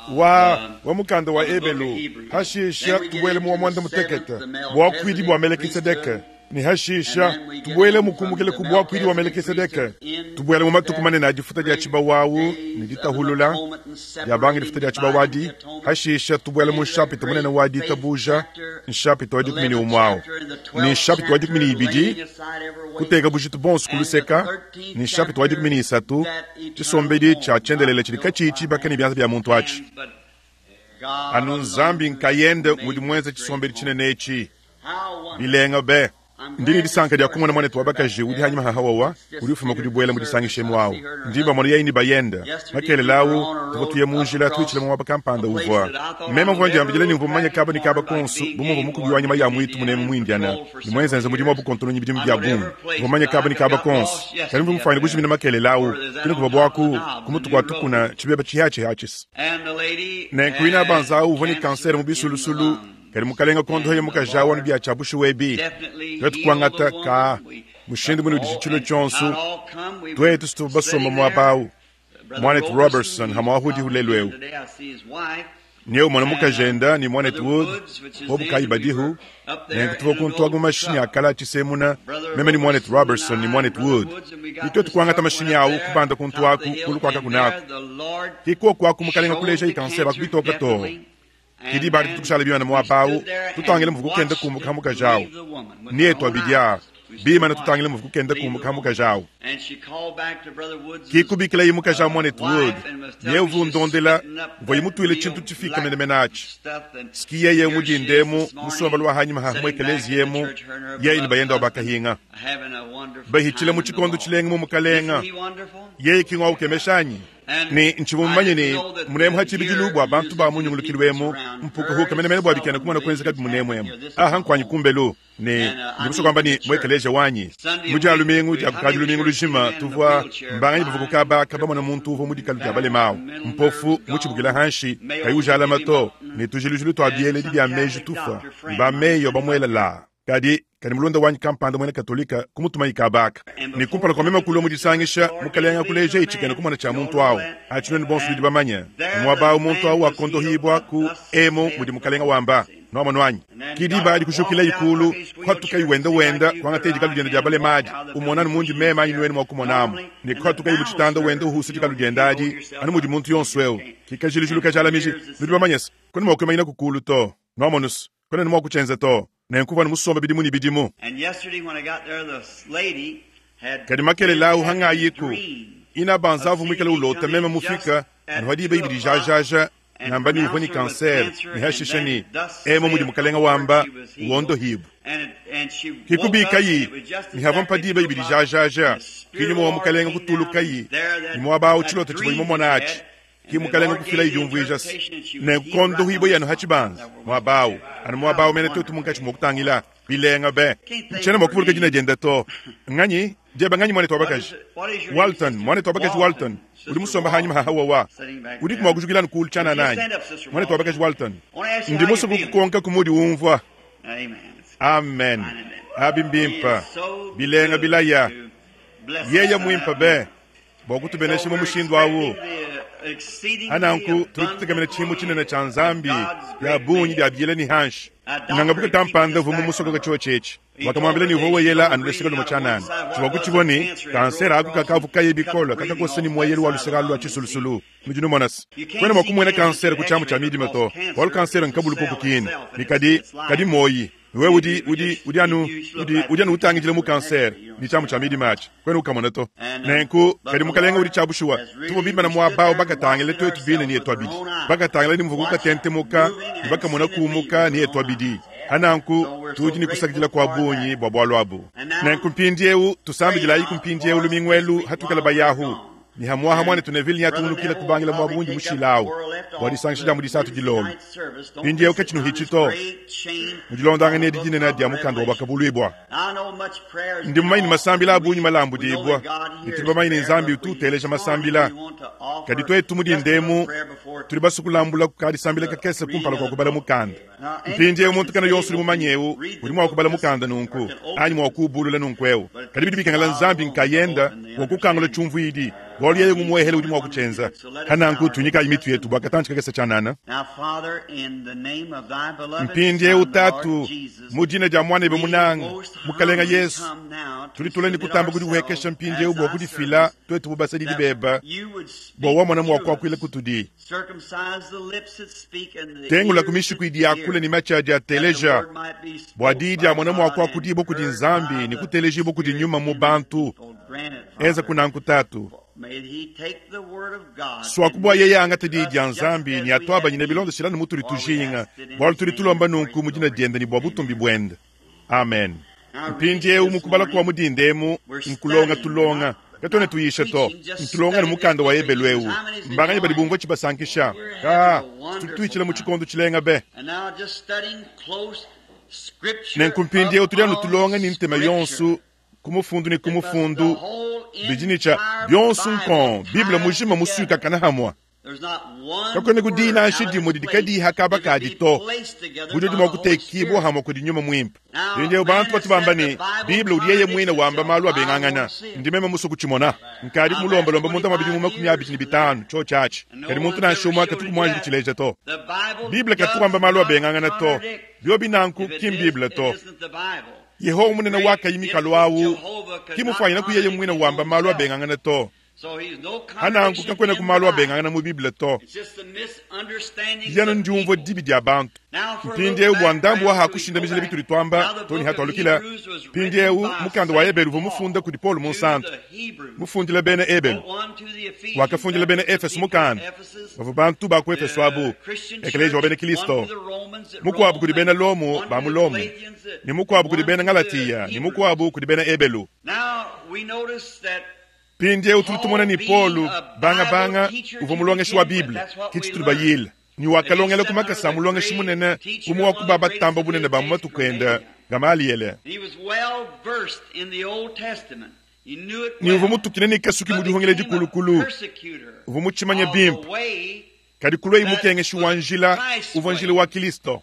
wa mukanda wa ebelu hashisha tubwele mu mwanda muteketa bwa kwidi bwa Melkisedeke ni hashisha tubwele mukumukele kubwa kwidi wa Melkisedeke tubwele mu matukumane na jifuta ya chiba wawu ni ditahulula ya bangi difuta ya chiba wadi hashisha tubwele mu shapi tumune na wadi tabuja nshapi to dik mini umwao ni shapi to dik mini ibidi kutega bujitu bon skuluseka ni shapi to dik mini isatu chisombedi cha chendelele chilikachichi bakani byanza bya muntu achi anu nzambi nkayende mudi mwenza chisombedi chinenechi bilenga be ndini disanka dia kumwana mwane twabakaje udi hanyuma hahawa udi ufuma kudibwela mudi sangi shemu wao ndimba mwana yaini bayenda makele lawo tuvotuye munjila tuichile mwa bakampanda uvwa mema mvonje ambijele ni mvumanya kaba ni kaba konsu bumu mukubiwa nyuma ya mwitu mune mwindiana ni mwenza nza mudi mwa bukontrono nyibidimu bya bumu mvumanya kaba ni kaba konsu kalimbu mfanya gushi mina makele lawo kile kubabwaku kumutu kwa tukuna chibeba chihache hachis na kuina banza uvoni kanser mubisulusulu kari mukalenga kondo hoye mukajawa nbya chabushu webi yetu kwangata ka mushindi munu dichilo chonsu twetu stubasoma mwabau Monet Robertson hamahudi hulelweu niyo mwana mukajenda ni Monet Wood hobu kaibadihu na kutuwa kuntuwagu mashini akala chisemuna meme ni Monet Robertson ni Monet Wood itotu kwangata mashini yao kubanda kuntuwaku kulu kwaka kunaku kikuwa kwaku mukalenga kuleja ikanseba kubitoka toho kidi bari tukushalibia na mwabau tutangile mvuku kende kumbuka hamuka jao niye twabidia bima na tutangile mvuku kende kumbuka hamuka jao kikubikila yimuka jao Monet Wood ye uvundondela voyi mutu ile chintu chifika mene menachi skiye ye mujindemu musomba lwa hanyima hamwekelezi yemu ye ilibayenda wabaka hinga bahichile muchikondu chilengi mumukalenga ye ikinwa ukemeshanyi ni nchibumanye ni munemu hachibigilubu abantu ba munyungulukilwemu mpuko huka mene bwa bikana kumana kwenza kabi munemwemu hankwanyi kumbelo ni ndibuso kwamba ni mwekeleje wanyi muja lumengu ja kukadi lumengu lujima tuvwa mbanganyi buvuko kaba mwana muntu uvo mudikalu kabale mao mpofu muchibugila hanshi kayuja alamato ni tujilujulu to abiele bya meju tufa ba meyo bamwela la kadi mulonda wanyi kampanda mwene katolika kumutuma ikabaka ni kumpala kwa mema kulo mujisangisha mukalenga kuleje ichikene kumana cha muntu wao achino ni bonsu bidibamanya mwabao muntu wao wakondo hibwa ku emo mudi mukalenga wamba no manwanyi kidi bali kushukila ikulu kwatuka wenda kwanga teji kalugenda jabale maji umonani mundi mema yinweni mwakumonamu ni kwatuka ibuchitanda wenda uhusiti kalugendaji anu mudi muntu yonsweo kikajilishulu kajala miji bidibamanyas kuni mwakuma ina kukulu to no manus kuni mwakuchenze to na nkuba numusomba bidimu ni bidimu kadi makele lau hanga yiku ina banzavu mwikele ulota mema mufika anwadi ba ibidi jajaja namba ni uvoni kanser ni hashishani emo mudi mukalenga wamba uondo hibu kikubi kayi ni havampa diba ibidi jajaja kinyumo wa mukalenga kutulu kayi ni mwabao chiloto chibo imomonachi kimukalenga kufila ijumvu ijas na kondo hibo yanu hachibanza mwabao mene tutu munkachi mwokutangila bilenga be chene mwakufuluka jina jenda to nganyi jeba nganyi mwane tobakaji Walton udi musomba hanyima hahawa udi kumwakujukila nkulu chana nanyi mwane tobakaji Walton ndi musu kukonka kumudi umvwa amen abimbimpa bilenga bilaya yeya mwimpa be bokutu beneshimo mushindu awu ananku turukutegamene chimu chinene cha nzambi ya bunyi ya biele ni hanshi nangabuka tampanda vumu musoko gacho chechi wakamwambile ni vowe yela anulesika lumo chanani chiwakuchiboni kansera aku kakavuka yebikola kakakoseni mwayelu walusikalu wa chisulusululu mjinu monas kwene mwakumwene kansera kuchamu cha midi meto walu kansera nkabulu kukukini ni kadi moyi we udi anu utangijile mu kanser ni chamu cha midi match kwene ukamoneto nenku kadi mukalenga udi chabushuwa tubo bimba na mwabao bakatangile to etubine ni etwabidi bakatangile ni mvuguka tente muka baka mona kumuka ni etwabidi hananku tujini kusakijila kwa bunyi bwabwalwabu nenku mpindieu tusambijila ikumpindieu lumingwelu hatukala bayahu ni hamwa hamwane tunevili nyatu unukila kubangila mwabunji mushilao wadi sangshida mudisatu jilolo pindieu kachinu hichito mujilondanga nedi jine na diamu kando wabakabulu ibwa ndi mmaini masambila abunyi malambu di ibwa itiba maini nzambi ututeleja masambila kadi tuwe tumudi ndemu tuliba sukulambula kukadi sambila kakese kumpala kwa kubala mukanda mpindieu muntu kana yonsuli mumanyeu ulimu wakubala mukanda nunku anyi mwakubulula nunkweu kadi bidi bikangala nzambi nkayenda wakukangula chumvu idi goli yeye ngumwehele udi mwakuchenza hananku tunyika imitu yetu bwakatanchika kesa chanana mpindye utatu mujine ja mwana ibe munanga mukalenga Yesu tulituleni kutamba kudi wekesha mpindye ubo kudi fila twetu bubasadi dibeba bowa mwana mwakwa kwile kutudi tengu la kumishi kuidi akule ni macha ja teleja bwadidi ya mwana mwakwa kudi ibo kudi nzambi ni kuteleji ibo kudi nyuma mubantu eza kunanku tatu swakubwa yeye angatedi ya nzambi ni atwaba nyine bilondo shilani mutu ritujinga bwalu turitulomba nunku mujina dienda ni bwabutumbi bwenda amen mpindye umukubala kuwa mudindemu nkulonga tulonga katone tuyishe to ntulonga ni mukanda wa ebelwewu mbanganye bali bumvo chibasankisha tuyichile muchikondo chilenga be nenkumpindye utulianu tulonga ni ntema yonsu kumufundu ni kumufundu bijinicha byonsu nkon biblia mujima musuka kana hamwa kakone kudina shidi mudidikadi hakaba kadito budodi mokuteki hamwa kudi nyuma mwimpa nje ubantu batubambani biblia udiyeye mwina wamba malu abengangana ndimema musu kuchimona nkadi mulomba lomba muntu mabidi mu 25 cho church kadi muntu na shoma katuku mwanji kuchileje to biblia katukwamba malu abengangana to byo binanku kim biblia to Yehova munene waka yimikalwawu kimufanyina kuyeye mwina wamba malu abengangana to hananku kakwene kumalu abengangana mu biblia to yano njumvo dibi dia bantu mpindye ubwandambu waha kushinda mizile bitu litwamba toni hatwalukila mpindye mukanda wa ebelu vumufunda kudi Paulo monsanto mufundile bene ebelu wakafundile bene Efeso mukanda vavu bantu baku Efeso abu ekeleja wabene Kristo mukwabu kudi bene lomu bamulomu ni mukwabu kudi bene Galatiya ni mukwabu kudi bene ebelu pindye utulutumona ni Paulo banga uvumulongeshi wa Biblia kichi tulibayila ni wakalongela kumakasa mulongeshi munene kumuwa kubaba tamba bunene bamu tukenda Gamaliyele ni uvumutukine ni kasuki mudihongele jikulukulu uvumuchimanya bimpu kadi kulwe imukengeshi wanjila uvanjili wa Kristo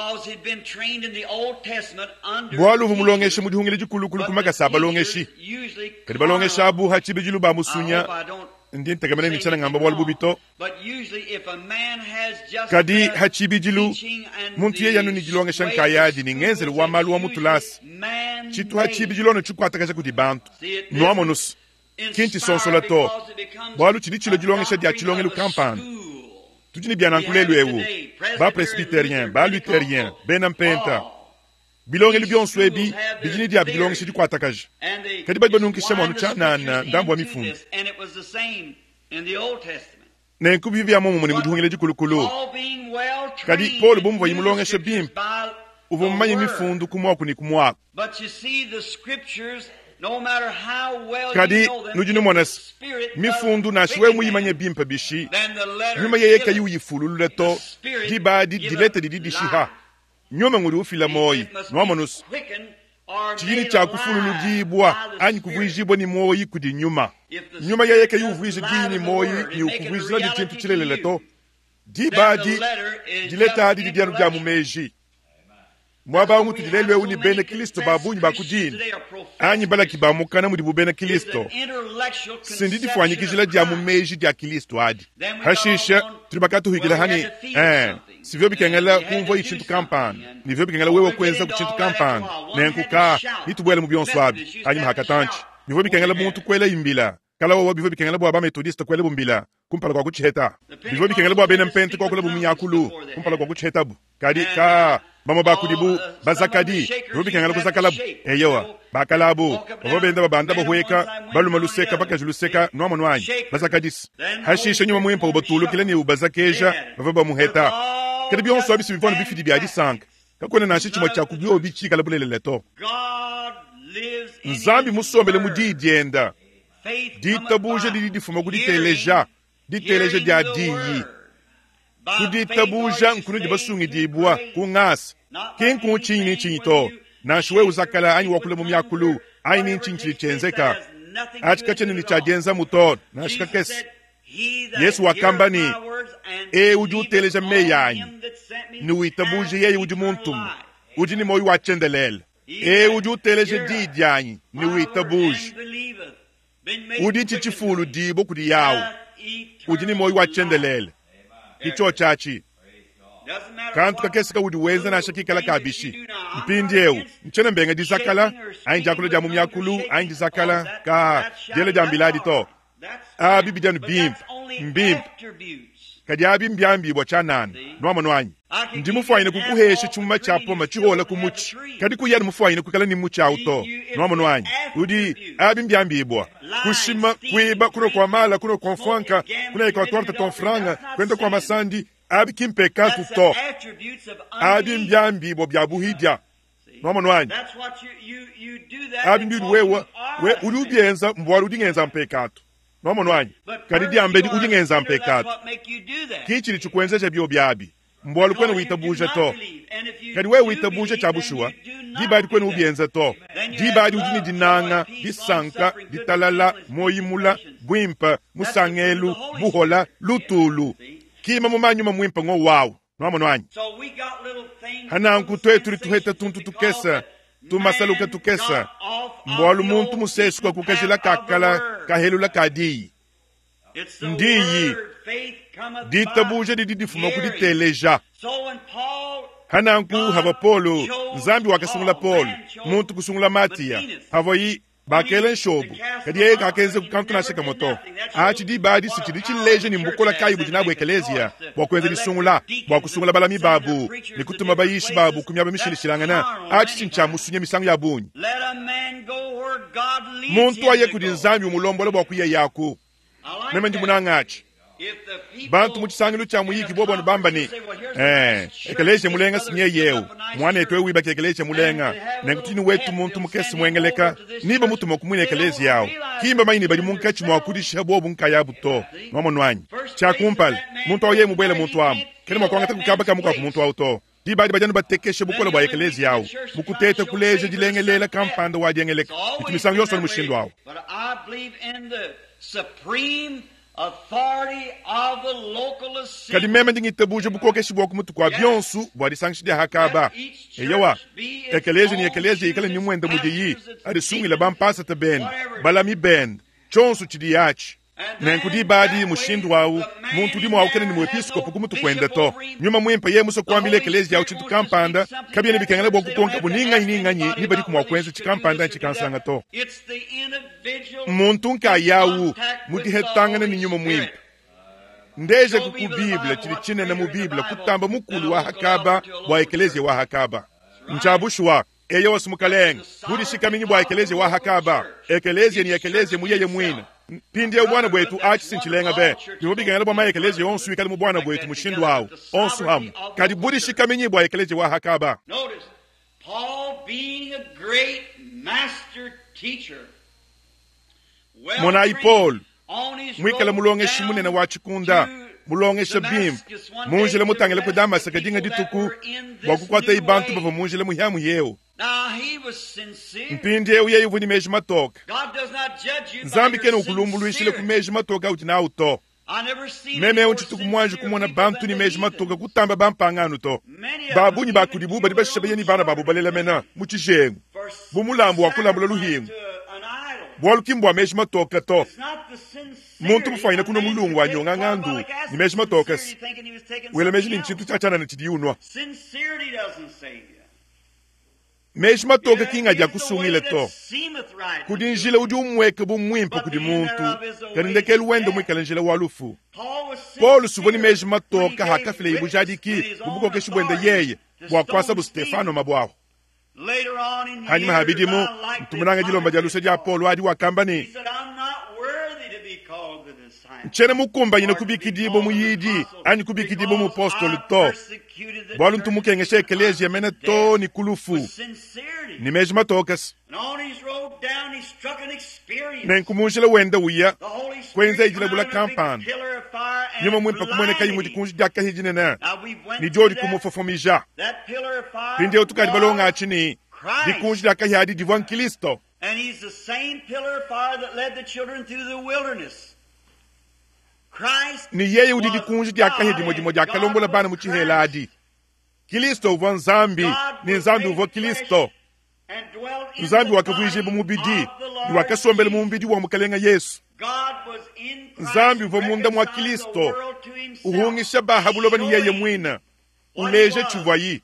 bwalu uvumulongeshi mudihongele jikulukulu kumakasa balongeshi kadi balongeshi abu hachibijilu bamusunya ndi ntegemene ni chana ngamba bwalu bubito kadi hachibijilu muntu ye yanu ni jilongesha nkayadi ni ngenzele wa malu wa mutulasi chitu hachibijilu ono chukwatakasha kuti bantu nuamonus kinti sonsola to bwalu chidichilo jilongesha dia chilongelu kampani tutini bianankulelu ewu ba presbyterien ba luterien benampenta bilongelu byonsu ebi bijini dia bilongesha jikwatakaja kadi badi banunkisha mwanu chanana ndambu wa mifundu nenkubi vya momo muni muduhungile jikulukulu kadi Paulo bumva yimulongesha bimpu uvumanye mifundu kumwaku ni kumwaku kadi nujini mwanasi mifundu nashiwe muyimanye bimpa bishi nyuma yeyeka yuyifululule to dibadi dilete dididishiha nyuma nguri ufila moyi nwamanus chiyini cha kufululu jibwa anyi kuvuijibwa ni moyi kudi nyuma yeyeka yuvuiji dini moyi ni ukuvuijila di chintu chilelele to dibadi dileta adi didianu jamu meji mwaba ngutu dilelwe uni bene Kristo babunyi bakudini anyi bala kibamukana mudi bubene Kristo sindidi fwanyikijila jamu meji dia Kristo adi hashisha tulibakatu higila hani sivyo bikengela kumvo ichintu kampani nivyo bikengela wewe kwenza kuchintu kampani nenkuka itubwele mubionso abi anyi mahakatanchi nivyo bikengela muntu kwela imbila kala wawa bivyo bikengela bwa metodista kwele bumbila kumpala kwa kuchiheta bivyo bikengela bwa bene mpente kwa kule buminyakulu kumpala kwa kuchiheta bu kadi ka bama bakudibu bazakadi rubi kangala kuzakalabu eyewa bakalabu bobenda babanda bohweka balumaluseka bakajuluseka nwa manwanyi bazakadis hashisha nyuma mwempa ubotulu kile ni ubazakeja baba muheta kadi byonso abisi bivona bifidi byadi sank kakone nashichi mwa chakubyo bichi kala bulelele to nzambi musombele mudidienda ditabuje didifuma kuditeleja diteleja dia diyi kuditabuja nkunu dibasungi dibwa kungasa kinku chini chinito nashuwe uzakala anyi wakule mumyakulu aini chinchi chenzeka achikacheni ni chajenza muto nashikakesi Yesu wakambani ujuteleja meyanyi ni uitabuje yeye ujumuntum ujini moyu wachendelele ujuteleja didyanyi ni uitabuje udi chichifulu dibo kudi yawo udi ni moyo wachendelele icho chachi kantu kakesika udi wenza na shakikala kabishi mpindiewu mchene mbenga dizakala ayin jakulo jamu myakulu ayin dizakala ka jele jambiladi to abi bidanu mbimp kadi abi mbyambi bwachanana nwama nwanyi ndi mufwaine kukuheshe chumuma chapo machihola kumuchi kadi kuyani mufwaine kukala ni muchi auto nwama nwanyi udi abi mbyambi bwa kushima kuiba kuno kwa mala kuno kwa mfwanka kuna ikawa torta tonfranga kwenda kwa masandi abi kimpeka tuto abi mbyambi bwa byabuhidya nwama nwanyi abi mbidu we udi ubienza mbwari udi ngenza mpekatu nwama nwanyi kadi diambedi udi ngenza mpekatu kichili chukwenzesha byo byabi mbwalu kwene witabuje to kadi we witabuje chabushua dibadi kwene ubienza to dibadi udini dinanga disanka ditalala moyimula bwimpa musangelu buhola lutulu kima mumanyuma mwimpa ngo wow nwama nwanyi hananku twe turi tuheta tuntu tukesa tumasaluka tukesa mbwalu muntu musesukwa kukajila kakala kahelula kadiyi ndiyi ditabuje didifuma kuditeleja hananku hava Polo nzambi wakasungula Polo muntu kusungula Matiya havoyi bakele nshobu kadi yeye kakenze kukantuna sheka moto achi di badi sichidi chileje ni mbukola kayibu jinabwe ekelezia wakwenze disungula wakusungula balami babu nikutuma bayishi babu kumyaba mishilishilangana achi chinchamusunye misangu ya bunyi muntu aye kudi nzambi umulombola bwakuye yako neme ndi munangachi bantu muchisangilu cha muyiki bobo ni bambani ekeleje mulenga sinye yewu mwana etwe wiba kekeleje mulenga nekutini wetu muntu mukesi mwengeleka niba mutu mokumwine ekeleje yawo kimba mayini bali munkachi mwakudisha bobo nkaya buto nomo nwanyi cha kumpal muntu oye mubwele muntu amu kene mwakwanga tekukabaka muka ku muntu auto dibadi bajanu batekeshe bukola bwa ekeleje yawo mukutete kuleje dilengelela kampanda wajengeleka itimisangu yoso ni mushindu wawo kadi meme ndingitabuje bukokeshi bwa kumutu kwa byonsu bwa disangshidi hakaba eyewa ekeleje ni ekeleje ikale ni mwenda mujeyi adi sungila bampasa ta bend balami bend chonsu chidi yachi nenkudi badi mushindu wawu muntu dimo wawu kene ni mwepiskopo kumutu kwenda to nyuma mwimpa ye muso kwambile ekeleje yawu chitu kampanda kabye ni bikengele bwa kukonka buninga ininganyi nibadi kumwa kwenze chikampanda nchikansanga to muntu nka yawu muti hetangana ni nyuma mwimpa ndeje kukubibla chili chine na mubibla kutamba mukulu wa hakaba bwa ekeleje wa hakaba mchabushwa eyo wasumukalenga budi shikaminyi bwa ekeleje wa hakaba ekeleje ni ekeleje muyeye mwina pindi bwana bwetu achi sinchilenga be yobigengela bwa ekeleje onsu ikali mu bwana bwetu mushindu wawo onsu hamu kadi budi shikaminyi bwa ekeleje wa hakaba Paul being a great master teacher mona Paul mwikala mulongeshi munene wachikunda mulongesha bimba munjile mutangele ku Damascus kadinga dituku wakukwata ibantu bava munjile muhyamu yewo mpindi yewu yewu ni meji matoka nzambi kene ukulumbuluishile ku meji matoka uti na auto meme unchituku mwanji kumona bantu ni meji matoka kutamba bampanganu to babunyi bakudibu badi bashishabe yeni bana babu balela mena muchijengu bumulambu wakulambula luhingu bwalukimbwa meji matoka to muntu mufayina kuno mulungu anyonga ngandu ni meji matoka wele meji ni nchitu chachana nchidiunwa meji matoka kinga ja kusungile to kudinjile udi umweke bumwimpa kudi muntu karindekele wendo mwikale njile walufu Paul suboni meji matoka hakafile ibujadiki bubuko shibwende yeye bwakwasa bu Stefano mabwaho hanyuma habidimu mtumunanga jilomba jaluse ja Paul wadi wakambani nchene mukumba yine kubikidibo muyidi anyi kubikidibo mu apostoli to bwalu ntumukengeshe ekeleje yemene to ni kulufu ni meji matokas nenkumunjile wenda uya kwenza ijile bula kampani nyuma mwimpa kumwene kayi mwiti kunji jaka hijine na ni jodi kumufofomija pindi utukadi balonga achini di kunji jaka hiyadi divan Kilisto and he's the same pillar of fire that led the children through the wilderness. Christ ni yeye udidi kunji jaka hidi moja kalombola bana muchiheladi Kilisto uva nzambi ni nzambi uva Kilisto nzambi wakavwije mumubidi ni wakasombele mumubidi wa mukalenga Yesu. Nzambi vo munda mwa Kristo uhungisha baha buloba ni yeye mwina uleje chuvwayi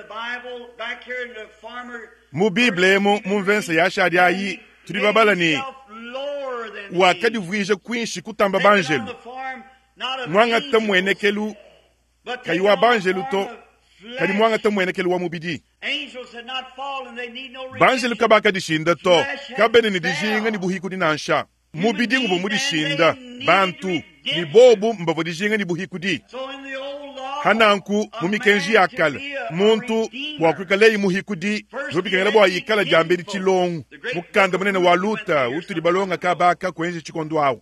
mu Bible mumvense yashari ayi turi babala ni wakadivwije kwinshi kutamba banjelu mwanga tamwenekelu kayi wa banjelu to kadi mwanga tamwenekelu wa mubidi banjelu kabaka dishinda to kabene ni dijinga ni buhiku dinansha mubidi ngubo mudishinda bantu ni bobu mbavo dijinga ni buhiku di hananku mumikenji yakala muntu wakwikaleyi muhiku di zobikengela bwa yikala jambeli chilongu mukanda munene waluta utuli balonga kabaka kwenje chikondo awo.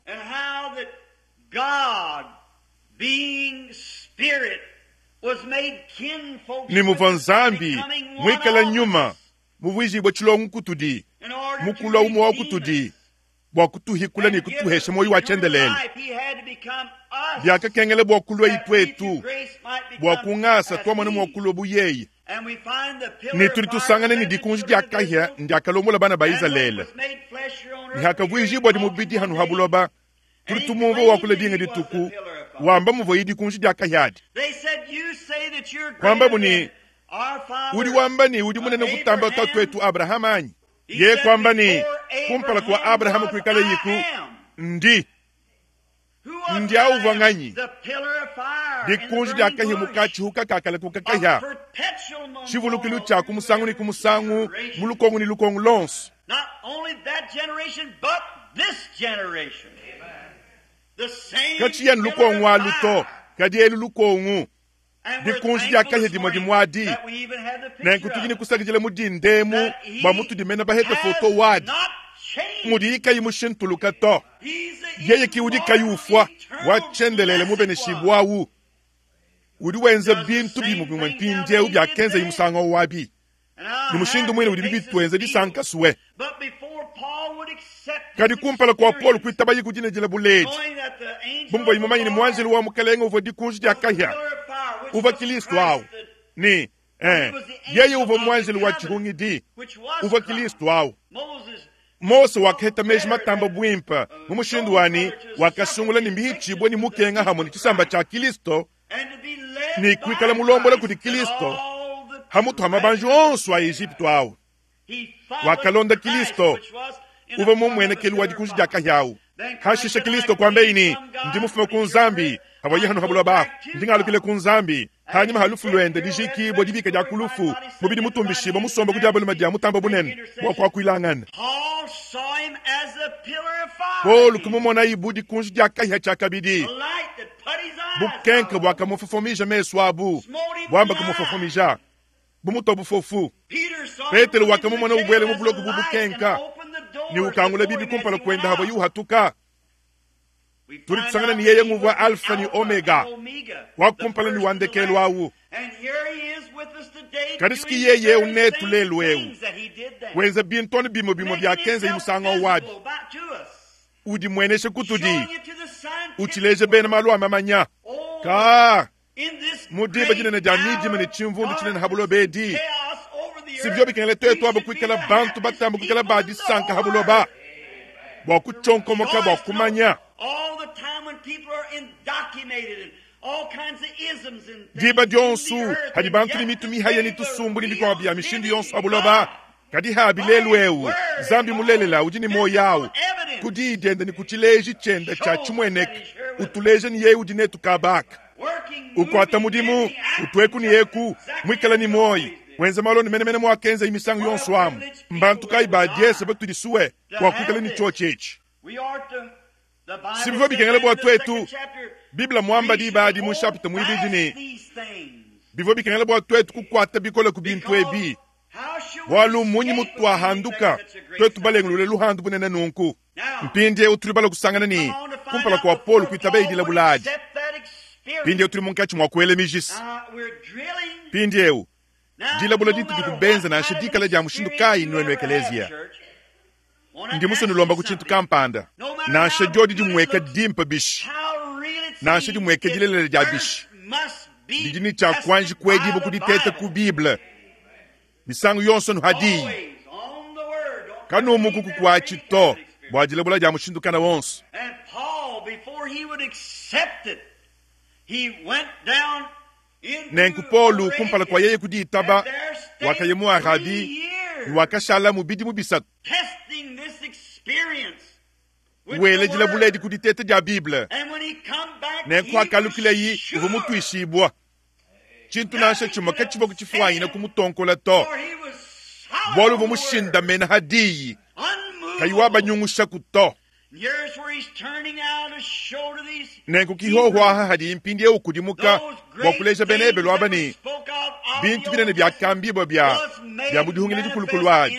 Ni muva nzambi mwikala nyuma muvwiji bwa chilongu kutudi mukula umu wa kutudi bwa kutuhikula ni kutuheshe moyi wachendelele byaka kengele bwa kulwa itwetu bwa kungasa twa mwana mwa kulwa buyeyi ni turi tusangane ni dikunji dyakahya ndyakalomola bana ba Israeli ni hakavwiji bwa dimubidi hanu habuloba turi tumuvo wakula dinga dituku wamba muvo yidikunji dyakahyadi kwamba muni udi wamba ni udi munene kutamba tatwetu Abraham anyi ye kwamba ni kumpala kwa Abraham kwikala yiku ndi auvanganyi dikunji dyakahya mukachi hukakakala kukakahya chivulukilu cha kumusangu ni kumusangu mulukongu ni lukongu lonsu. Not only that generation, but this generation. The same kachiyan lukongu wa luto kadielu lukongu dikunji dyakahya dimwadimwadi na nkutugini kusagijele mudindemu ba mutu dimena bahete foto wadi mudi ikayi mushintuluka to yeye kiudi kayufwa wachendelele mubene shibwawu udi wenze bintu bimubimwe mpinje ubya kenze yimusanga wabi ni mushindu mwene udi bibitwenze disanka suwe kadi kumpala kwa Paul kwitaba yikujine jela buledi bumbo yimamanyi ni mwanjelu wa mukalenga uvo dikunji dyakahya uva Kristo awo ni yeye uva mwanjelu wa chihungi di uva Kristo awo. Mose wakaheta meji matamba bwimpa mumushindu wani wakasungula ni mbihichibwe ni mukenga hamu ni chisamba cha Kristo ni kwikala mulombola kuti Kristo hamutu hamabanju onsu wa Egypto awo wakalonda Kristo uva mumwenekelu wa dikunji dyakahyawu hashisha Kristo kwambe ini ndi mufuma kunzambi hawayi hanu habula ba ndingalukile kunzambi hanyuma halufu lwende dijikibwa dibika dyakulufu mubidi mutumbishiba musomba kujabula madya mutamba bunene wakwa kuilangana. Paul kumumona ibu dikunji dyakahya chakabidi bukenke bwakamufufomija mesu abu bwamba kumufufomija bumuto bufofu. Petero wakamumona ubwele mubuloku bubukenka ni ukangula bibi kumpala kwenda habo yuhatuka turi tusangana ni yeye nguvu alfa ni omega wakumpala ni wandekelu awu kadisiki yeye unetulelu ewu wenza bintoni bimo bya kenza yimusanga wadi udi mweneshe kutudi uchileje bena maluwa mamanya ka mudiba jinene janidima ni chimvundu chinene habulo bedi sivyo bikengele tetu abo kwikala bantu batambu kwikala badi sanka habulo ba wakuchonkomoka wakumanya diba dionsu hadi bantu ni mitu mihaya ni tusumbu ni bikwa bia mishindu yonsu habulo ba kadi habilelu ewu zambi mulelela ujini moyawu kudi idende ni kuchileji chenda cha chumwenek utuleje ni ye ujine tukabaka ukwata mudimu utweku ni yeku mwikala ni moyi wenze malo ni mene mwakenza imisangu yonsu amu mbantu kai badyese betudi suwe wakwikala ni chochechi sivyo bikengele bwa twetu Biblia mwamba di baadi mushapita mwibidini bivyo bikengele bwa twetu kukwata bikola kubintu ebi walu munyi mutu ahanduka twetu balengulule luhandu bunene nunku mpindie utuli bala kusangana ni kumpala kwa Paul kuitabe idila buladi pindie utuli munkachi mwakwele mijisi pindie u dila buladi tukubenza na shidika la jamushindu kai nwenu ekelezia ndi muso nilomba kuchintu kampanda na shajodi di mweka dimpa bishi na shadi mweka dilele ja bishi dijini cha kwanji kwejibu kuditete ku Biblia misangu yonson hadi kanumuku kukwa chito bwajile bula jamushindukana wonso. And Paul, before he would accept it, he went down into Nenku Paulu kumpala kwa Arabia, yeye kuditaba and there stayed wakayemu 3 Arabi years, wakashala mubidi mubisatu testing this experience with wele the jila Word. buledi kuditete ja Bible. And when he come back, Nenku he was akalukile yi sure, uvumutu ishibwa chintu nanshe chimo kechivo kuchifuanyina kumutonkola to for he was bolu solid on the vumushinda Word, mena hadiyi kayuwa unmovable. banyungusha kuto. Here's where he's turning out to show to these Nenku kihohwaha hadi impindi ukudimuka bwakuleja benebe lwabani bintu binene byakambibwa bya buduhungile jikulukulwaji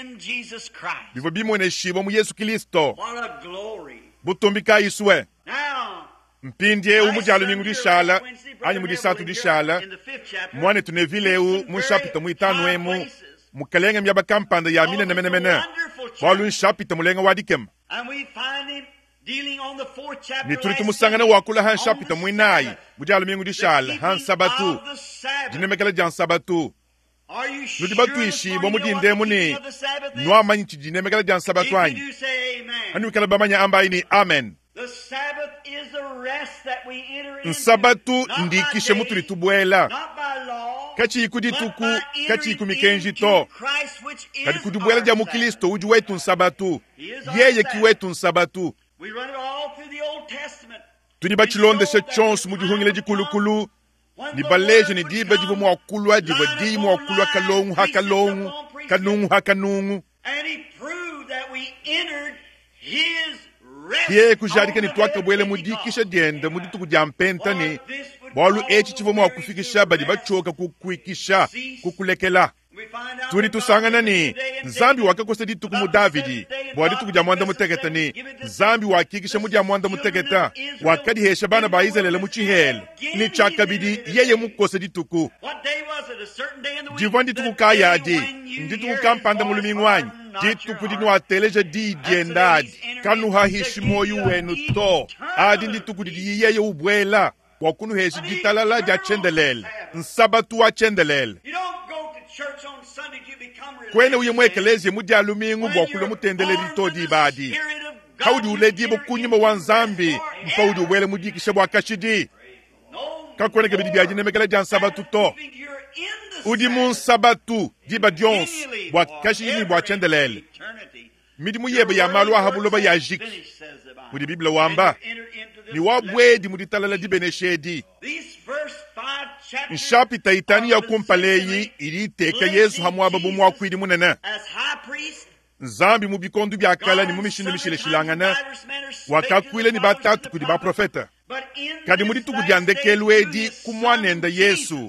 bivo bimwene shibo mu Yesu Kristo What a glory. butumbika iswe Now, mpindye umujalo mingu dishala anyi mudisatu dishala mwane tunevileu munshapita muitanu emu mukalenga myaba kampanda ya mine nemenemene balu nshapita mulenga wadikema and we find him dealing on the 4th chapter. ni turi last tumusangana Sunday, wakula han on shapita the muinayi Sabbath, mujalo mingu the dishala keeping han sabatu of the Sabbath. jinemekala jan sabatu Are you sure nudi this batuishi morning bo you know what mudinde the muni keeping of the Sabbath is? nwa manyi chijinemekala jan If sabatu you anyi do, say amen. anu kala bamanya ambayi ni amen. The Sabbath is the rest that we enter into. Nsabatu Not by ndikishe day, muturi tubwela not by law, kachi but ikudituku by kachi entering ikumikenji into to Christ, which is kadi kudubwela our ja Sabbath. mukristo uji wetu nsabatu He is our yeye Sabbath. kiwetu nsabatu We run it all through the Old Testament. tuni bachilondeshe chonsu mujihungile jikulukulu ni baleje ni diba jivo mwakulwa jivo di mwakulwa kalongu hakalongu kanungu hakanungu And he proved that we entered his rest. yeye kujarika ni on the twaka day bwele of Pentecost. mudikishe diende muditu jampenta ni For this would bolu cause echi the chivo weary mwakufikisha to badi rest. bachoka kukuikisha kukulekela We find out turi that God tusangana given ni today and nzambi David wakakose dituku mu about the Davidi seventh day and bwadi God tukuja mwanda gives us mutegeta the ni give it to nzambi the wakikisha mudya mwanda children mutegeta of Israel wakadihesha bana ba in the Israeli wilderness muchihele again ni chakabidi he did yeye it. mukose dituku What day was it? A certain day in the week? jivo The ndituku day kayadi when you ndituku hear kampanda his voice, mulumi wanyu harden not your dituku heart. dinwateleje dijendadi That's the day he's kanuha entering into hishimoyu the kingdom wenu of to eternal adi ndituku didi yeye ubwela wakunu heshi ditalala ja chendelele nsabatu wa chendelele You don't go to church on Sunday to become kwene uye religious. mwekelezie mudyalu mingu When bwakule you're mutendeleli born to with the dibadi Spirit of God, kaudi you uledibo enter kunyima into wa rest nzambi mpaudi forever. ubwele mudikishe bwakashidi No kakweneke bidi byajinemekele ja nsabatu to Sabbath-keeping, you're in the udi mu Sabbath. nsabatu diba dyonsi Continually bwakashidi forever bwachendelele into eternity. midimu Your yebe ya word malu is ahabuloba ya finished, jiki says the Bible. mudi biblia wamba And you enter into this ni wabwedi muditalala dibeneshedi These first 5 chapters nshapita itani ya are kumpaleyi essentially iliteka yesu hamwaba bumwakwidi munene as high priest. nzambi mu bikondu byakala ni mu mishindu mishileshilangana wakakwile ni batatu kudi baprofeta kadi mudi tukudyandekelwedi kumwanenda yesu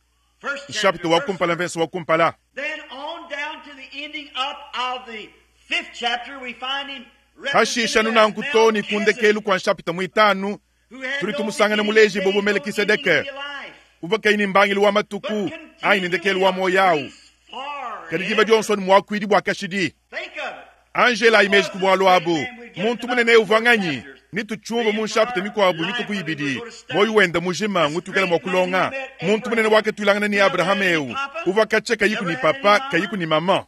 nshapita wakumpala mvenso wakumpala Then on down to the ending up of the 5th chapter, we find him hashishanu nankutoni kundekelu kwa nshapita muitanu turi tumusangana muleji bobo Melikisedeke ubakaini mbangili wa matuku aini ndekelu wa moyawu kadi diba Johnson mwakwidi bwakashidi Angela imeji kubwalwabu muntu munene uvanganyi nituchumba munshapita mikwabu mikukuyibidi boyu wenda mujima ngutukela mwakulonga muntu munene wake tuilangana ni Abrahamu ewu uvakache kayiku ni papa kayiku ni mama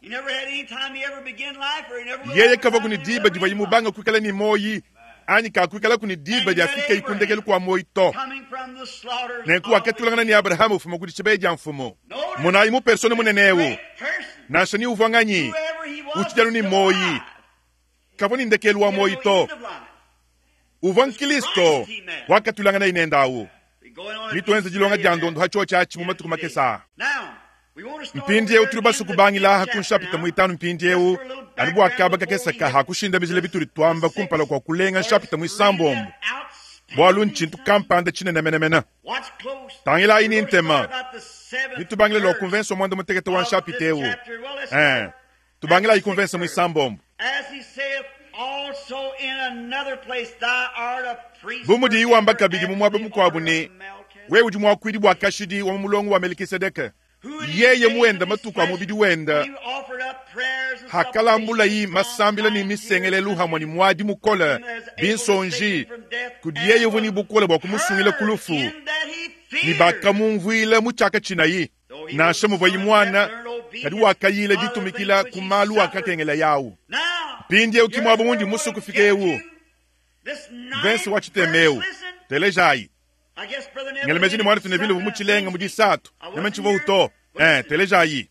yeye kava kuni diba diva yimubanga kwikala ni moyi anyi kakwikala kuni diba diafika ikundekelu kwa moyi to nenku wake tuilangana ni Abrahamu ufuma kudi chibeja mfumo muna imu persone munenewu nasha ni uvanganyi uchijalu ni moyi kava ni ndekelu wa moyi to uvan Kristo wakatulangana inendawu nitwenze jilonga jandondo hacho chachi mumatuku makesa mpindie utuluba sukubangila hakunshapita muitanu mpindiewu alibu akaba kakesaka hakushinda mizile bituri twamba kumpala kwa kulenga nshapita muisambombo bwalu nchintu kampanda chinenemenemena tangila ini ntema nitubangile lo konvenso mwanda mutekete wa nshapitewu tubangila ikonvenso muisambombo bumudi iwamba kabidi mumwabe mukwabu ni wewe udi mwakwidi bwakashidi wa mulongo wa Melikisedeke yeye muwenda matuku amubidi wenda hakalambula yi masambila ni misengelelu hamwa ni mwadi mukola binsonji kudi yeye vuni bukole bwa kumusungile kulufu ni bakamumvwile muchaka chinayi nashe muvayi mwana kadi wakayile ditumikila kumalu wakakengela yawu mpindi ukimwabo mundi musu kufikewu vensi wachitemeu telejai ngelemezini mwana tunevile vumuchilenga mudisatu nemenchivo uto telejai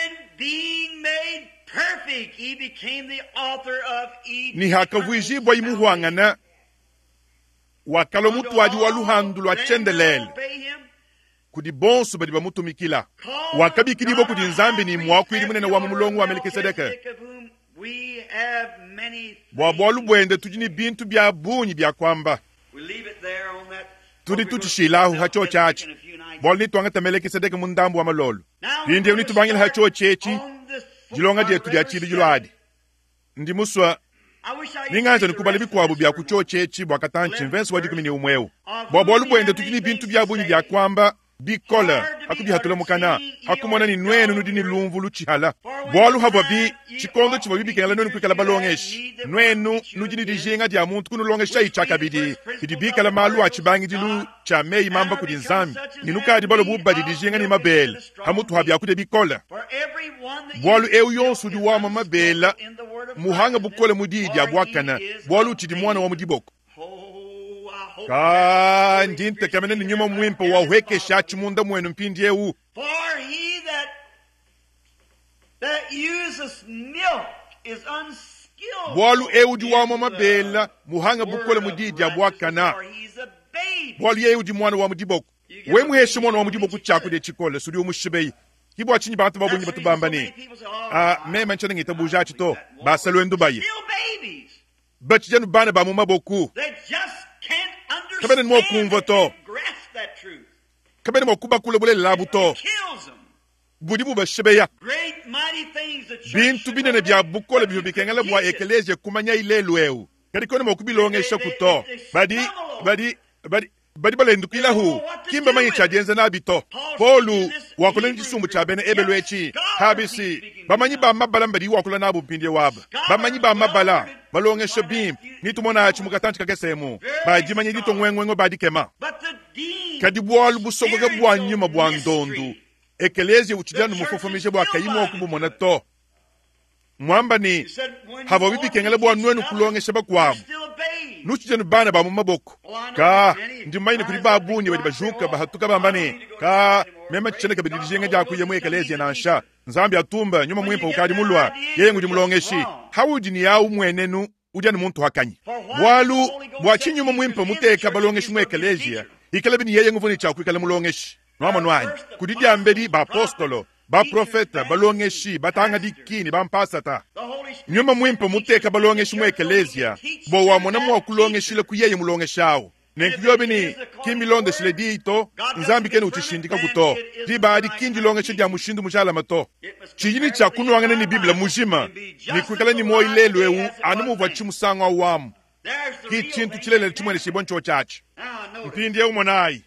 ni hakavuijibwa imuhuangana wakalo mutu waji waluhandu lwa chendelele kudi bonsu badi bamutumikila wakabikidibo kudi nzambi ni mwakwiri munene wa mulongo wa Melkisedeke bwabwalu bwende tujini bintu bya bunyi bya kwamba tudi tutishilahu hacho chachi bwali ni tuangata Melkisedeke mundambu wa malolo pindi ni tubangila hacho chechi jilonga die tudi achili jilwadi ndi muswa ninganza nikubali bikwabu bya kucho chechi bwakatanchi mvensi wadi kumini umweu bwabwalu bwende tujini bintu bya bunyi bya kwamba bikola akubi hatula mukana akumona ni nwenu nudini lumvu luchihala bwalu hava bi chikondo chiva bibikela nonu kwikala balongeshi nwenu nudini dijinga dia muntu kunu longesha ichaka bidi bikala malu achibangi dilu cha mei mamba kudi nzambi ninukadi balo bubba dijinga ni mabele hamutu habi akude bikola bwalu eu yonsu di wama mabela muhanga bukole mudidi abwakana bwalu chidi mwana wa mudiboko ka ndinte kamene ni nyuma mwimpo wa uheke shachi munda mwenu mpindi ewu For he that uses milk is unskilled. bwalu ewu di wama mabela muhanga bukole mudidi abwakana bwalu ewu di mwana wa mudiboko we muheshi mwana wa mudiboko chaku de chikole suri umushibei kibu achinyi batu babunyi batu bambani mema nchana ngita buja chito basalo endubayi bachi janu bana ba mumaboku kabene mo kumva to kabene mo kuba kule bule labu to budi buba shibeya bintu binene bya bukole byo bikengala bwa ekeleje kumanya ilelu eu kadi kono mo kubilonge shakuto badi balendu kilahu kimba manyi chajenza nabito polu wakula njisumbu chabene ebelwechi habisi bamanyi ba mabala mbadi wakula nabu mpindye waba bamanyi ba mabala balonge shabim nitumona achumukatanchi kakesemu bajimanyi dito ngwengwengo badikema kadi bwalu busogoge bwa nyuma bwa ndondu ekelezi uchidanu mufofomishe bwa kayimo okubu monato mwamba ni hava bibi kengele bwa nwenu kulonge shaba kwamu nuchijanu bana ba mumaboko ka ndimaine kuri babunye badi bajuka bahatuka bambane ka mema cheneka bidijenga ja kuye mwekelezi na nsha nzambi atumba nyuma mwimpa ukadi mulwa yeye ngudi mulongeshi hawudi ni yawu mwenenu ujani muntu hakanyi bwalu bwachi nyuma mwimpa muteka balongeshi mwekelezi ikalabi ni yeye nguvuni cha kwikala mulongeshi nwama nwanyi kudidi ambedi ba apostolo ba profeta balongeshi batanga dikini bampasata nyuma mwimpa muteka balongeshi mwekelezia bo wamona mwa kulongeshile kuyeye mulongeshawo nenkiyobi ni kimilonde shile diito nzambi kene uchishindika kuto dibadi kinji longeshe dia mushindu mushala mato chijini cha kunuangane ni biblia mujima ni kwikala ni moi lelu ewu animuva chimusango awamu kichintu chilele chimwene shiboncho chachi mpindi ewu monai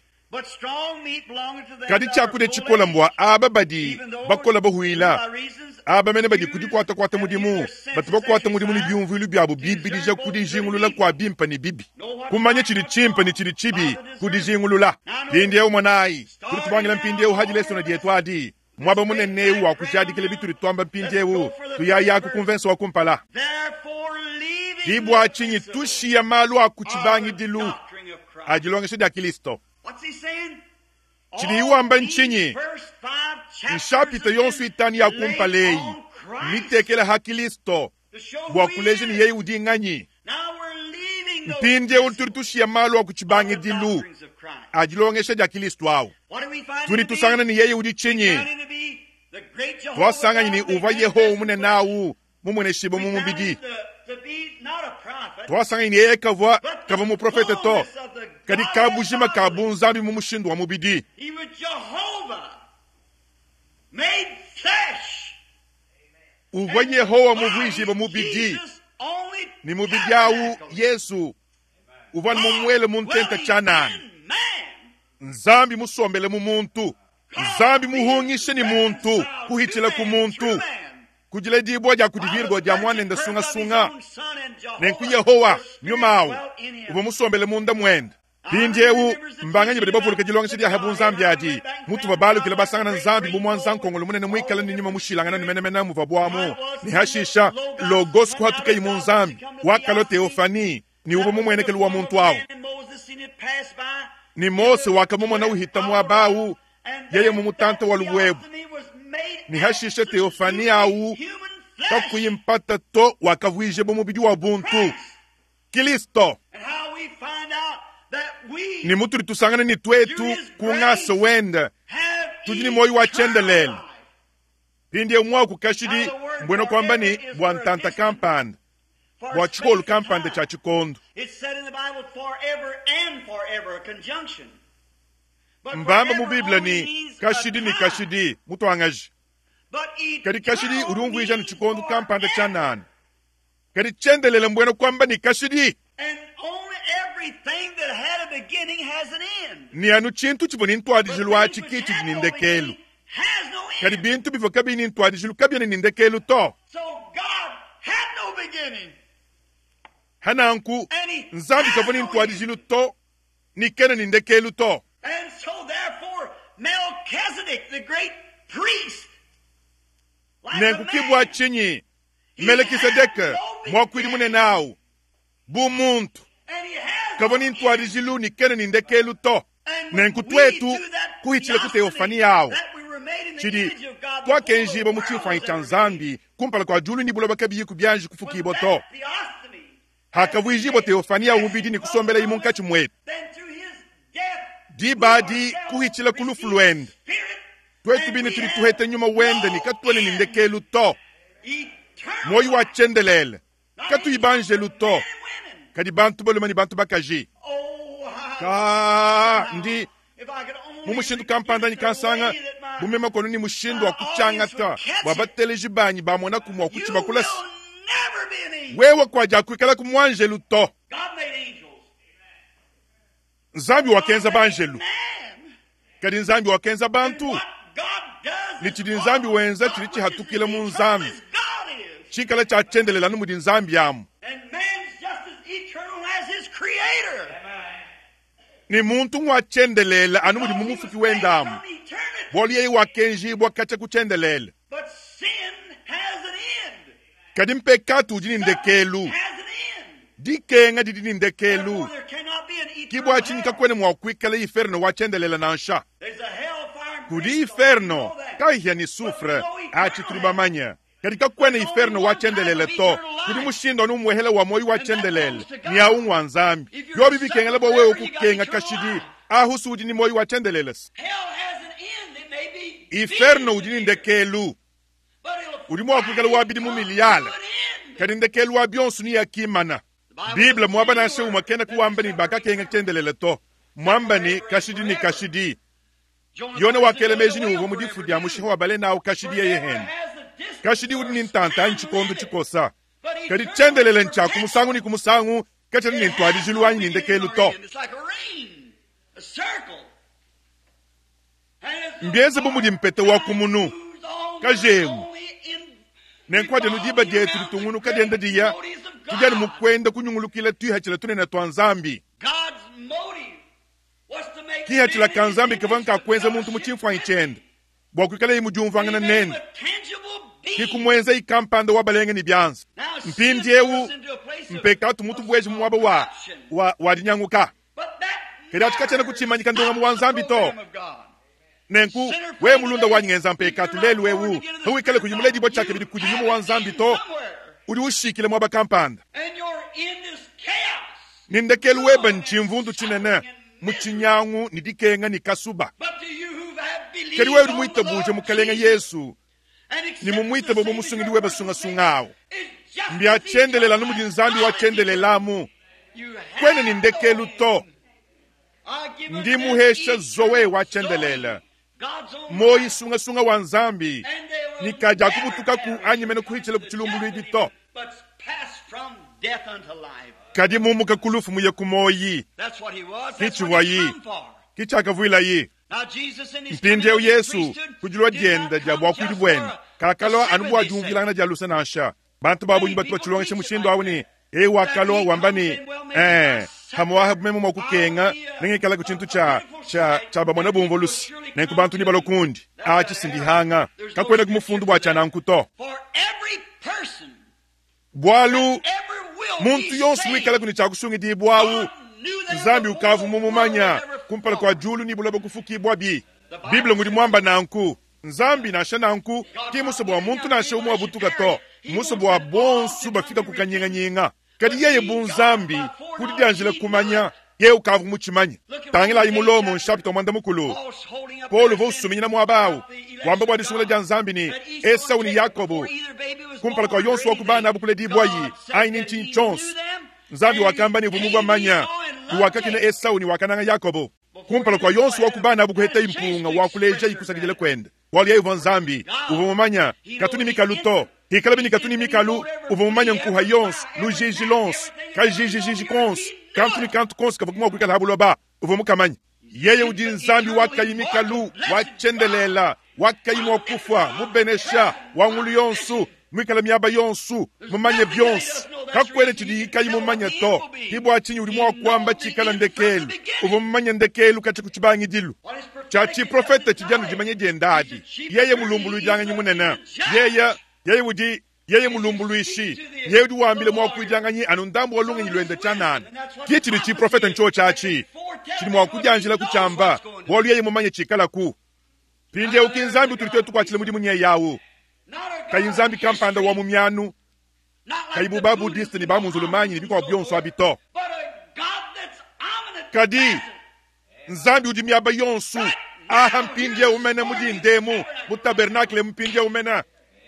kadi chakude chikola mbwa aba badi bakola bahuila aba mene badi kudi kwata mudimu bati bakwata mudimu ni byumvu ilu byabo bibi dija kudi jingulula kwa bimpa ni bibi kumanye chili chimpa ni chili chibi kudi jingulula pindi ewu monai kudi kubangila mpindi ewu haji leso na dietwadi mwaba munene ewu wakujadi kile bitu lituamba mpindi ewu tuyaya kukumvenso wakumpala kibwa chinyi tushi ya malu akuchibangi dilu ajilonge shidi ya Kilisto chini iwamba nchinyi nshapita yonsu itani ya kumpalei nitekele hakilisto bwakuleje ni yei udinganyi mpinde ulturitushi ya malu wa kuchibangi dilu ajilongeshe ja Kilisto wao turi tusangana ni yei udichinyi twasangana ni uva yeho umune nawu mumune shibo mumubidi twasangana ni yei kava mu profete to kadi kabujima kabunzambi mumushindu wa mubidi He was Jehovah made flesh. uva yehowa muvwishiba mubidi ni mubidi yawu Yesu uva mumwele muntenta chanani nzambi musombele mu muntu nzambi muhungishe ni muntu kuhitila ku muntu kujile dibwa ja kudivirgo ja mwane ndasunga nenku yehowa nyumawu uva musombele munda mwenda pinjewu mbanga nyibede bavuluka jilonga shidi ahabu nzambi adi mutu babalu kila basanga na nzambi bumu nzankongo lumune mwikala ni nyuma mushilanga na nimene muvabwamu ni hashisha logos kwa hatuka imu nzambi wakalo teofani ni ubo mumwenekele wa muntu wawo ni Mose wakamumo na uhitamu abawu yeye mumutanta waluwebu ni hashisha teofani awu takuyimpata to wakavuije bomubidi wa buntu Kristo ni mutu litusangana ni twetu kungasa wenda tujini moyo wa chendelele pindi umwa kukashidi mbweno kwamba ni bwantanta kampanda bwa chikolu kampanda cha chikondo mbamba mu Biblia ni kashidi mutu angaji kadi kashidi urumvuisha ni chikondo kampanda cha nani kadi chendelele mbweno kwamba ni kashidi ni anu chintu chiboni ntwadijilu wa chikichi nindekelu kadi bintu bifo kabini ntwadijilu kabini nindekelu to hananku nzambi kaboni ntwadijilu to nikena nindekelu to nenku kibwa chinyi Melkisedeka mwakwiri mune nao bumuntu kaboni ntwadijilu nikena nindekelu to nenku twetu kuhichile kuteofani yao chidi kwa kenjiba muchifanyi cha nzambi kumpala kwa julu ni buloba kabiyi kubyanji kufukibo to hakavuijibo teofani yao ubidi ni kusombela imunka chimwetu dibadi kuhichile kulufu lwende twetu bini tuli tuhete nyuma wende ni katwele nindekelu to moyo wa chendelele katu ibanjelu to kadi bantu boluma ni bantu bakaji ndi mumushindu kampanda ni kansanga bumema kono ni mushindu wa kuchangata wabateleji banyi bamona kumwa kuchiba kulasi wewe kwa jakwikala kumwanjelu to nzambi wakenza banjelu kadi nzambi wakenza bantu lichidi nzambi wenza chilichi hatukile mu nzambi chikala cha chendelela numudi nzambi yamu ni muntu wa chendelela anumudi mumufuki wendamu boli yei wakenji bwakacha kuchendelela kadi mpekatu ujini ndekelu dikenga didi ndekelu kibwa chinika kwene mwakwikala iferno wa chendelela nansha kudi iferno kaihya ni sufre achituribamanya katika kwene iferno wa chendelele to kudi mushindo numwehele wa moyo wa chendelele ni aunwa nzambi yobi bikengele bo wewe kukenga kashidi ahusu ujini moyo wa chendelele iferno ujini ndekelu udimo wakukala wabidi mumiliyala kadi ndekelu wa bionsu ni yakimana Biblia mwaba na se umakena kuwamba ni baka kenga chendelele to mwamba ni kashidi yone wakele mejini uvo mudifudi amushiho wabale na ukashidi ye hen kashidi udini ntanta nchikondo chikosa kadi chendelele ncha kumusangu ni kumusangu kachani ni ntwadijilu wanyi nindekelu to mbieze bumudi mpete wakumunu kajemu nenkwade nudiba dietu litungunu kadenda diya tujani mukwenda kunyungulukila tuyihachila tunena twa nzambi kihachila kanzambi kavanka kwenza muntu muchimfwa ichenda bwakwikala imujumvanga na nene kikumwenza ikampanda wabalenge ni byanza mpindiewu mpekatu mutu bweji mwaba wadinyanguka keda chikachana kuchimanyika ndonga muwanzambi to nenku we mulunda wanyenza mpekatu lelu wewu hawikale kujimuledi bochake bidi kujinyumu wanzambi to udi ushikile mwaba kampanda nindekelu weba nchimvundu chinene muchinyangu nidikenga nikasuba kedi we udi muita buje mukalenga Yesu ni mumuita bobo musungidi weba sunga mbia chendelela numudi nzambi wa chendelelamu kwene nindekelu to ndi muhesha zowe wa chendelela moyi sunga wa nzambi nikaja kubutuka ku anyemene kuhichele kuchilumbulu ibito kadi mumuka kulufu muye kumoyi kichiwayi kichakavuila yi mpindewu Yesu kujulwa dienda jabwa kujibwene kakalo anubuwa jungilana jalusa nasha bantu babu nyibatu bachulongeshe mushindo awuni wakalo wambani hamoaha memo mwakukenga nengekala ku chintu cha bamona bomvolusi nenkubantu ni balokundi achi sindihanga kakwenda kumufundu bwachana nkuto bwalu muntu yonse wikala kuni chakusungi di bwawu nzambi ukavu mumumanya kumpala kwa julu ni bulabo kufukibwa bi biblia ngudi mwamba nanku nzambi nasha nanku ki musobo wa muntu nasha umu wabutuka to musobo wa bonsu bafika kukanyenga kadi yeye bunzambi kudi dianjile kumanya ye ukavu muchimanya tangila imulomo nshapita mwanda mukulu Paulo vo sumina mwabawu wamba bwa disungula ja nzambi ni Esau ni Yakobo kumpala kwa yonsu wakubana abukule dibwayi aini nchin chons nzambi wakamba ni vumugwa manya kuwakakine Esau ni wakananga Yakobo kumpala kwa yonsu wakubana abukuheta impunga wakuleja ikusagijele kwenda wali ya hivyo nzambi uvumumanya katuni mikalu to hikalabi ni katuni mikalu uvumumanya nkuha yonsu lujiji lons kajiji kons kantuni kantu kons kavukuma wakwikala habulo ba uvumukamanya yeye udi nzambi wakayimikalu wachendelela wakayimu wakufwa mubenesha wangulu yonsu mwikala miaba yonsu mumanye byonsu kakwele chidi ikayimumanya to hibu achinyi ulimu wakwamba chikala ndekelu uvumumanya ndekelu kachi kuchibangi dilu chachi profeta chijanu jimanye jendadi yeye mulumbulu ijanga nyimunena yeye mulumbulu ishi yeye udi wambile mwakuijanga nyi anundambu walunga nyiluende chanana kie chidi chi profeta ncho chachi chidi mwakujanjila kuchamba walu yeye mumanye chikala ku pinde ukinzambi tulitetu kwa chile mudi munye yawu kayinzambi kampanda wa mumyanu kayibu babu disti ni bamu nzulumanyi ni biko byonso abito kadi nzambi udi miaba yonsu aha mpindye umena mudi ndemu mutabernakle mpindye umena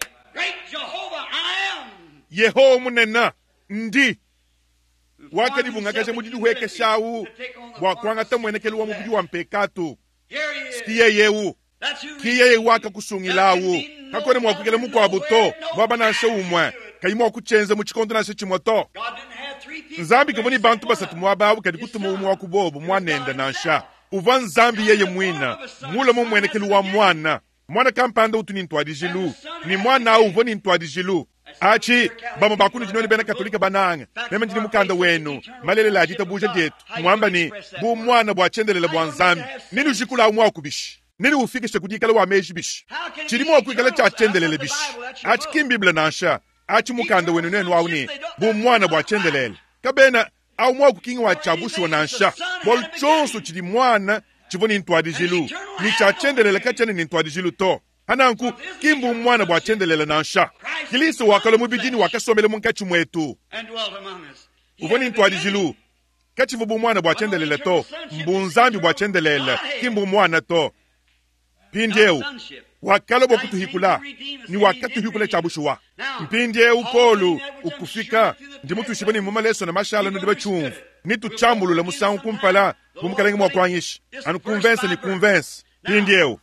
Yeho munena ndi wakadi bungakaje mudi duhweke shawu wakwanga tamwenekelu wa mubudi wa mpekatu sikiye yewu kiye waka kusungilawu kakone mwakukele muko abuto baba nashe umwe kayimo kuchenze mu chikondo nashe chimoto nzambi keboni bantu basatu mwababu kadi kutuma umwe wakubobo mwanenda nasha uva nzambi yeye mwina mule mumwenekelu wa mwana kampanda utuni ntwadijilu ni mwana uvo ni ntwadijilu achi bamo bakunu jinoni bena katolika bananga meme njini mukanda wenu malele la jita buje jetu mwamba ni bu mwana bwa chendelela bwa nzambi nini ujikula umwa kubishi nini ufikishe kudikala wa meji bishi chirimo kwikala cha chendelele bishi achi kimbibla nasha achi mukanda wenu nenu wauni bu mwana bwa chendelele kabena au mwa kukingi wa chabushu wa nasha bol chonso chidi mwana chivoni ntwadijilu ni cha chendelele kachani ni ntwadijilu to hananku kimbu mwana bwa chendelele nasha kilisi wakalo mubidini wakasomele munkachi mwetu uvoni ntwadijilu kachivu bu mwana bwa chendelele to mbunzambi bwa chendelele kimbu mwana to pindeu wakalo bwa kutuhikula ni wakatuhikula chabushuwa mpindeu polu ukufika ndi mutu shibani mumaleso na mashala nudiba chumvu nitu chambulu la musangu kumpala kumkalengi mwa kwanyishi anu convince ni convince pindeu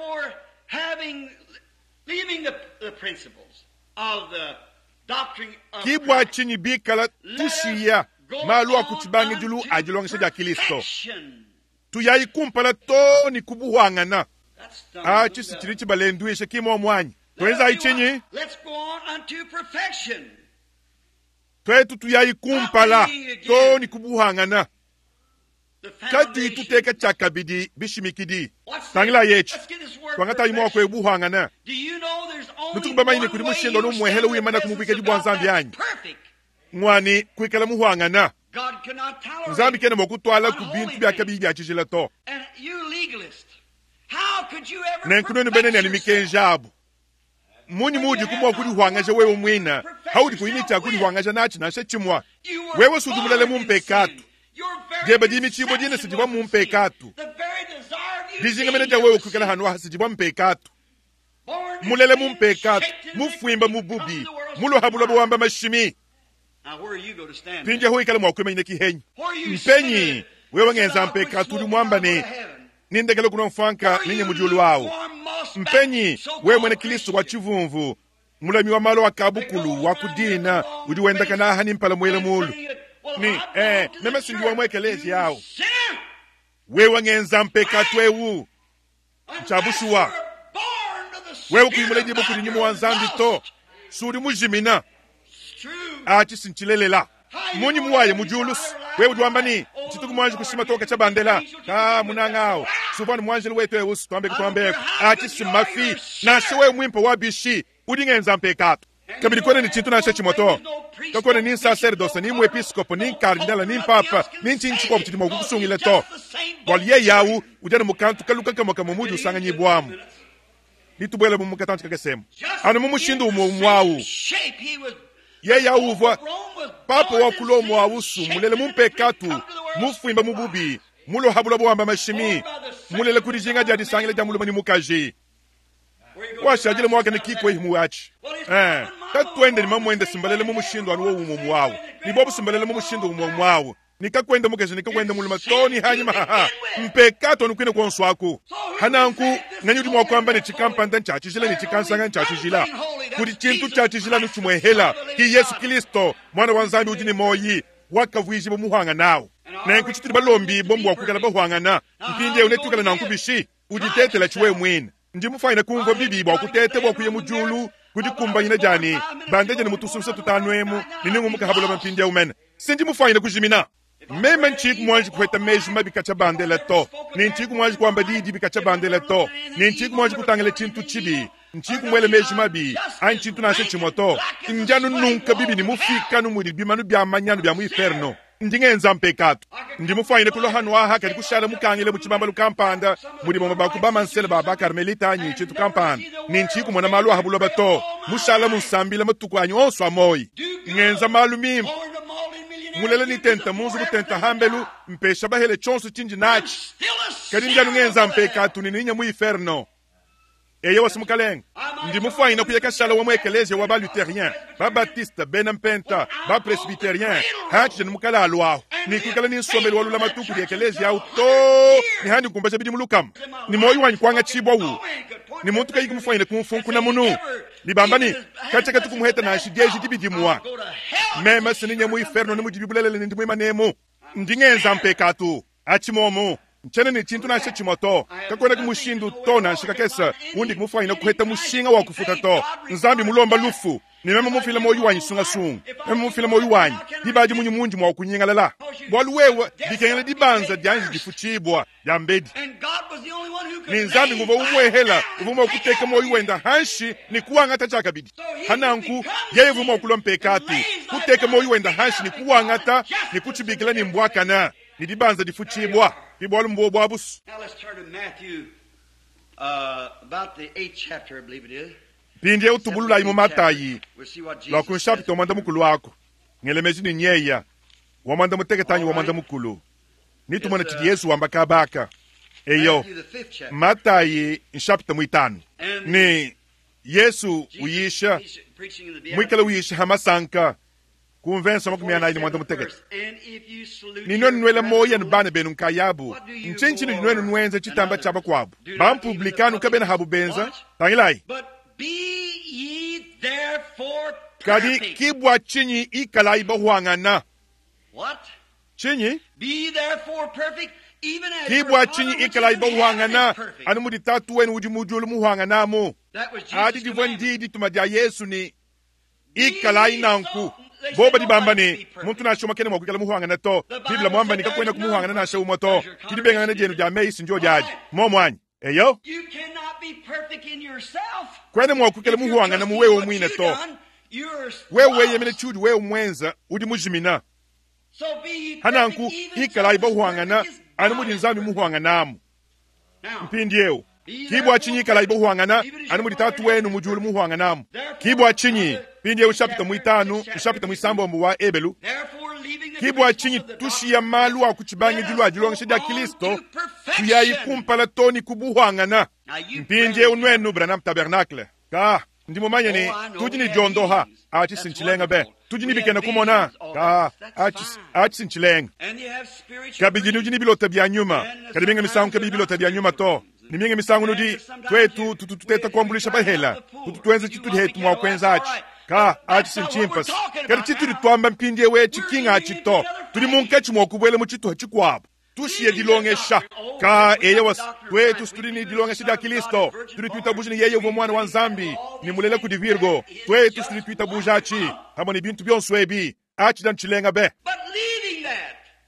the principles of the doctrine of kibwa chini bikala tushiya malu akuchibangi julu ajilongisha ja Kristo tuyayi kumpala to ni kubuhangana achi sichirichi balenduisha kimo mwanyi tweza aichinyi let's go on unto perfection twetu tuyayi kumpala to ni kubuhangana kati tuteka chakabidi bishimikidi tangila yechi twangata imo kwa buhangana nutukubamanyine kuri mushinga no mwehelo wimana kumubike di bwanzambi yanyi mwani kwikala muhangana nzambi kene mokutwala ku bintu byakabi byachijila to nenkuno benene alimikenjabu muni mudi kumwa kuri hwangaje wewe mwina haudi kuinita kuri hwangaje nachi nashe chimwa wewe sudumulele mumpekatu jeba jimi chibo jine sijiba mumpekatu dijinga meneja wewe kwikala hanwa sijiba mpekatu mulele mumpekatu mufwimba mububi mulo habulo bwamba mashimi pinje hui kala mwakwema ine kihenyi mpenyi wewe ngenza mpekatu uri mwamba ni nindekele kuno mfanka ninye mujulu wao mpenyi wewe mwene Kristo wa chivumvu mulami wa malo wakabukulu wakudina udi wenda kana hani mpala mwele mulu ni meme sindi wa mwekelezi yao wewe ngenza mpekatu wewu mchabushuwa wewe kuimule jibu kuri nyimu wanzambi to suri mujimina achi sinchilelela muni muwaye mujulus wewe tuambani chituku mwanje kushima toka cha bandela ka munangao subani mwanje wetu eusu tuambe ati simafi na shewe mwimpo wabishi udingenza mpekato kabili kwene ni chintu na chimoto kakone ni sacerdoce ni mwepiskopo ni cardinal ni papa ni chinchiko kuti mo kusungile to bolye yawu udana mukantu kaluka kama mudu sanga nyibwamu litubwele mu mukatanti kakesemo anu mumushindu umwawu ye yawu vo papa wa kulomo awusu mulele mumpekatu mufimba mububi mulo habula bwamba mashimi mulele kurijinga jadi sangile jamulo mani mukaji washajile mwaka ni kiko himu wachi katwende ni mamwende simbalele mumushindu anuwo umumu wawu ni bobu simbalele mumushindu umumu wawu nikakwende mukeje nikakwende mulima toni hanyuma haha mpekato nukwine kwa nswaku hananku nganyudi mwakwamba ni chikampanda nchachijila ni chikansanga nchachijila kuri chintu chachijila nuchumwehela ki Yesu Kristo mwana wa Nzambi ujini moyi wakavuiji bomuhanga nawo nenku chitiri balombi bombu wakukala bahuangana mpinde unetukala na nkubishi ujitetela chiwe mwina ndimufaina kungo bibi bwakutete bwakuye mujulu kujikumba nyina jani bandeje ni mutusumse tutanwemu ninungu mukahabula mpinde umene sindimufaina kujimina meme nchiku mwanji kuheta meji mabikacha bandele to ni nchiku mwanji kuamba didi bikacha bandele to ni nchiku mwanji kutangele chintu chibi nchiku mwele meji mabi an chintu nashe chimoto njanu nunka bibi ni mufika numudi bimanu bia manyanu bia muiferno ndingenza mpekato ndimufaine kulo hanu aha kadi kushara mukangile muchibamba lukampanda muri bomba bakubama nsele baba Carmelita anyi chitu kampanda ni nchiku mwana malu ahabulo bato mushala musambila matuku anyi onso amoyi ngenza malu mimpa mulele ni tenta munzu kutenta hambelu mpesha bahele chonsu chinji nachi kadi njanu ngenza mpekatu ni ninya muiferno eye wasimukalenga ndimufaina kuyeka shala wa mwekeleze wa ba luterien ba baptiste benampenta ba presbyterien hachi nimukala alwao ni kukala ni nsomelo walula matuku di ekeleze ya uto ni handi kumbacha bidi mulukam ni moyo wanyi kwanga chibwa wu ni muntu kayi kumufaina kumfunku na munu ni bambani kacha katu kumuheta na ashigeji dibidi muwa mema sininye muiferno ni mujibibulele ni ndimu imanemu ndingenza mpekatu achimomo nchene ni chintu na chimoto kakwenda kumushindu to na shikakesa undi kumufaina kuheta mushinga wa kufuta to Nzambi mulomba lufu ni mema mufile moyu wanyi sunga sunga mema mufile moyu wanyi dibaji munyi munji mwa kunyingalala bwaluwewe dikengele dibanza dianji difuchibwa yambedi ni Nzambi nguva umwehela uvuma kuteka moyu wenda hanshi ni kuwangata chakabidi hananku yeye uvuma kulompekatu kuteka moyu wenda hanshi ni kuwangata ni kuchibikila ni mbwakana ni dibanza difuchibwa Now let's turn to Matthew, about the 8th chapter, I believe it is. Pindie utubulula imu Matayi. We'll see what Jesus la kunshapi to manda mukulu wako. Ngelemezi ni nyeya. Wamanda muteke tanyi wamanda mukulu. Nitu mwana chidi Yesu wambaka baka. Eyo. Matayi nshapita muitanu. Ni Yesu uyisha. Mwikala uyisha hamasanka. Kunvensa makumia ili mwanda muteke. Ninwe nwele moya nbane benu nkayabu. Nchenchi ni nwele nwenze chitamba chaba kwabu. Bampublikanu kabena habu benza. Tangilai. Be ye therefore Kadi kibwa chinyi ikalai bahuangana. What? Chinyi? Be therefore perfect, even as kibwa chinyi ikalai bahuangana. Anu mudi tatu wenu ujimujulu muhuangana mo. Adi divandidi tumadia Yesu ni ikalai nanku. Boba di bamba ni muntu na shoma kene mwakukala muhuangana to. Bibla mwamba ni kakwena kumuhuangana na shawu moto. Kidibenga na jenu jame isi njo jaji. Momwanyi. Eyo? You cannot be perfect in yourself. Kwene mwakukala muhuangana muwewe mwine to. Wewe yemene chudi wewe mwenza udi mujimina. So be ye Hananku perfect, even ikalai as bahuangana. perfect is Anu God. mudi nzami muhuanganamu. Now, Mpindieo. Kibwa chinyi ikalai bahuangana. Anu mudi tatu wenu mujulu muhuanganamu. Kibwa chinyi. Pindieo shapita muitanu. Shapita muisambo mbuwa ebelu. therefore, leaving the Kibwa principles chinyi of the tushi ya malu wa kuchibangi jilu ajilwa ngishida Kristo. Tuyayi kumpala toni kubuhuangana. Mpinje unwenu branam tabernacle. Ka, ndimo manye ni, tuji ni jondoha, achi sinchilenga be. Tuji ni bikena kumona, ka, achi sinchilenga. And you have spiritual Kabiji nuji ni bilota bia nyuma. Kadibinga misangu kabi bilota bia nyuma to. Niminga misangu nudi, twetu, tututeta kuambulisha bahela. Tutuenze chitu hetu mwa kwenza achi. Ka, achi sinchimpas. Kadi chitu di tuamba mpindie we chikinga achi to. Tuli munkechi mwa kubwele mchitu hachi kwabu. Tushiye dilongesha. Ka eye was twetu studini dilongesha da Kristo. Tuli tuita bujini yeye uvo mwana wa Nzambi. Ni mulele kudivirgo. Twetu studini tuita bujachi. Hamo ni bintu bionswebi. Achi dan chilenga be. But leaving that,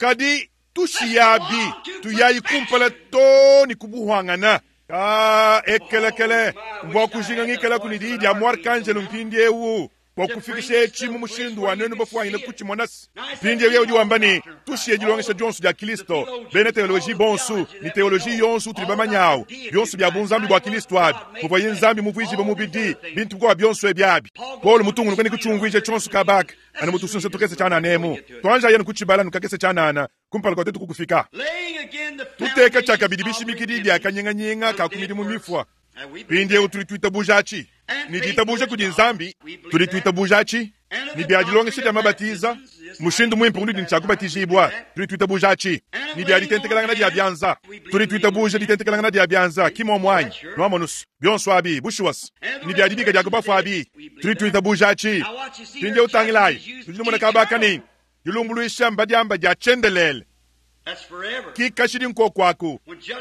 kadi tushiyabi tuyayi kumpala to ni kubuhangana ekelekele mbwa kujinga ngikela kunididi amwar kanjelu mpindi ewu kwa kufikisha chimu mushindu wa nenu bafu wangile kuchi monas mpindi ewu di wambani tushiye jilongesha jonsu ya Kristo bene teoloji bonsu ni teoloji yonsu tulibama nyao yonsu bya bunzambi bwa Kristo wabi mubwa yinzambi muvuiji bamubidi bintu kwa byonsu ebyabi polo mutungu nukweni kuchungwije chonsu kabaka ana mutusunse tukese chana nemu tuanja yenu kuchibala nukakese chanana kumpala kwa tetu kukufika tuteka chaka bidibishi mikididi akanyenga kakumidi mumifwa pindi ewu tulituita bujachi nidita buja kudi nzambi tulituita bujachi ni biadilonge shida mabatiza mushindu mwimpu ngundi nchakubatiza tulituita bujachi ni biaditentekelanga na diabyanza tulituita buja ditentekelanga na diabyanza kimo mwanyi noamonus byonso abi bushuwas ni biadibika diakubafu abi tulituita bujachi pindi ewu tangilai tujilumuna kabakani yulumbuluisha mbadiamba diachendelele kikashidi nko kwako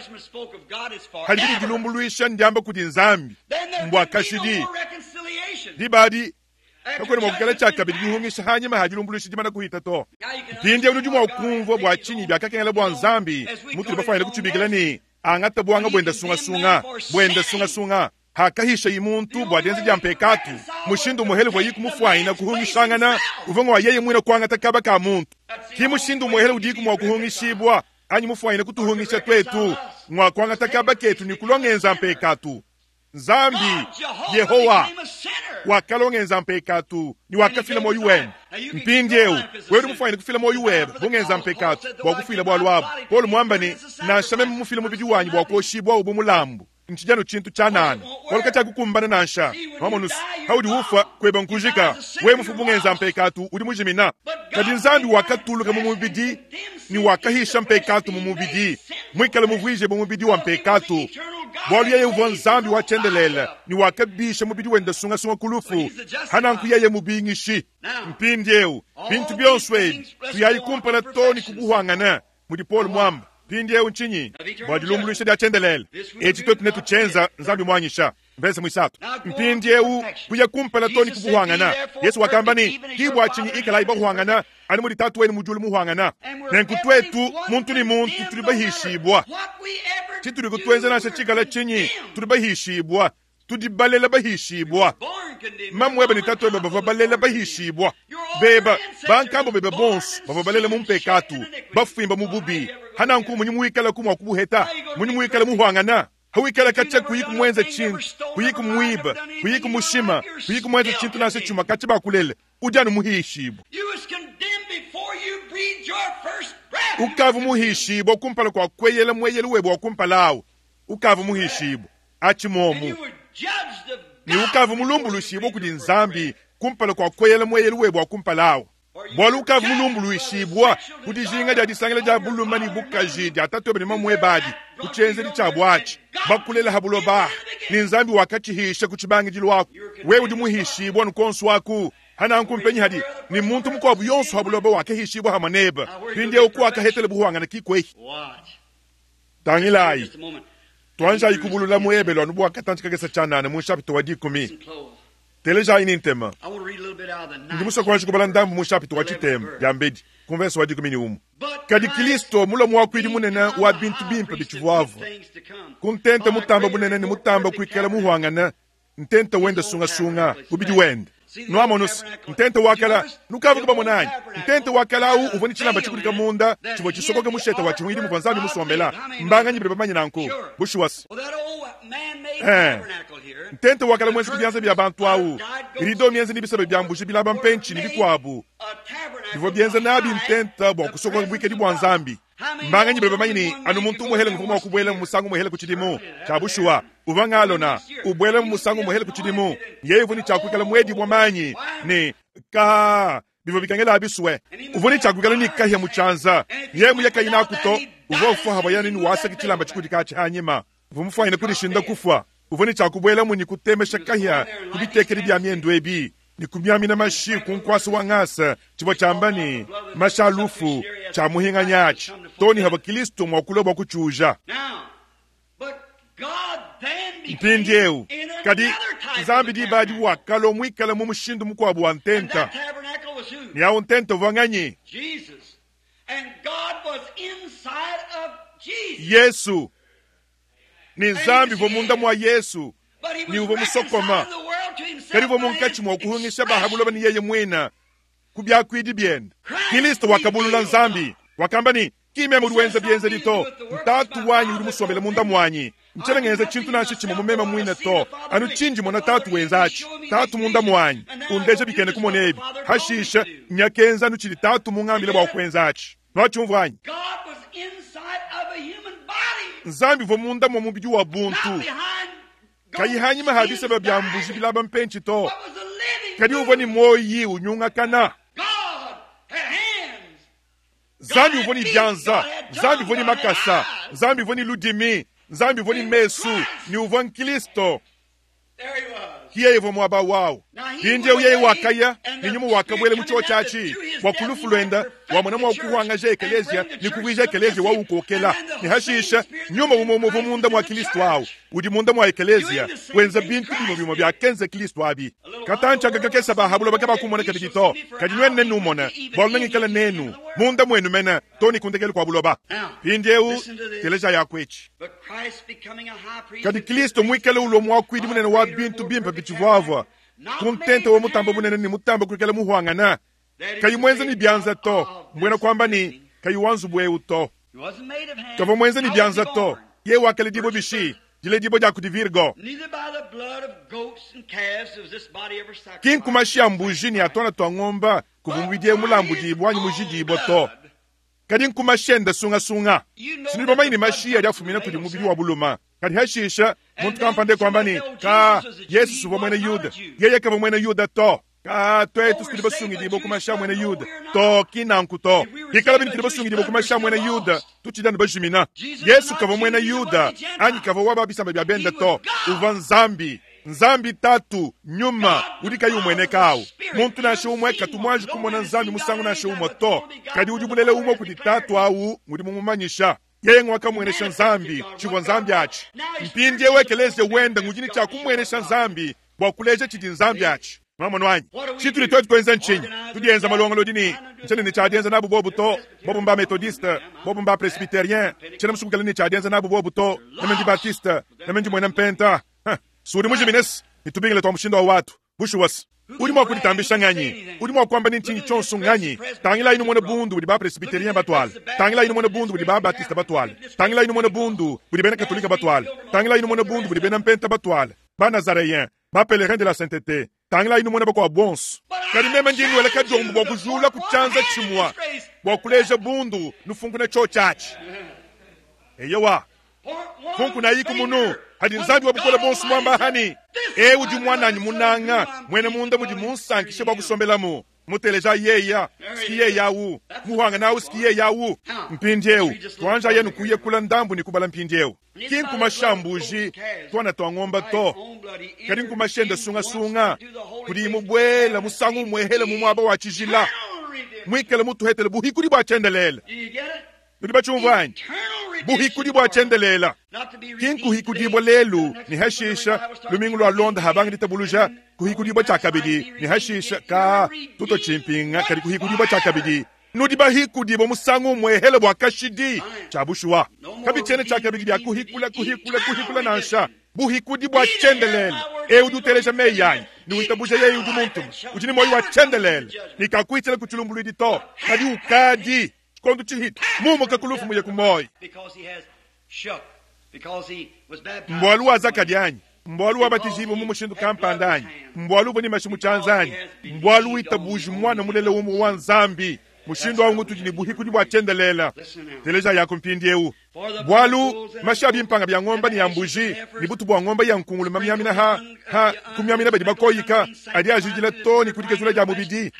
halibidi jilumbuluisha ndiamba kuti nzambi mbwa kashidi dibadi kakwene mwakukala chaka bidi gihungisha hanyima hajilumbuluisha jimana kuhita to pindi ya unujumwa ukumvo bwa chinyi bya kakengela bwa nzambi mutu libafahile kuchubigilani angata buwanga bwenda sunga hakahisha imuntu bwadenzi dya mpekatu mushindu muhele bwa yiku mufwaina kuhungishangana uvongo wa yeye mwina kuangata kaba ka muntu kimushindu muhele udiku mwa kuhungishibwa anyi mufwaina kutuhungisha twetu mwa kuangata kaba ketu ni kulongenza mpekatu nzambi Yehowa wakalongenza mpekatu ni wakafila mo yuwen mpindyewu weru mufwaina kufila mo yuweba bungenza mpekatu wakufila bwa lwabu polo mwambani na shame mufila mubidi wanyi wakoshibwa ubu mulambu nchijano chintu chanana walikacha kukumbana nansha mamonus haudi ufa kweba nkujika we mufubungenza mpekatu udi mujimina kadi nzambi wakatuluka mumubidi ni wakahisha mpekatu mumubidi mwikala muvwije mumubidi wa mpekatu bwali yeye uvo nzambi wachendelela ni wakabisha mubidi wenda sunga kulufu hananku yeye mubingishi mpindyewu bintu byonswe tuyayikumpana toni kubuhangana mudi polo mwamba pindi ewu nchinyi bwadilumbuluisha diachendelela eci twetune tuchenza nzambi mwanyisha mbense mwisatu mpindi ewu kuya kumpala toni kubuhangana Yesu wakambani kibwa chinyi ikala ibahuhangana ani mudi tatu weni mujulu muhangana nenku twetu muntu ni muntu tulibahishibwa chituli kutwenza nasha chikala chinyi tulibahishibwa tudibalela bahishibwa mamweba ni tatu eba babalela bahishibwa beba bankambo beba bonsu babalela mumpekatu bafimba mububi hananku munyi muikala kumwa kubuheta munyi muikala muhwangana hawikala kacha kuyiku mwenza chintu kuyiku mwiba kuyiku mushima kuyiku mwenza chintu nase chuma kacha bakulele ujanu muhishibwa ukavu muhishibwa kumpala kwa kweyela mweyela webo wakumpalawo ukavu muhishibwa achimomu ni ukavu mulumbulushibwa kudi nzambi kumpala kwa kweyela mweyela webo wakumpalawo bwala ukavu mulumbulushibwa kudi jinga dia disangela dia bulumani bukaji dia tatwebe ni mamwebadi kuchenze di chabwachi bakulela habulo ba ni nzambi wakachihisha kuchibangi jilu wako wewe di muhishibwa nukonsu waku hana nkumpenyi hadi ni muntu mukwabu yonsu habulo ba wakahishibwa hamaneba pindi uku wakahetele buhuanga na kikwehi tangilai tuanja ikubulula mwebelo nubu wakatanchika kesa chanane munshapito wadikumi teleja inintema ndimusa kwa shikubala ndambu munshapito wachitema yambedi konverso wadikumi ni umu kadi Kristo mula mwakwidi munena wa bintu bimpa bichivuavu kuntenta mutamba bunene ni mutamba kuikela muhuangana ntenta wenda sunga ubidi wenda noamonus ntenta wakala nukavu kuba monanyi ntenta wakala u uvoni chilamba chikulika munda chivo chisokoke musheta wa chimuidi muvanzambi musombela mbanga nyibire bamanyi nanku bushuwas ntenta wakala mwenzi kubyanza bya bantu au irido mienzi nibisebe byambushi bilaba mpenchi nibikwabu ivo byenza nabi ntenta bwa kusokoke bwike di bwanzambi mbanga nyibire bamanyi ni anu muntu muhele ngufuma wakubwele musangu muhele kuchidimu chabushuwa uvangalona ubwele musangu muhele kuchidimu yeye uvoni chakwikala mwedi mwamanyi ni ka bivo bikangela abiswe uvoni chakwikala ni kahya muchanza yeye muyaka inakuto uvofu habayani ni wasa kichilamba chikudika chanyima uvumufu ina kudishinda kufa uvoni chakubwele munyi kutemesha kahya kubitekeri bya miendo ebi ni kumyamina mashi kunkwasi wangasa chivo chambani mashalufu cha muhinga nyachi toni haba Kristo mwakuloba kuchuja mpindyewu kadi nzambi di badi wakalo mwikala mumushindu mukwabu wa ntenta ni au ntenta vanganyi Yesu ni nzambi vomunda mwa Yesu ni uvo musokoma kari vo munkachi mwa kuhungisha bahabulo ni yeye mwina kubya kwidi byenda Kristo wakabulula nzambi wakamba ni kime muruwenza byenze lito mtatu wanyu uri musombele munda mwanyi mchele ngeze chintu nashi chimo mumema mwina to anu chinji mona tatu wenzachi tatu munda mwanyi undeje bikene kumonebi hashisha nyakenza anu chili tatu mungambile bwa kwenzachi nwachumvanyi nzambi vo munda mwa mubiji wa buntu kayihanyi mahadise babyambuji bilaba mpenchi to kadi uvo ni moyi unyunga kana nzambi uvo ni byanza nzambi uvo ni makasa nzambi uvo ni ludimi nzambi uvo ni mesu ni uvo nkilisto kiye ivo mwaba wao hinje uyeye wakaya ni nyumu wakabwele mucho chachi wakulufu lwenda wamana mwa kuhanga ekelezia ni kuwija ekelezia wa ukokela ni hashisha nyuma umomo munda mwa Kristo wao udi munda mwa ekelezia wenza bintu bimo bya kenze Kristo abi katancha gakesa bahabulo bakaba kumona kabito kadinwenne numona bolngi kala nenu munda mwenu mena toni kundekele kwa buloba pindeu keleja yakwechi kadi Kristo mwikele ulo mwa kwidi munene wa bintu bimpa bichivava kuntente wa mutambo munene ni mutambo kurikele muhwangana kayi mwenza ni byanza to mwena kwamba ni kayi wanzu bwe uto kavo mwenza ni byanza to ye wakale dibo bishi jile dibo jaku di virgo kin kumashi ambuji ni atona to ngomba kuvumwidie mulambu dibo wanyu mujidi ibo to kadi nkumashenda sunga sinibo maini mashi ya fumina kudi mubiri wa buluma kadi hashisha muntu kampande kwamba ni ka Yesu subo mwene Yuda yeye kavo mwene Yuda to ka twetu skiriba sungi dibo kumasha mwene Yuda to kinanku to hikala bini kiriba sungi dibo kumasha mwene Yuda tuchidani bajimina Yesu kavo mwene Yuda anyi kavo waba bisamba bya benda to uva nzambi tatu nyuma udika yu mwene kao muntu na shumwe katumwaji kumona nzambi musangu na shumwe to kadi ujubulele umo kuti tatu au ngudi mumumanyisha yeye ngwaka mwenesha nzambi chibwa nzambi achi mpindie wekeleze wenda ngujini cha kumwenesha nzambi bwakuleje chidi nzambi achi mama nwanyi chitu litoe tukwenza nchinyi tudienza malonga lodini nchene ni chadienza nabu bobu to bobu mba metodiste bobu mba presbyterien chene msukukale ni chadienza nabu bobu to nemenji batiste nemenji mwena mpenta suri mujimines nitubingile twa mshindo wa watu bushuwas uri mwa kuditambisha nganyi uri mwa kwamba nchinyi chonso nganyi tangila inu mwene bundu budi ba presbyterien batwale tangila inu mwene bundu budi ba batiste batwale tangila inu mwene bundu budi bena katolika batwale tangila inu mwene bundu budi bena mpenta batwale ba nazareyen ba pelerin de la sainteté tangila inu mwene bakwa bonso kadi meme njini wele kadombu bwa kujula kuchanza chimwa bwa kuleja bundu nufungune cho chachi eyewa funku na yiku munu hadi nzambi wabukola bonsu mwamba hani uji mwana ni munanga mwene munda muji munsankishe bwa kusombelamu muteleja yeya skiye yawu muhanga nawu skiye yawu mpindeu twanja yenu kuye kula ndambu ni kubala mpindeu kinku mashambuji twana twangomba to kadi nkumashenda sunga kudi mubwela musangu mwehele mumwaba wa chijila mwikele mutu hetele buhikudi bwa chendelela nudi bachumvanyi buhikudi bwa chendelela kinku hikudi bwa lelu ni hashisha lumingu lwa londa habangi ditabuluja kuhikudi bwa chakabidi ni hashisha ka tuto chimpinga kadi kuhikudi bwa chakabidi nudi bahikudi bwa musangu mwehele bwa kashidi chabushuwa kabi chene chakabidi bya kuhikula nansha buhikudi bwa chendelela uduteleja meyanyi ni witabusha yeye udu muntu ujini moyi wa chendelela ni kakuitele kuchulumbulu idito kadi ukadi kondu chihit mumo kakulufu muye kumoyi mbwalu wa zakadianyi mbwalu wa batijibu mumu shindu kampandanyi mbwalu bani mashimu chanzanyi mbwalu itabuji mwana mulele umu wa nzambi mushindu wa ngutu jini buhikudi bwa chendelela teleja ya kumpindiewu mbwalu mashabi mpanga bya ngomba ni yambuji ni butu bwa ngomba ya nkungulu mamiyamina ha kumiyamina badi bakoyika adi ajujile toni kudike zula ja mubidi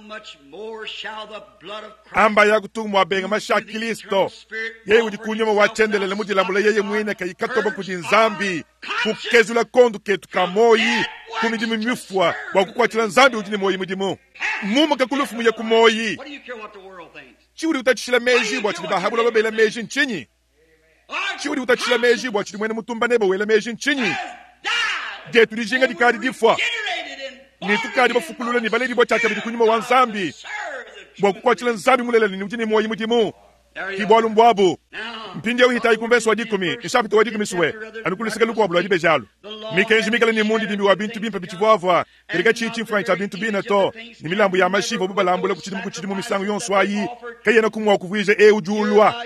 amba ya kutumwa benga masha Kristo yeye udikunyoma wa chendelela mudilambula yeye mwene kayikatoba kudi nzambi kukezula kondu ketu kamoyi kumidimi mifwa wakukwatila nzambi ujini moyi mudimu mumu kakulufu muye kumoyi chiuri utachila meji bwa chili bahabula babela meji nchinyi chiuri utachila meji bwa chili mwene mutumba nebo wela meji nchinyi getu dijinga dikadi difwa ni tukadi bafukulula ni baleri bwa chakabidi kunyuma wa nzambi bwa kukwatila nzambi mulele ni ujini moyi mudimu kibolu mbwabu mpinde uhita ikumbeso wadikumi ishapito wadikumi suwe anukulisika luku wabula dibejalo mikenji mikala ni mundi dimbi wa bintu bimpa bichivwavwa kereka chichi mfrancha bintu bina to ni milambu ya mashivo buba lambula kuchidimu misangu yonswayi kayena kumwa kuvwije ujulwa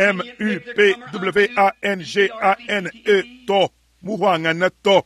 MUPWANGANE to muhwangana to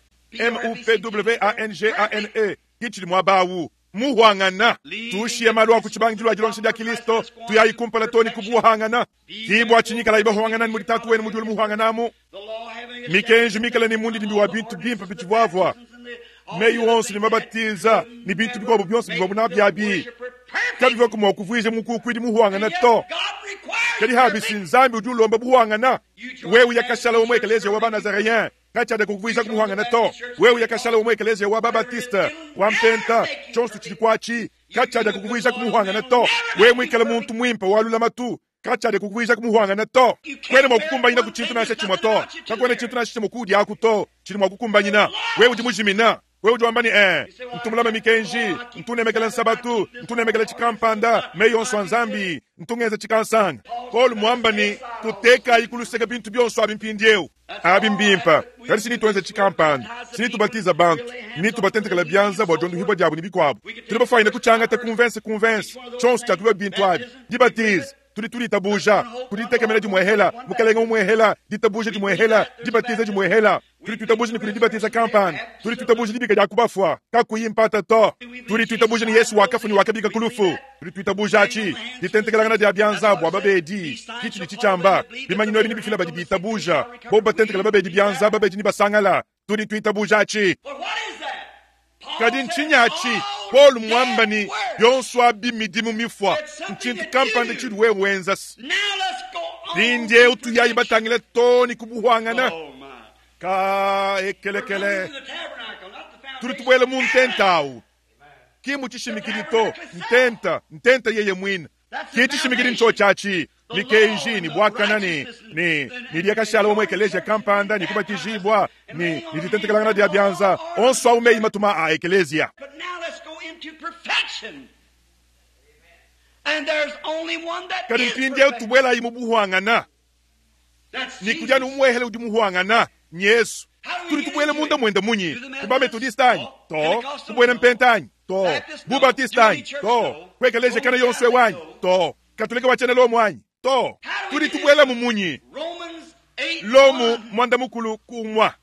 MUPWANGANE kichili mwabawu muhwangana tushie malwa kuchibangilwa jilonshi ya Kristo tuyayikumpala toni kubuhangana kibwa chinyikala ibahwangana ni mulitatu wenu mujulu muhwanganamu mikenji mikala ni mundi nimbi wa bintu bimpa bichivwavwa meyu wonsi ni mabatiza ni bintu bikobu byonsi bibabu na byabi kabiva kumwa kuvwije mukukwidi muhwangana to kadi habisi nzambi ujulomba buhwangana wewe yakashala omwekeleze wa Nazarien kachade kuvwisa kumuhwangana to wewe yakashala omwekeleze wa Baptista wa mpenta chonsu chilikwachi kachade kuvwisa kumuhwangana to wewe mwikala muntu mwimpa walula matu kachade kuvwisa kumuhwangana to kwene mwakukumba ina kuchintu nashe chimwa to kakwene chintu nashe chimukudi akuto chili mwakukumba ina wewe ujimujimina wewe ujwambani mtumulama mikenji mtune megala nsabatu mtune megala chikampanda meyonso nzambi mtungeza chikansanga Paul mwambani kuteka ikuluseka bintu byonso abimpindieu abimbimpa kali sini tuenze chikampanda sini tubatiza bantu ni tubatentekala byanza bojondo hibo jabu nibikwabo tuliba faina kuchanga te convince chonso chatuwe bintu abi dibatize tuli tabuja tulitekemela jimwehela mukalenga umwehela ditabuja jimwehela dibatiza jimwehela tuli ni dibatiza kampani tuli libika jakubafwa kakuyimpata to tuli ni Yesu wakafuni wakabika kulufu tuli chi ditentekelana dia byanza bwa babedi kichili chichamba bimanyino bini bifila badibitabuja bo batentekela babedi byanza babedi ni basangala tuli chi kadi nchinyachi Paul mwambani yonswa bimidimu mifwa nchintu kampande chidu wenzas rindye utu yayi batangile toni kubuhwangana ka ekelekele turutubwele mu ntentau kimu chishimikiri to ntenta yeye mwina kichishimikiri ncho chachi mikenji ni bwakana ni liyakashala omwekeleje kampanda ni kubatijibwa ni ditentekelana dia byanza onswa umeyi matuma a ekelezia kadi mpinde utubwela imubuhwangana ni kujani umwehele udimuhwangana Yesu tuli tubwele munda mwenda munyi kuba metodistani to kubwele mpentanyi to bubatistani to kwekeleje kana yonswe wanyi to katolika wachene lo mwanyi to tuli tubwele mumunyi lomu mwanda mukulu kumwa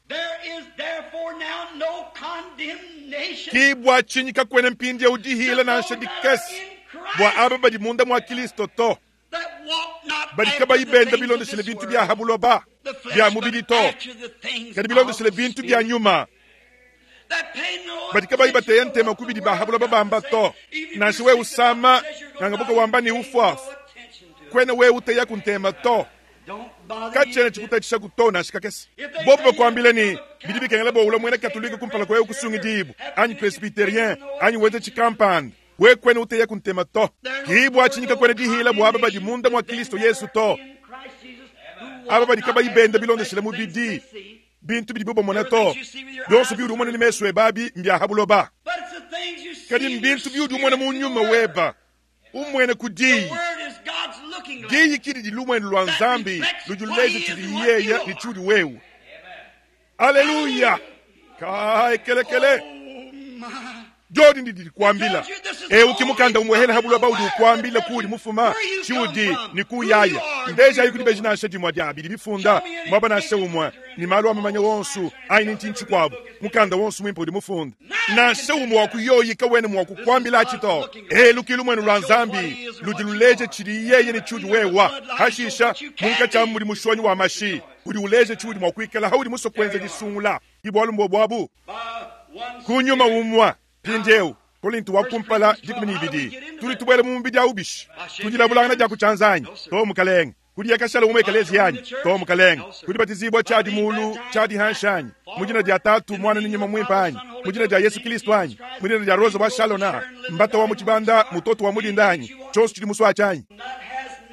kibwa chinyika kwene mpindi ya ujihila na nshadikesi bwa ababa di munda mwa Kristo to badikaba ibenda bilondo shile bintu bya habuloba bya mubili to kadi bilondo shile bintu bya nyuma badikaba ibateye ntema kubidi ba habuloba bamba to nashiwe usama nangabuka wambani ufafu kwene we uteya kuntema to kachene chikutachisha kutona shikakesi bobo kwambile ni bidibi kengele bo ulo mwene katolika kumpala kwa kusungi dibu anyi presbyterien anyi wete chikampanda we kwene uteya kuntema to hibu achinyika kwene dihila mu ababa di munda mwa Kristo Yesu to ababa di kaba ibenda bilondo shile mu bidi bintu bidi bobo mwana to yonsu biudu mwana ni meswe babi mbya habuloba kadi mbintu biudu mwana mu nyuma weba umwene kudiyi giyi kiri di lumwene lwa nzambi lujuleze chidi yeya ni chudi wewu aleluya kai kelekele jodi ndi kwambila ukimukanda umwehela habula baudi kwambila kuli mufuma chudi ni kuyaya ndeja yikudi bejina shedi mwadiabi bifunda mwaba na shewumwa ni malu amamanya wonsu aini ntinchi kwabo mukanda wonsu mwimpo di mufunda na shewumwa kuyoyi kawene mwa kukwambila chito lukilu mwenu lwa nzambi lujiluleje chidi yeye ni chudi wewa hashisha munka chamuri mushwanyi wa mashi udi uleje chudi mwa kuikala haudi muso kwenze jisungula ibolu mbobwabu kunyuma umwa pindeu kolintu wakumpala dikmini bidi tuli tubwele mumbidi ya ubishi tujila bulangana jaku chanzanyi to mukaleng kudi yakashala umekelezi yanyi to mukaleng kudi batizibwa chadi mulu chadi hanshanyi mujina dia tatu mwana ninyima mwimpa anyi mujina dia Yesu Kristo anyi mujina dia Rosa wa Shalona mbata wa muchibanda mutoto wa mudindanyi chosu chidi muswa chanyi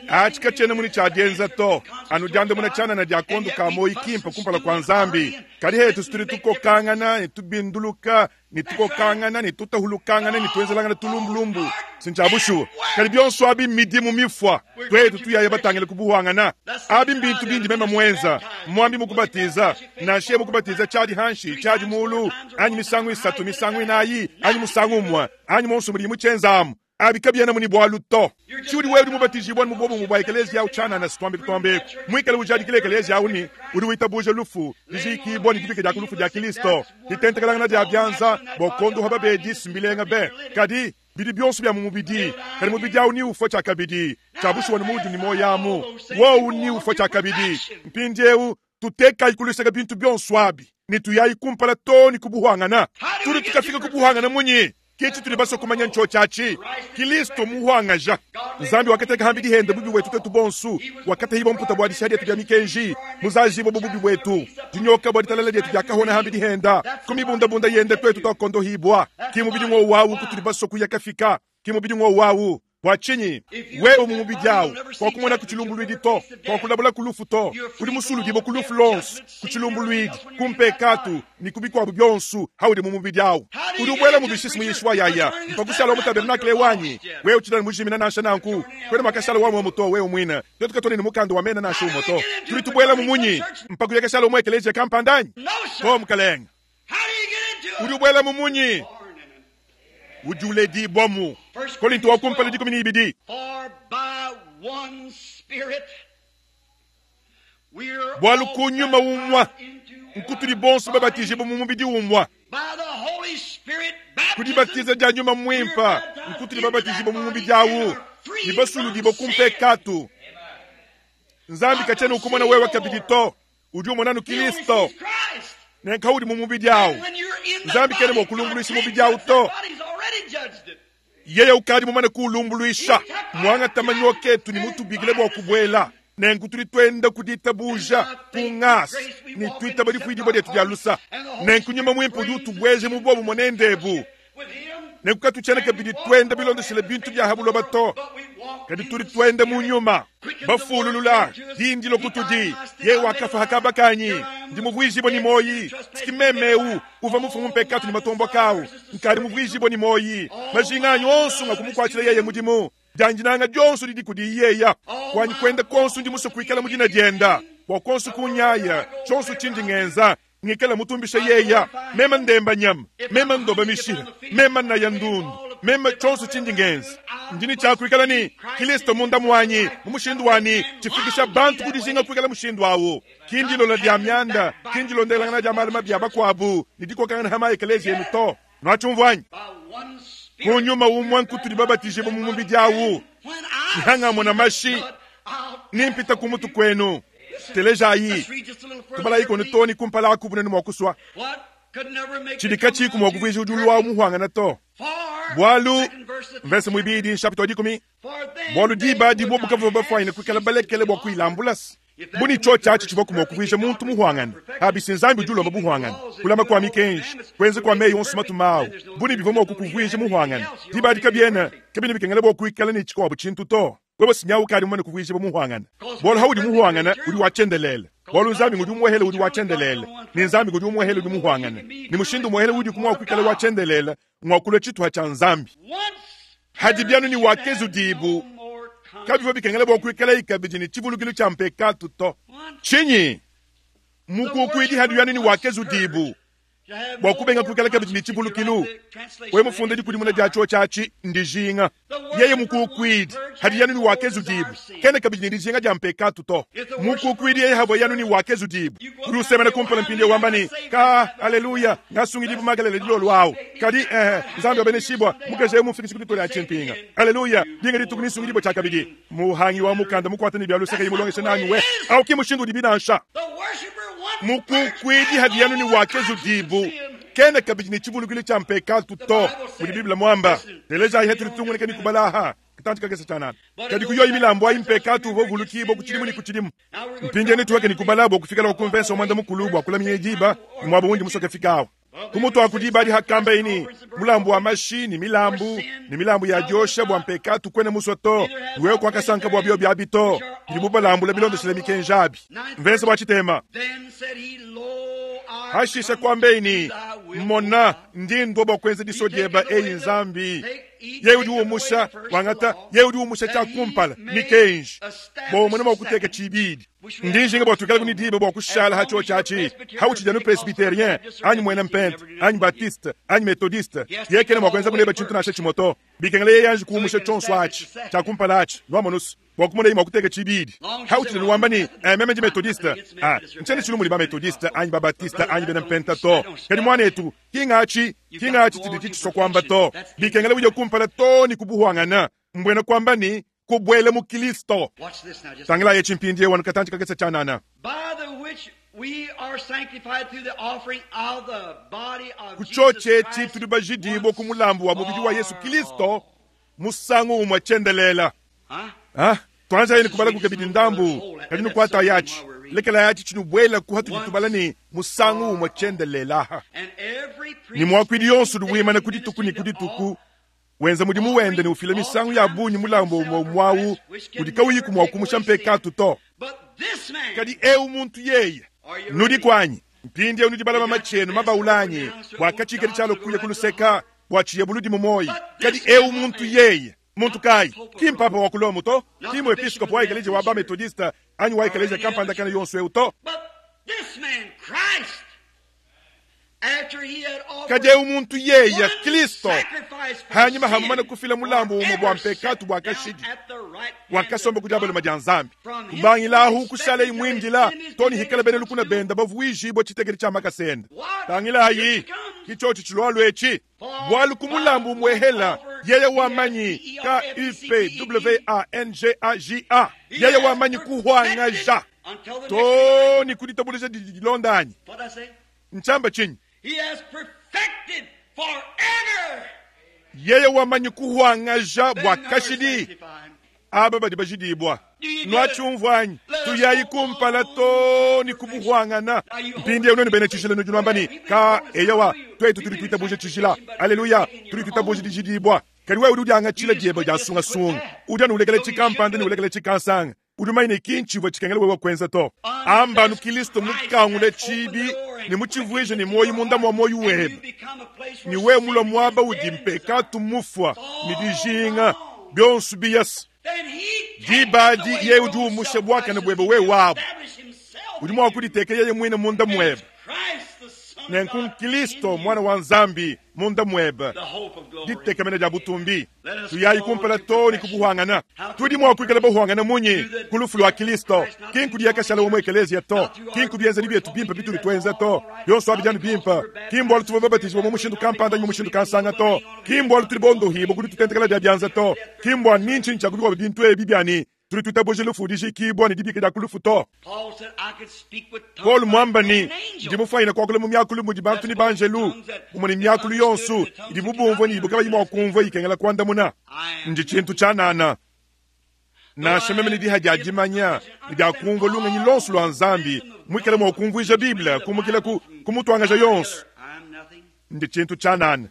achika chene muni chadienza to anu jande muna chana na jakondo ka moi kimpa kumpala kwa nzambi kali hetu sturi tuko kangana ni tubinduluka ni tuko kangana ni tutahulukangana ni tuenzelangana tulumbulumbu sinchabushu kali byonso abi midimu mifwa twetu tuyaye batangele kubuhangana abi mbintu bindi mema mwenza mwambi mukubatiza na shie mukubatiza chadi hanshi chadi mulu anyi misangu isatu misangu inayi anyi musangu mwa anyi monsu muri muchenzamu abikabyana muni bwaluto churi wewe mubatiji bwana mubobo mubwa ekelezi yao chana na sitombe kutombe mwikele ujadi kile ekelezi yao ni uri witabuje lufu dijiki boni kipike ja kulufu ja Kristo ditentekala na ja byanza bokondo hababe dismbilenga be kadi bidi byonso bya mumubidi kali mubidi yao ni ufo cha kabidi chabushi wani mudu ni moyamu wo ni ufo cha kabidi mpinjeu tuteka ikulisega bintu byonso abi ni tuyayi kumpala toni kubuhangana turi tukafika kubuhangana munyi kichi tuli baso kumanya ncho chachi Kristo muhwangaja nzambi wakateka hambidi hende bubi wetu tetu bonsu wakata hibo mputa bwadi shadia tujamikenji muzaji bo bubi wetu tinyoka bwadi talala dia tujakahona hambidi henda kumibunda bunda yende kwetu tokondo hibwa kimubidi ngo wawu kutuli baso kuyakafika kimubidi ngo wawu wachinyi wewe mumubijao kwa kumona kuchilumbulwidi to kwa kulabula kulufu to uli musulu dibo kulufu lons kuchilumbulwidi kumpekatu ni kubikwa byonsu hawudi mumubijao uli ubwela mubishisi muyishwa yaya mpakushala wa mutabernakle wanyi wewe uchidani mujimina na shananku kwene makashala wa muto wewe mwina yotu katoni ni mukando wa mena na shumoto tuli tubwela mumunyi mpakuyakashala umwekeleje kampandanyi to mkalenga uli ubwela mumunyi ujule di bomu kolinto wakumpala di kumini ibidi bwalu kunyuma umwa nkutuli bonsu babatije bomu mubidi umwa kudibatiza ja nyuma mwimpa nkutuli babatije bomu mubidi awu nibasulu dibo kumpekatu nzambi kachene ukumona wewe kabidito uju mwananu Kristo nenkawudi mumubidi awu nzambi kene mokulumbuluishi mubidi awu to yeye ukadi mumane kulumbuluisha mwanga tamanyo ketu ni mutu bigile bwa kubwela nenkutuli twenda kuditabuja kungas ni twita badi fuidi badi tujalusa nenkunyuma mwimpo yutu bweje mubobu mwanendebu nenkukatu chene kabidi twenda bilondo shile bintu bya habulo bato kadi tuli twende munyuma bafululula dindilo kutudi ye wakafa hakaba kanyi ndi mubwijibo ni moyi sikimemeu uva mufumu mpekatu ni matombo kawu nkari mubwijibo ni moyi majinga nyonsu ngakumukwachira yeye mudimu janjinanga jonsu didi kudi yeya kwanyi kwenda konsu ndi muso kuikala mudina jenda kwa konsu kunyaya jonsu chindi ngenza ngikala mutumbisha yeya mema ndemba nyama mema ndoba mishira mema na yandundu mema chonsu chindi ngenza ndini cha kuikala ni Kristo munda mwanyi mumushindu wani chifikisha bantu kudishinga kuikala mushindu wawo kindilo la diamyanda kindilo ndelangana jamala mabyaba kwabu nidiko kangana hama ekelezi yenu to nwachumvwanyi kunyuma umwanku tuli babatije bomu mubidi yawu ihanga mwana mashi nimpita kumutu kwenu telejayi kubala iko nitoni kumpala akubune ni mwakuswa chidika chiku mwakuviji ujulu wa umuhuanga na to bwalu mvese mwibidi shapito dikumi bwalu diba dibo bukavu bafwa ina kwikala balekele bwaku ilambulas buni chocha chichiboku mwakuviji muntu muhuanga habisi nzambi ujulu wa muhuanga kulama kwa mikenji kwenze kwa meyi onsumatu mao buni bivomo wakukuviji muhuanga diba dikabiena kabini bikengele bwaku ikala ni chiko wabu chintu to wewe sinyawu kari mwene kuviji muhuanga bwalu hawudi muhuanga uri wachendelele bwalu nzambi ngudi umwehele udi wachendelele ni nzambi ngudi umwehele udi muhuangane ni mushindu umwehele udi kumwa kwikale wachendelele mwakule chitu hacha nzambi hadibianu ni wakezu dibu kabifo bikengele bwa kwikale ikabiji ni chivulugilu cha mpekatu to chinyi mukukwidi hadibianu ni wakezu dibu bwakubenga kwikale kabiji ni chivulugilu we mufunde dikudi muna jacho chachi ndijinga yeye mukukwidi hadibianu ni wakezu dibu kene kabiji ndijinga ja mpekatu to mukukwidi yeye habo yanu ni wakezu dibu kuri usemene kumpala mpinde wambani ka haleluya ngasungi dibu magalele dilolo wao kadi nzambi wabene shibwa mukeje mufikisi kutitole ya chimpinga haleluya dinga ditukuni sungi dibu chakabidi muhangi wa mukanda mukwatani byalu seka yimulonge senanyu we au kimushindu dibinansha mukukwidi hadibianu ni wakezu dibu kene kabiji ni chivulugili cha mpekatu to muri biblia mwamba teleja ihetri tungune kani kubalaha kitantika kesa chana kadi kuyo imilambo impekatu vovulukibo kuchilimu ni kuchilimu mpinje ni tuwake ni kubalabo kufikala wakumvesa umanda mukulubu akula minyejiba mwabo wundi musoke fikao kumutu akudibadi hakambaini mulambu wa mashini milambu ni milambu ya josha bwa mpekatu kwene musoto niwewe kwa kasanka bwa bio byabito ndibuba lambu la milondo sile mikenjabi mvese bwa chitema hashisha kwambeini mona ndindwa bwa kwenze disodieba nzambi yeudi umusha wangata yeudi umusha cha kumpala mikenji bo mwana wakuteka chibidi ndinjinga bwa tukala kuni dibe bwa kushala hacho chachi hauchi janu presbyterien anyi mwena mpent anyi baptiste anyi methodiste yekene mwa kwenza kuneba chintu na chimoto bikengele yanji kumusha chonswachi cha kumpala achi nwamonus bwa kumuna ima kuteka chibidi hauchi janu wambani memenji methodiste nchene chilu muli ba methodiste anyi ba baptiste anyi bena mpenta to kedi mwanetu kingachi chiditi chisokwamba to bikengele wije kumpala to ni kubuhwangana mbwena kwambani kubwele mu Kristo tangila ye chimpindie wan katanchi kakesa chanana kuchoche chitu dibajidibwo kumulambu wa mubidi wa Yesu Kristo musangu umachendelela twanza yini kubala kukabidi ndambu kadinu kwata yachi lekela yachi chinu bwela kuhatu jitubalani musangu umachendelela ni mwakwidi yonsu duwimana kudituku wenza mudimu wende ni ufile misangu ya bunyi mulambo mwawu kudikawi kumwakumusha mpekatu to kadi muntu yeye nudi kwanyi mpindi ya unudibala mamachenu mabaulanyi wakachikeri chalo kuya kuluseka wachiye buludi mumoyi kadi muntu yeye muntu kai kimpapa wakulomu to kimu episkopo wa ikaleje waba metodista anyi wa ikaleje kampanda kana yonsu euto kade umuntu yeya Kristo hanyuma hamumana kufila mulambo umo bwa mpekatu bwa kashidi wakasomba kujabalo majanzambi kumbangi lahu kushala imwindila toni hikala bene lukuna benda bavuiji bo chitegeri cha makasenda tangila yi kichochi chilwalo echi bwalu kumulambo mwehela yeye wamanyi KUPWANGAGA yeye wamanyi kuhwangaja toni kuditabuleza dilondanyi nchamba chinyi He has perfected forever. Yeye wamanyi kuhwangaja bwa kashidi aba badi bajidibwa nwachumvanyi tuyayi kumpala to ni kubuhwangana mpindi unoni bene chishila nujunwambani ka eyawa twetu tulituita buje chishila haleluya tulituita buje dijidibwa kariwe ududi anga chila jeba jasunga sunga udani ulegele chikampande ni ulegele chikansanga udumaine kinchivo chikengele wewe kwenza to amba nu Kristo mukangule chibi ni muchivuije ni moyi munda mwa moyi webe ni we mulo mwaba udimpeka tumufwa ni dijinga byonsu biyas dibadi ye udu mushe bwaka na bwebe we wabo udimu wakuditeke yeye mwine munda mwebe nenkun Kristo mwana wa nzambi munda mwebe diteke mene jabutumbi tuyayi kumpala toni kubuhangana tudi mwa kwikala buhangana munyi kulufulu wa Kristo kinku diya kashala umwe ekelezia to kinku biyenza libye tubimpa bitu bitwenza to yonso abijani bimpa kimbo alituva batizwa mu mushindu kampanda mu mushindu kansanga to kimbo alitubondo hibo kudi tutentekala dia byanza to kimbo aninchi nchagulwa bintu ebibyani turi tutabojelo fudiji kibwa ni dibike da kulufu to Paul mwambani ndimufaina kwa kule mu myakulu mu dibantu ni banjelu umuni myakulu yonsu ndibubumvo ni ibukaba yimo kumvo ikengela kwanda muna ndi chintu chanana na shememe ni dihajajimanya ndia kumvo lunga ni lonsu lwa nzambi mwikele mwa kumvuija Biblia kumukile kumutwanga yonsu ndi chintu chanana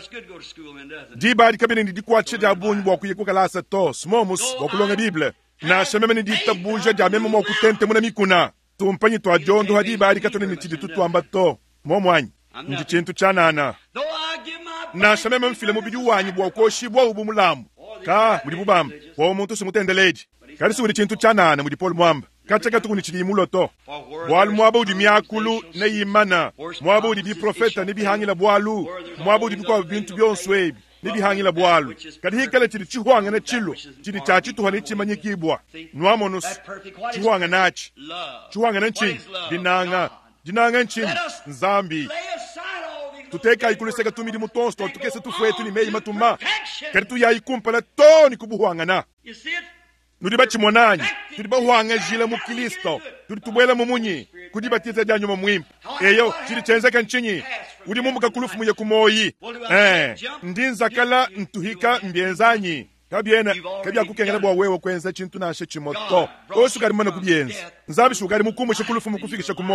dibadi kabini ndikwache dabunyi bwa kuyekukalasa to smomus wakulonga Biblia na shememe ni ditabuja jameme mwa kutente muna mikuna tumpanyi twa jondo hadibadi katone ni chidi tutwamba to momwanyi ndi chintu chanana na shememe mfile mubidi wanyi bwa koshi bwa ubumulambu ka mudi bubamba bwa omuntu simutendeleji kali suri chintu chanana mudi Paul mwamba kachaka tukuni chidi muloto bwalu mwaba udi myakulu na yimana mwaba udi bi profeta ni bihangila bwalu mwaba udi bikwa bintu byonswebi ni bihangila bwalu kadi hikala chidi chihwanga na chilo chidi chachi tuhani chimanyikibwa nwamonus chihwanga nachi chihwanga na nchini dinanga nchini nzambi tuteka ikuliseka tumidi mutonsto tukese tufwetu ni meyi matuma kadi tuyayi kumpala toni kubuhwangana nudiba chimonanyi tudiba huanga jila mu Kristo tuditubwela mu munyi kudibatiza janyo mu mwimpa eyo chiri chenzeka nchinyi udi mumuka kulufu muye kumoyi ndinza kala ntuhika mbienzanyi kabyena kabya kukengela bwa wewe kwenza chintu nashe chimoto osu kali mana kubyenza nzabi shugari mukumu shikulufu mukufikisha kumoyi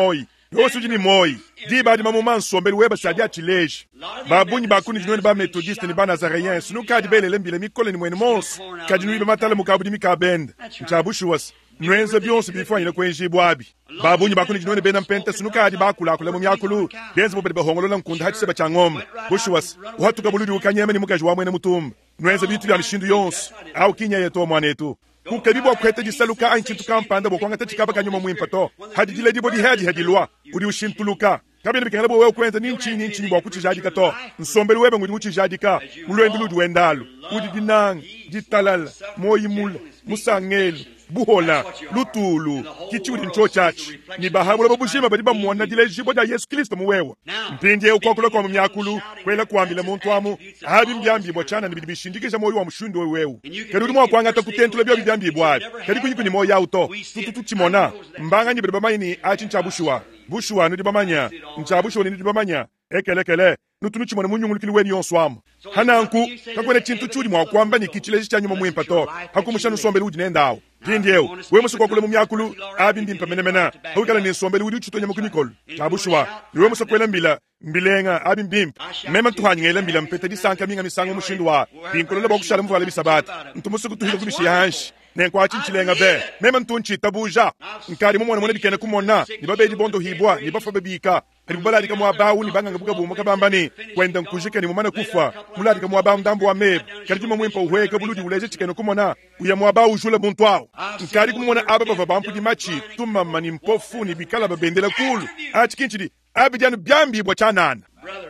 yosu jini moi di ba di mamuma nsombeli weba sadi achileji babunyi bakuni jinoni ba methodiste ni ba nazareyen sunu kadi belele mbile mikole ni mwene mons kadi nuibe matala mukabudi mikabenda nchabushuwas nwenze byonse bifanyile kwenji bwabi babunyi bakuni jinoni bena mpente sunu kadi bakula akula mu myakulu benze bobedi bahongolola nkunda hati seba changoma bushuwas uhatuka buludi ukanyeme ni mukaji wa mwene mutumba nwenze bitu bya mishindu yonse au kinya yeto mwanetu kukebibwa kwete jisaluka anchintu kampanda bokwanga tachikaba kanyuma mwimpato hadi jile dibo di hadi lwa udi ushintuluka kabine bikangala bo kwente ninchi bwa kuchijadika to nsombeli webe ngudi kuchijadika mulwendi ludi wendalo udi dinang ditalala moyimula musangeli buhola lutulu kichudi ncho chachi ni bahabula babushima badi bamwona dile jibo da Yesu Kristo muwewa mpindie ukwakulo kwa myakulu kwela kuambila muntu amu habi mbyambi bwachana nibidi bishindikisha moyo wa mshundo wewe kadudi mwa kwanga takutentula byo byambi bwali kadi kuyiku ni moyo auto tututu chimona mbanga nyibidi bamayini achincha bushwa nudi bamanya nchabusho ni nudi bamanya ekelekele nutunu chimona munyungulukili weni yonswamu hananku kakwene chintu chudi mwa kwamba ni kichile chanyuma mwimpato hakumushanu sombeli udi nendawo Pindieu, we must go to Mumiakulu, Abin Pamenemena, how can I somebody with you to Yamukunikol, Tabushua, we must go to Mbila, Mbilenga, Abin Bimp, Memon to Hangel, Milam, Petty San coming and Sang Mushindwa, Pinkola Bokshalam for Sabat, and to Musuku to Hilakushi, Nenquachi Chilenga Bear, Memon Tunchi, Tabuja, and Karimon, when it can come on now, the baby Bondo Hibwa, the Buffer Babika, and Buladika Mwaba, Bangabukabambani, when the Kushika and Manakufa, Muladika Mwabam Dambo Meb, Kadima Wimpo, where Kabulu, Legit can come on now, we are Mwaba Ujula Buntua. Nkari kumona aba baba bampu di machi tuma mani mpofu ni bikala babendela kulu achikinchidi abijanu byambi bwachanana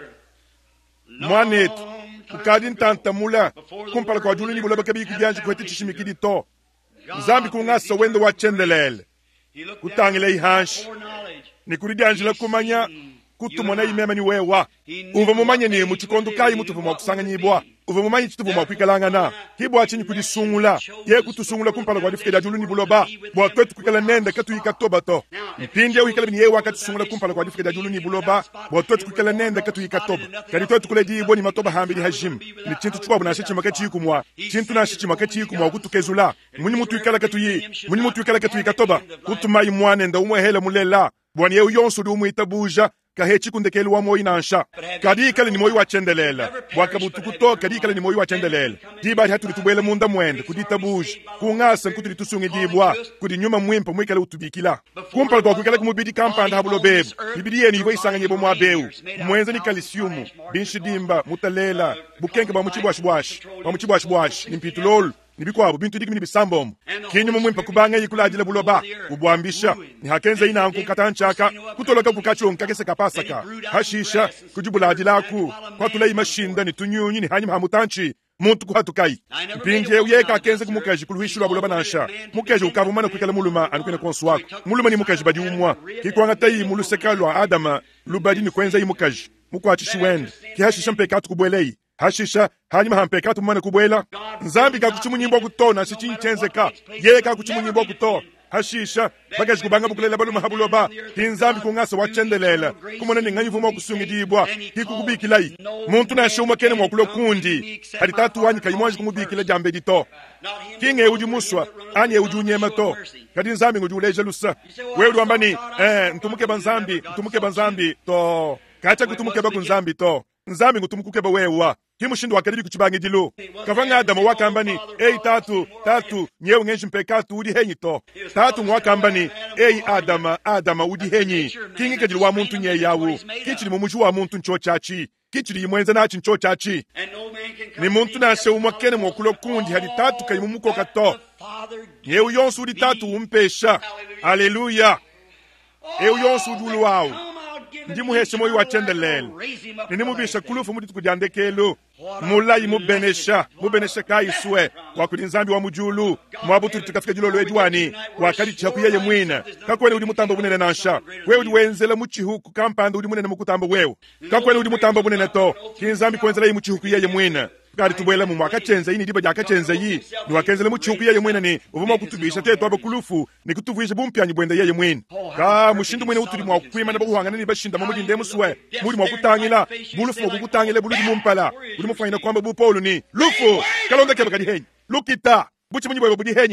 mwanet ukadi ntanta mula kumpala kwa julu ni bula bakabi kujanji kwete chishimikidi to zambi kungasa wendo wa chendelele kutangile ihanshi ni kurijanjila kumanya kutumona imema ni wewa uva mumanye ni muchikondo kai mutuvuma kusanga nyibwa uva mumanye chituvuma kwikalanga na hibwa chinyi kudisungula ye kutusungula kumpala kwa difike julu ni buloba bwa kwetu kwikala nenda katu ikatoba to mpindi wikala ni ye wakati sungula kumpala kwa difike julu ni buloba bwa kwetu kwikala nenda katu ikatoba kali kwetu kule jibwa ni matoba hambili hajim ni chintu chukwa buna shichi makati yikumwa chintu na shichi makati yikumwa kutukezula muni mutu ikala katu yi muni mutu ikala katu ikatoba kutumai mwane nda umwe hele mulela bwani ye uyonsu du umuitabuja kahechi kundekeli wa moyi nansha kadikale ni moyi wa chendelela wakabutukuto kadikale ni moyi wa chendelela dibari hatu litubwele munda mwende kuditabuja kungasa nkutuli tusungi dibwa kudi nyuma mwimpa mwikale utubikila kumpala kwa kwikale kumubidi kampanda habulo bebu bibidi yeni yiwa isanga nyebo mwa bewu mwenze ni kalisiumu binshidimba mutalela bukenke ba muchibwash nimpitulolu nibikwabo bintu dikimi nibisambom kinyo mumwimpa kubanga yikulajile buloba ubwambisha ni hakenze inanku katanchaka kutoloka kukachonka kese kapasaka hashisha kujibulajila ku kwatula imashinda ni tunyunyi ni hanyima hamutanchi muntu kuhatukai mpinje uyeka akenze kumukaji kuluhishula buloba nansha mukaji ukavumana kwikala muluma anukwene konsuwako muluma ni mukaji badi umwa kikwanga tayi mulusekalwa adama lubadi ni kwenza imukaji mukwachishi wende kihashisha mpekatu kubwelei hashisha hanyuma hampekatu mwana kubwela nzambi kakuchimu nyimbo kutona sichincenzeka yeka kuchimu nyimbo kuto hashisha bagaji kubanga bukulela baluma habuloba hinzambi kungasa wachendelela kumona ninganyivuma kusungidibwa hikukubikilai muntu nashuma kene mwakulo kundi hadi tatu wanyi kayimwanji kumubikila jambe dito kinge uji muswa anye uji unyema to kadi nzambi nguji uleje lusa wewe wambani ntumuke banzambi to kacha kutumuke bakunzambi to nzambi ngutumuke ba wewa kimushindu wakalibi kuchibangi dilu kavanga adamu wakambani tatu nyewe ngenshi mpekatu udi henyi to tatu mwakambani adama udi henyi kingi kajili wa muntu nye yawu kichili mumuju wa muntu ncho chachi kichili imwenza nachi ncho chachi ni muntu nashe umakene mwakulo kundi hadi tatu kaimumuko kato nyewe yonsu udi tatu umpesha haleluya yonsu udulu wawu ndi muheshe moyi wa chendelele nini mubisha kulufu mudi tukujandekelo mulayi mubenesha kai suwe wakudi nzambi wa mujulu mwabutu tukafika jilo lwejuwani wakadi chaku yeye mwina kakwele udi mutambo bunene nansha wewe udi wenzela muchihuku kampanda udi munene mukutambo wewe kakwele udi mutambo bunene to kinzambi kwenzela yi muchihuku yeye mwina kadi tubwela mu mwakachenza yi ni diba jakachenza yi ni wakenzela muchihuku yeye mwina ni uvuma kutubisha tetu abakulufu ni kutuvuisha bumpyanyi bwenda yeye mwina ka mushindu mwina utuli mwakukwima na bakuhangana ni bashinda mamudi ndemu suwe mudi mwakutangila bulufu mwakutangila buludi mumpala udi mufanyina kwamba bu Paulo ni lufu kalonda keba kadi henyi lukita buchi munyi bwebo budi henyi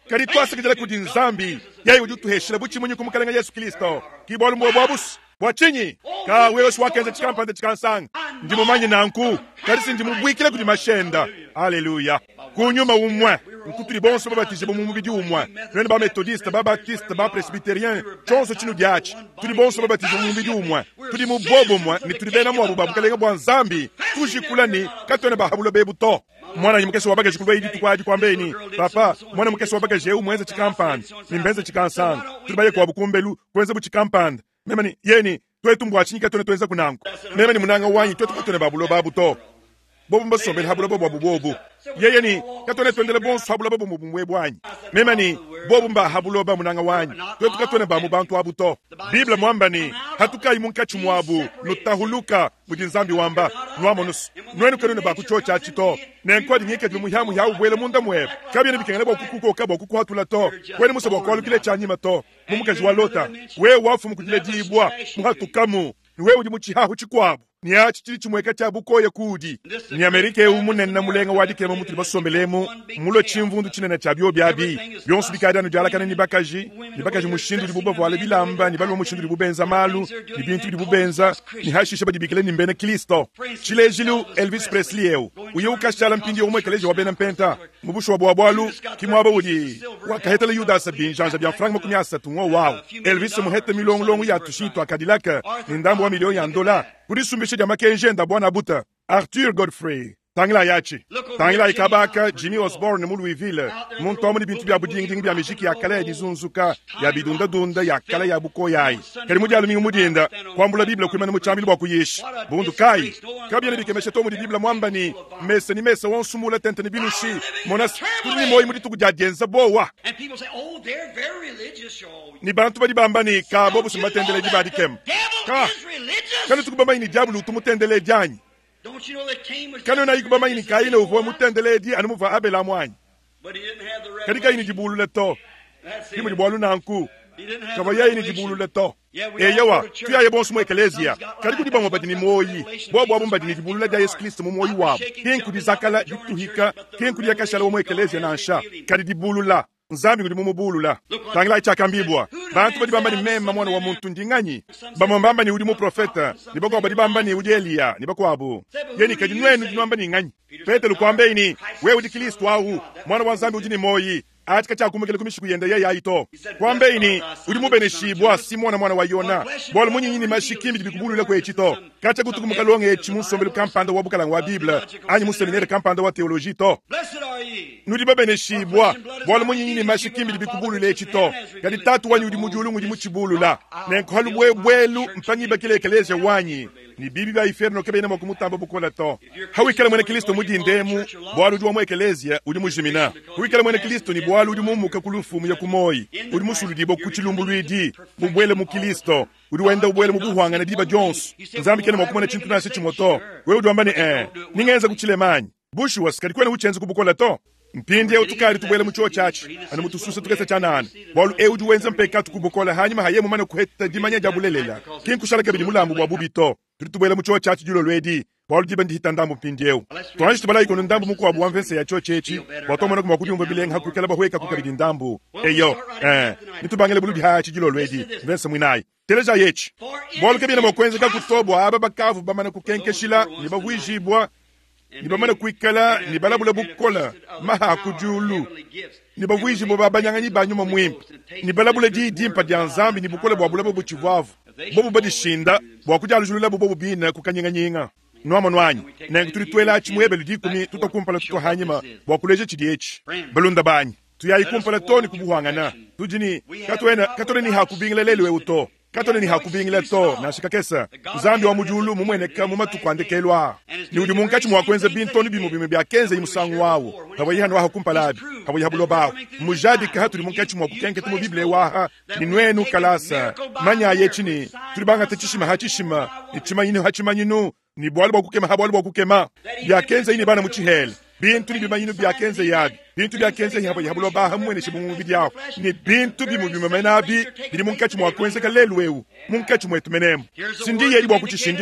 kadi twasekejela kuti nzambi yayi ujutuheshela buchimunyi kumukalenga Yesu Kristo kibolu mwe bwabus bwachinyi ka wewe siwakenze chikampande chikansanga ndimumanye nanku kadi sindimubwikile kuti mashenda. Haleluya. Kunyuma umwe nkutuli bonso babatije bo mumubidi umwe nene ba methodiste ba baptiste ba presbyterien chonso chinu gyachi tuli bonso babatije mu mumubidi umwe tuli mu bobo umwe ni tuli bena mu abubabu kalenga bwa nzambi tujikulani katone bahabulo bebuto mwana yimukesi wabagaje kulwa idi tukwaji kwambeni papa mwana mukesi wabagaje umwenze chikampande nimbenze chikansanga tuli baye kwa bukumbelu kwenze buchikampande memani yeni twetu mbwachinyika tone twenza kunangu memani munanga wanyi twetu katone babulo babuto bobu mbasombele habulo bobu bobu yeye ni katone twendele bonso habulo bobu mubumwe bwanyi memani bobu mba habulo ba munanga wanyi twetu katone ba mubantu abuto Biblia mwamba ni hatukai munkachi mwabu nutahuluka mujinzambi wamba nwamonus nwenu kanune ba kuchocha chito nenkwadi nyeke tumuhamu ya ubwele munda mwe kabye bikengele bo kukuko kabo kuku hatula to kweni musebo kwalo kile chanyima to mumukaji walota we wafu mukujile jibwa muhatukamu niwe udi muchihahu chikwabo ni achi chili chimweka cha bukoye kudi ni Amerika umunene na mulenga wadikema mutuli basombelemu mulo chimvundu chinene cha byo byabi byonsu bikadano jalakana ni bakaji mushindu libuba vwale bilamba ni balwa mushindu libubenza malu ni bintu libubenza ni hashisha badibikele ni mbene Kristo chilejilu Elvis Presley eu uyuka shala mpindi omwekeleje wabena mpenta mubusho wabwalu kimwaba udi wakahetele Judas bin Jean Jean Frank mokumyasa tungo wow Elvis muhete milongo ya tushito akadilaka ni ndambo wa milioni ya $. Kurisumbishe ya makenjenda bwana buta Arthur Godfrey tangila yachi tangila ikabaka Jimmy Osborne mu Louisville muntomo ni bintu bya budingding bya mishiki ya kala ya dizunzuka ya bidunda dunda ya kala ya buko yayi kali mujalo mingu mudinda kwambula Biblia kwimana muchambili bwa kuyishi bundu kai kabya ni bikemeshe to mu Biblia mwamba ni mesa wonsumula tente ni binushi monas kuni moyi muditu kujajenza bowa and people say oh they're very religious ni bantu badi bamba ni ka bobu simatendele dibadi kem ka kanu tukubamba ni diablo tumutendele janyi. Don't you know that Cain was kanu na ikubamba ni kaina uvo mutendele di anumuva abela mwanyi but he didn't have the revelation. kadika ini jibulu leto kimu jibwalu nanku He didn't have kaba the yayi ni revelation. jibulu leto Yeah, we all yawa go to church. tuya yebonsu mu eklesia Some got kadi kudi bamwe badini moyi bobo abo badini jibulu la Yesu Kristo mu moyi wabo kudi zakala dituhika kudi yakashala mu eklesia nansha kadi jibulu la nzambi kudi mumubulu la tangila ichakambibwa bantu badi bamba ni mema mwana wa muntu ndinganyi bamwamba ni udi mu profeta nibako badi bamba ni udi Elia nibako abo yeni kadi nwenu dinwamba ni nganyi Petero kwambe ini we udi Kristo au mwana wa nzambi udi ni moyi atika chakumekele kumishiku yenda ya yaito kwambe ini udi mubeneshibwa si mwana wa Yona bol munyinyini mashikimbi bikubulule kwa echito kacha kutukumukalonge echimusombele kampanda wa bukala wa Biblia anyi museminere kampanda wa theology to Blessed are ye. nudi babeneshibwa bol munyinyini mashikimbi bikubulule echito kadi tatu wanyu udi mujulungu udi muchibulula nenko halubwe bwelu mpanyi bakile ekeleze wanyi ni bibi ba iferno kebe na mokumutambo bukola to hawikala mwene Kristo mudindemu bwalu udi wa mwekelesia udi mujimina hawikala mwene Kristo ni bwalu udi mumuka kulufumu ya kumoyi udi musulu dibo kuchilumbu lwidi mubwele mu Kristo udi wenda ubwele mubuhwanga na diba Jones nzambi kene mokumana chintu nasi chimoto we udi wambani ningenza kuchilemanyi bushu wasikali kwene uchenzi kubukola to mpindi utukali tubwele mucho chachi ana mutususa tukese chanana bwalu udi wenza mpeka tukubukola hanyuma haye mumane kuheta dimanya jabulelela kinkushala kebili mulambu bwa bubito tubwele mucho chachi julo lwedi bwalu diba ndihita ndambu mpindi eu tuanji tubala ikono ndambu muku wabu wamvense ya cho chechi watomona kumwa umbe bilenga hakukela bahweka kukabili ndambu eyo nitubangele bulu bihachi julo lwedi vense mwinai teleja yechi bwalu kebile mokwenze kakutobwa aba bakavu bamana kukenkeshila nibabwijibwa nibamana kuikala nibalabula bukola maha kujulu nibabwijibwa babanyanganyi banyuma mwimbi nibalabula dimpa dia nzambi nibukole bwabula bobu chivavu bobu badishinda bwakujalujulula bobu bina kukanyinganyinga nwama nwanyi nengi tulitwela chimwebelu dikumi tutakumpala tutohanyima bwakuleje chidiechi balunda banyi tuyayikumpala toni kubuhwangana tujini katore ni hakubingile lelwe uto katole ni hakubingile to nashikakesa nzambi wa mujulu mumweneka mumatukwandekelwa ni udi munkachi mwakwenze bintoni bimubime byakenze imusangu wawo habayihano hakumpalabi habayihabulo bawo mujadi kahatuli munkachi mwakukenke tumu Biblia waha ni nwenu kalasa manya yechini tulibanga techishima hachishima ichima yinu hachima yinu ni bwali bwakukema habwali bwakukema byakenze ini bana muchihele bintu bimanyinu byakenze yadi bintu byakenze habayihabulo baha mwene shibumu bidyawo ni bintu bimubime menabi bili munkachi mwakwenze kalelwewu munkachi mwetu menemu sindiye ili bwakuchishindika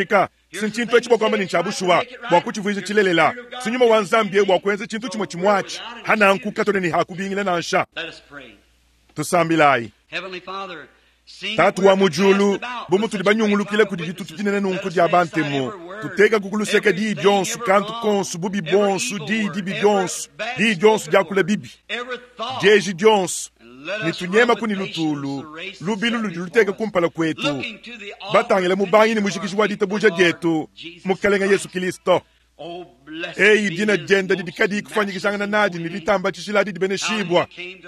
sinchintu echibwa kwamba ni nchabushwa bwakuchivuisha chilelela sinyuma wa nzambi bwakwenze chintu chimwe chimwachi hananku katone ni hakubingile nansha tusambilai tatu wa mujulu bomu tuli banyungulukile kudi ditutu dinene nunku dia bantemo tuteka kukuluseka di byonsu kantu konsu bubi bonsu di byonsu dia kule bibi jeji byonsu nitunyema kuni lutulu lubilu luteka kumpala kwetu batangile mubanyi ni mushikishwa ditabuja jetu mukalenga Yesu Kristo eyi dina jenda didikadi kufanyikishanga nadi nilitamba chishiladi dibeneshibwa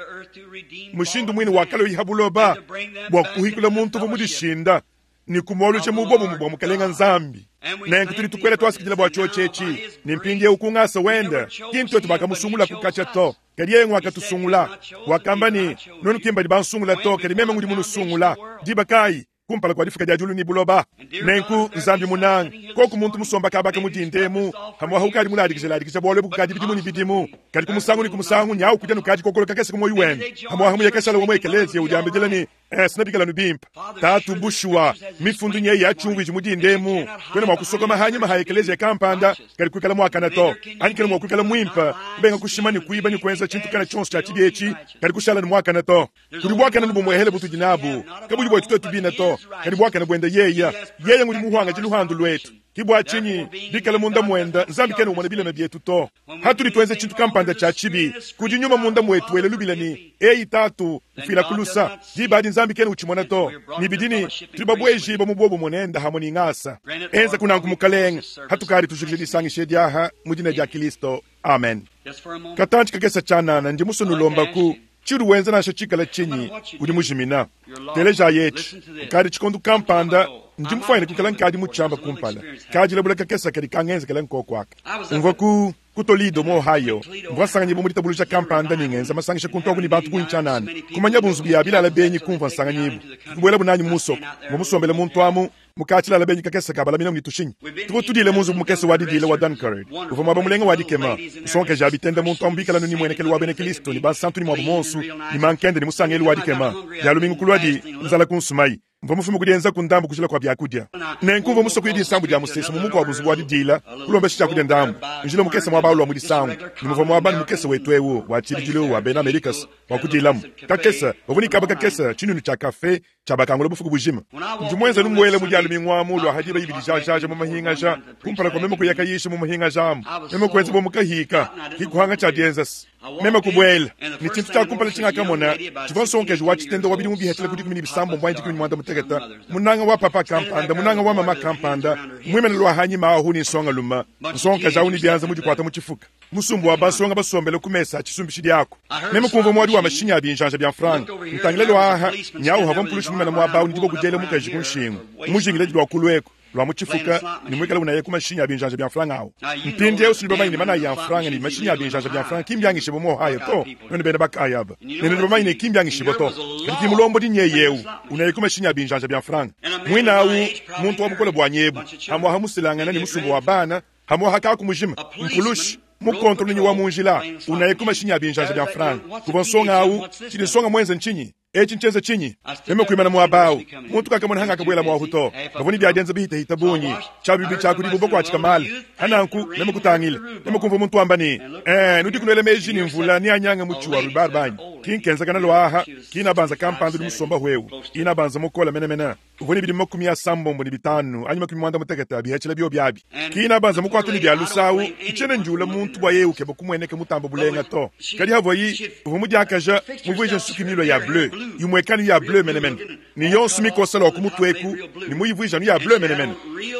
mushindu mwini wakalo yihabuloba bwakuhikula muntu bumudishinda nikumoluche mubobo mubwa mukalenga nzambi nenke tuli tukwele twasikijila bwacho chechi nimpingie ukungasa wenda kintu etu bakamusungula kukacha to kadiye ngwa katusungula wakambani nonu kimba dibansungula to kadimeme ngudi munusungula dibakai kumpala kwa difika jajulu ni buloba nenku nzambi munang koku muntu musomba kabaka mudindemu hamwa hukadi muladi kiseladi bole bukadi bidimu ni bidimu kadi kumusangu ni kumusangu nyau kujanu kadi kokolo kakese kumo yuwen hamwa hamu yakesala wamwe kelezi ujambe jelani sinabikala nubimpa tatu bushwa mifundu nye ya chungu jimudindemu kwena mwakusoko mahanyi mahayekelezi ya kampanda kadi kuikala mwakanato anikele mwakukala mwimpa benga kushimani kuiba ni kwenza chintu kana chonsu cha chibiechi kadi kushala ni mwakanato kudi mwakana nubu mwehele butu jinabu kabu jibwa tuto tubina to kadi mwakana bwenda yeya ngudi muhuanga jiluhandu lwetu kibwa chinyi dikala munda mwenda nzambi kene umwana bila mebietu to hatuli tuenze chintu kampanda cha chibi kudi nyuma munda mwetu wele lubila ni eyi tatu ufila kulusa jibadi nzambi kene uchimona to nibidini tulibabweji bamubobo mwenenda hamoni ngasa enza kunangu mukalenga hatukari tushikili sangi shediaha mudina ja Kristo amen katanchi kakesa chana na njimusu nulomba ku chiru wenza na shachikala chinyi udi mujimina teleja yechi kari chikondu kampanda njimufayina kikala nkadi muchamba kumpala kaji labula kakesa kadi kangenza kala nkokwaka ngwaku kutolido mo hayo mbwasanga nyibo muri tabulisha kampanda ningenza masangisha kuntoku ni bantu kunchanana kumanya bunzu bya bilala benyi kumva nsanga nyibo kubwela bunanyi muso ngomusombele muntu amu mukachila la benyi kakesa kabala mina mnitushinyi tuko tudile munzu mukese wadi dile wa Dunkard uvo maba mulenga wadi kema usonke jabi tende muntu ambikala nuni mwene kele wabene Kristo ni basantu ni mwabumonsu ni mankende ni musangeli wadi kema yalumingu kulwadi nzala kunsumai mva mufumu kudienza kundambu kuchila kwa byakudya nenkumva muso kuyidi sambu dya musese mumuko wabuzu wadi dila kulombe chicha kudya ndambu njilo mukese mwabalo wa mudisangu ni muva mwabani mukese wetwewo wachilidilo wa Ben Americas wakudilamu kakesa wavuni kaba kakesa chinu ni cha kafe chabakangulo bufuku bujima njumwenza numwele mujalu mingwamu lwa hadiba yibidi jajaja mu mahinga ja kumpala kwa memo kuyakayisha mu mahinga jamu memo kwenza bo mukahika kikuhanga cha dienzas mema kubwela ni chintu cha kumpala chinga kamona chivonsonke jwa chitendo wabidi mubihetele kudi kumini bisambo mbwanji kumini mwanda mutegeta munanga wa papa kampanda munanga wa mama kampanda mwimene lwa hanyi maahuni nsonga luma nsonga jauni bianza mujikwata muchifuka musumbu wa basonga basombele kumesa chisumbishidi yako mema kumva mwadi wa mashinya binjanja bya franga ntangilelo aha nyau hava mpulushi mwimene mwabao ndibo kujele mukaji kunshingu mujingile jidwa kulweko lwa muchifuka ni mwikala unaye kumashinya binjanja bya franga awo mpindi yesu nibo mayini mana ya franga ni mashinya binjanja bya franga kimbyangishe bomo hayo to none bene bakayaba nibo mayini kimbyangishe boto kiti mulombo di nyeyewu unaye kumashinya binjanja bya franga mwinawu muntu wa mukole bwanyebu hamwa hamusilanga nani musumbu wa bana hamwa haka kumujima mpulushi mukontroli wa munjila unaye kumashinya binjanja bya franga kubonsonga awu chili songa mwenze nchinyi echi nchenze chinyi meme kuimana mwabao muntu kakamona hanga kabwela mwahuto bavuni byadenza bihita hitabunyi chabibi chakuri bubo kwa chikamali hananku meme kutangile meme kumva muntu ambani nudi kunele meji ni mvula ni anyanga muchuwa rubarbanyi kinkenza kana lwaha kina banza kampandu ni musomba hwewu ina banza mukola menemena uvuni bidi makumi ya sambombo ni bitanu anyuma kumi mwanda muteketa bihechele byo byabi kina banza mukwatu ni byalusawu ichene njula muntu wa yewu kebo kumweneke mutambo bulenga to kadi havoyi uvumujakaja muvuje sukimilo ya bleu yumwekani ya bleu menemen ni yonsu mikosala okumutweku ni muyivuje ya bleu menemen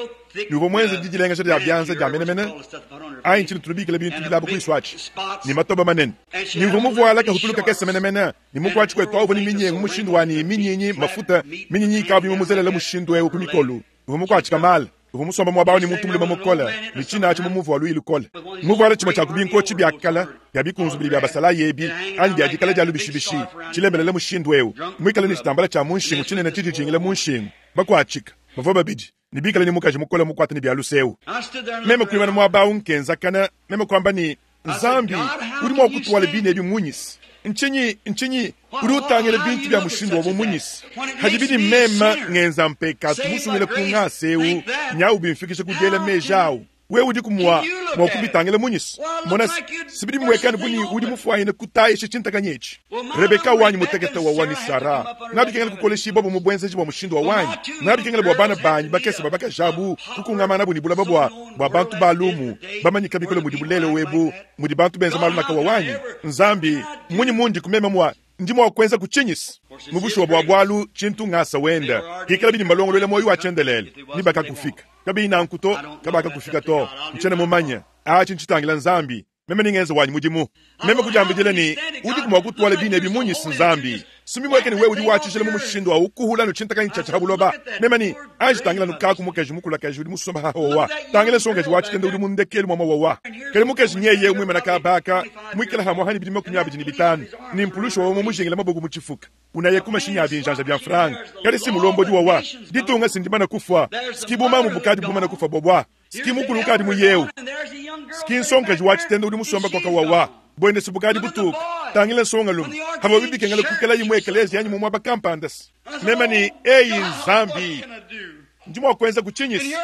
ni uvomwenze dijilenga shade ya byanza ja menemene ayi nchini tunubikile bintu bilabo kuiswachi ni matoba manene ni uvumuvuala ka hutuluka kese menemene ni mukwachi kwetu awu ni minyengu mushindu wani minyinyi mafuta minyinyi kabi mumuzelele mushindu ewu kumikolu uvumukwachi kamala uvumusomba mwabao ni muntu mulima mukola ni china achi mumuvu walu ilukola muvu wale chima chakubi nkochi byakala yabikunzu bili byabasala yebi ani byajikala jalu bishibishi chilembelele mushindu ewu mwikala ni chitambala cha munshingu chine na chichi chingile munshingu bakwachika bavoba biji nibikala ni mukaji mukola mukwata ni byalusewu meme kuimana mwabao nkenza kana meme kwamba ni nzambi uli mwa kutuwale bine ebi munyisi nchinyi urutangele bintu bya mushindo wa munyisi hajibidi mema ngenza mpekatu musungele kungaseu nyau bimfikishe kudele mejao wewe udi kumwa mwakubitangele munyisi mona sibidi mwekani buni udi mufuayine kutaye shichinta kanyechi Rebeka wanyi mutekete wa wani Sara nabi kengele kukoleshi bobo mubwenzeji wa mushindo wa wanyi nabi kengele bwabana banyi bakesi babaka jabu kukungamana buni bula babwa bwabantu balumu bamanyika bikole mudibulele webu mudibantu benza maluma ka wa wanyi nzambi munyi mundi kumema mwa ndimo wakwenza kuchinyisi mubushu wa bwabwalu chintu ngasa wenda kikela bini malongo lele moyo wachendelele nibaka kufika kabi inankuto kabaka kufika to mchene mumanya chinchitangila nzambi meme ningenza wanyi mudimu meme kujambijele ni udi kumwakutwale bine bimunyisi nzambi sumi mwekeni we udi wachishele mumushindo wa ukuhula nuchintaka nchacha habuloba meme ni tangila nukaku mukeji mukula keji udi musoma hawa tangile songeji wachitende udi mundekeli mwa wawa kele mukeji nyeye umwima nakabaka mwikela hamu hani bidime kunyabi jini bitani ni mpulusho wa mumushingile mabogu muchifuka unayekuma shinyabi njanja bya franga kele si mulombo di wawa ditunga sindimana kufa skibu mamu bukadi bumana kufa bobwa skimu kulukadi muyewu skin songa jiwachitende udi musomba kwa kawawa bwende subukadi butuka tangile songa lumu hama bibi kengele kukela yimwe kelezi yanyi mumwa bakampandas mema ni nzambi ndimo wakwenza kuchinyisi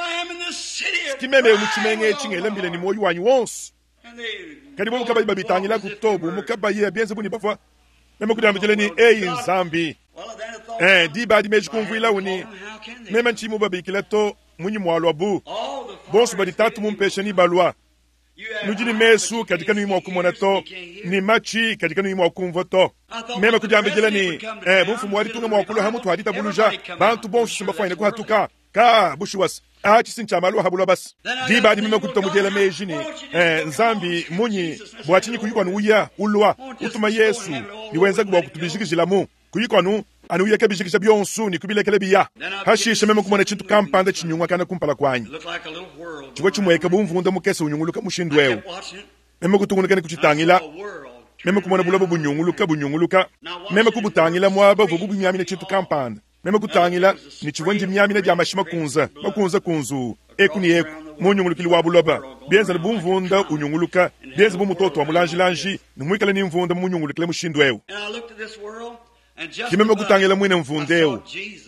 skimeme umuchimenge chingele mbile ni moyo wanyi wonsu kadi bomu kaba babitangila kutobu mukaba ye bienze buni bafa mema kudambijele ni nzambi di badi meji kumvila uni mema nchimu babikileto munyi mwalwa bu bonsu baditatu mumpeshe ni balwa nujini mesu katika nuimu wakumona to ni machi katika nuimu wakumvo to mema kujambijele ni bumfu mwari tunga mwakulu hamutu hadita buluja bantu bonsu simbafaine kuhatuka ka bushuwas sincha malu habulwa bas di badi mema kututa mujele mejini nzambi munyi bwachinyi kuyikwa nuuya ulwa utuma Yesu niwenza kuwa kutubishikijilamu kuyikwa nu anu yeke bishikisha byonsu ni kubilekele biya hashisha mema kumona chintu kampanda chinyungwa kana kumpala kwanyi chikwa chumweke bumvunda mukese unyunguluka mushindwewu mema kutungunukene kuchitangila mema kumona bulabo bunyunguluka mema kubutangila mwaba vubu bunyamine chintu kampanda mema kutangila ni chivonji myamine dya mashima makunza kunzu eku ni eku munyungulukili wa buloba bienza ni bumvunda unyunguluka bienza bumutoto wa mulanjilanji ni mwikale ni mvunda munyungulukile mushindwewu kimeme kutangila mwine mvundeu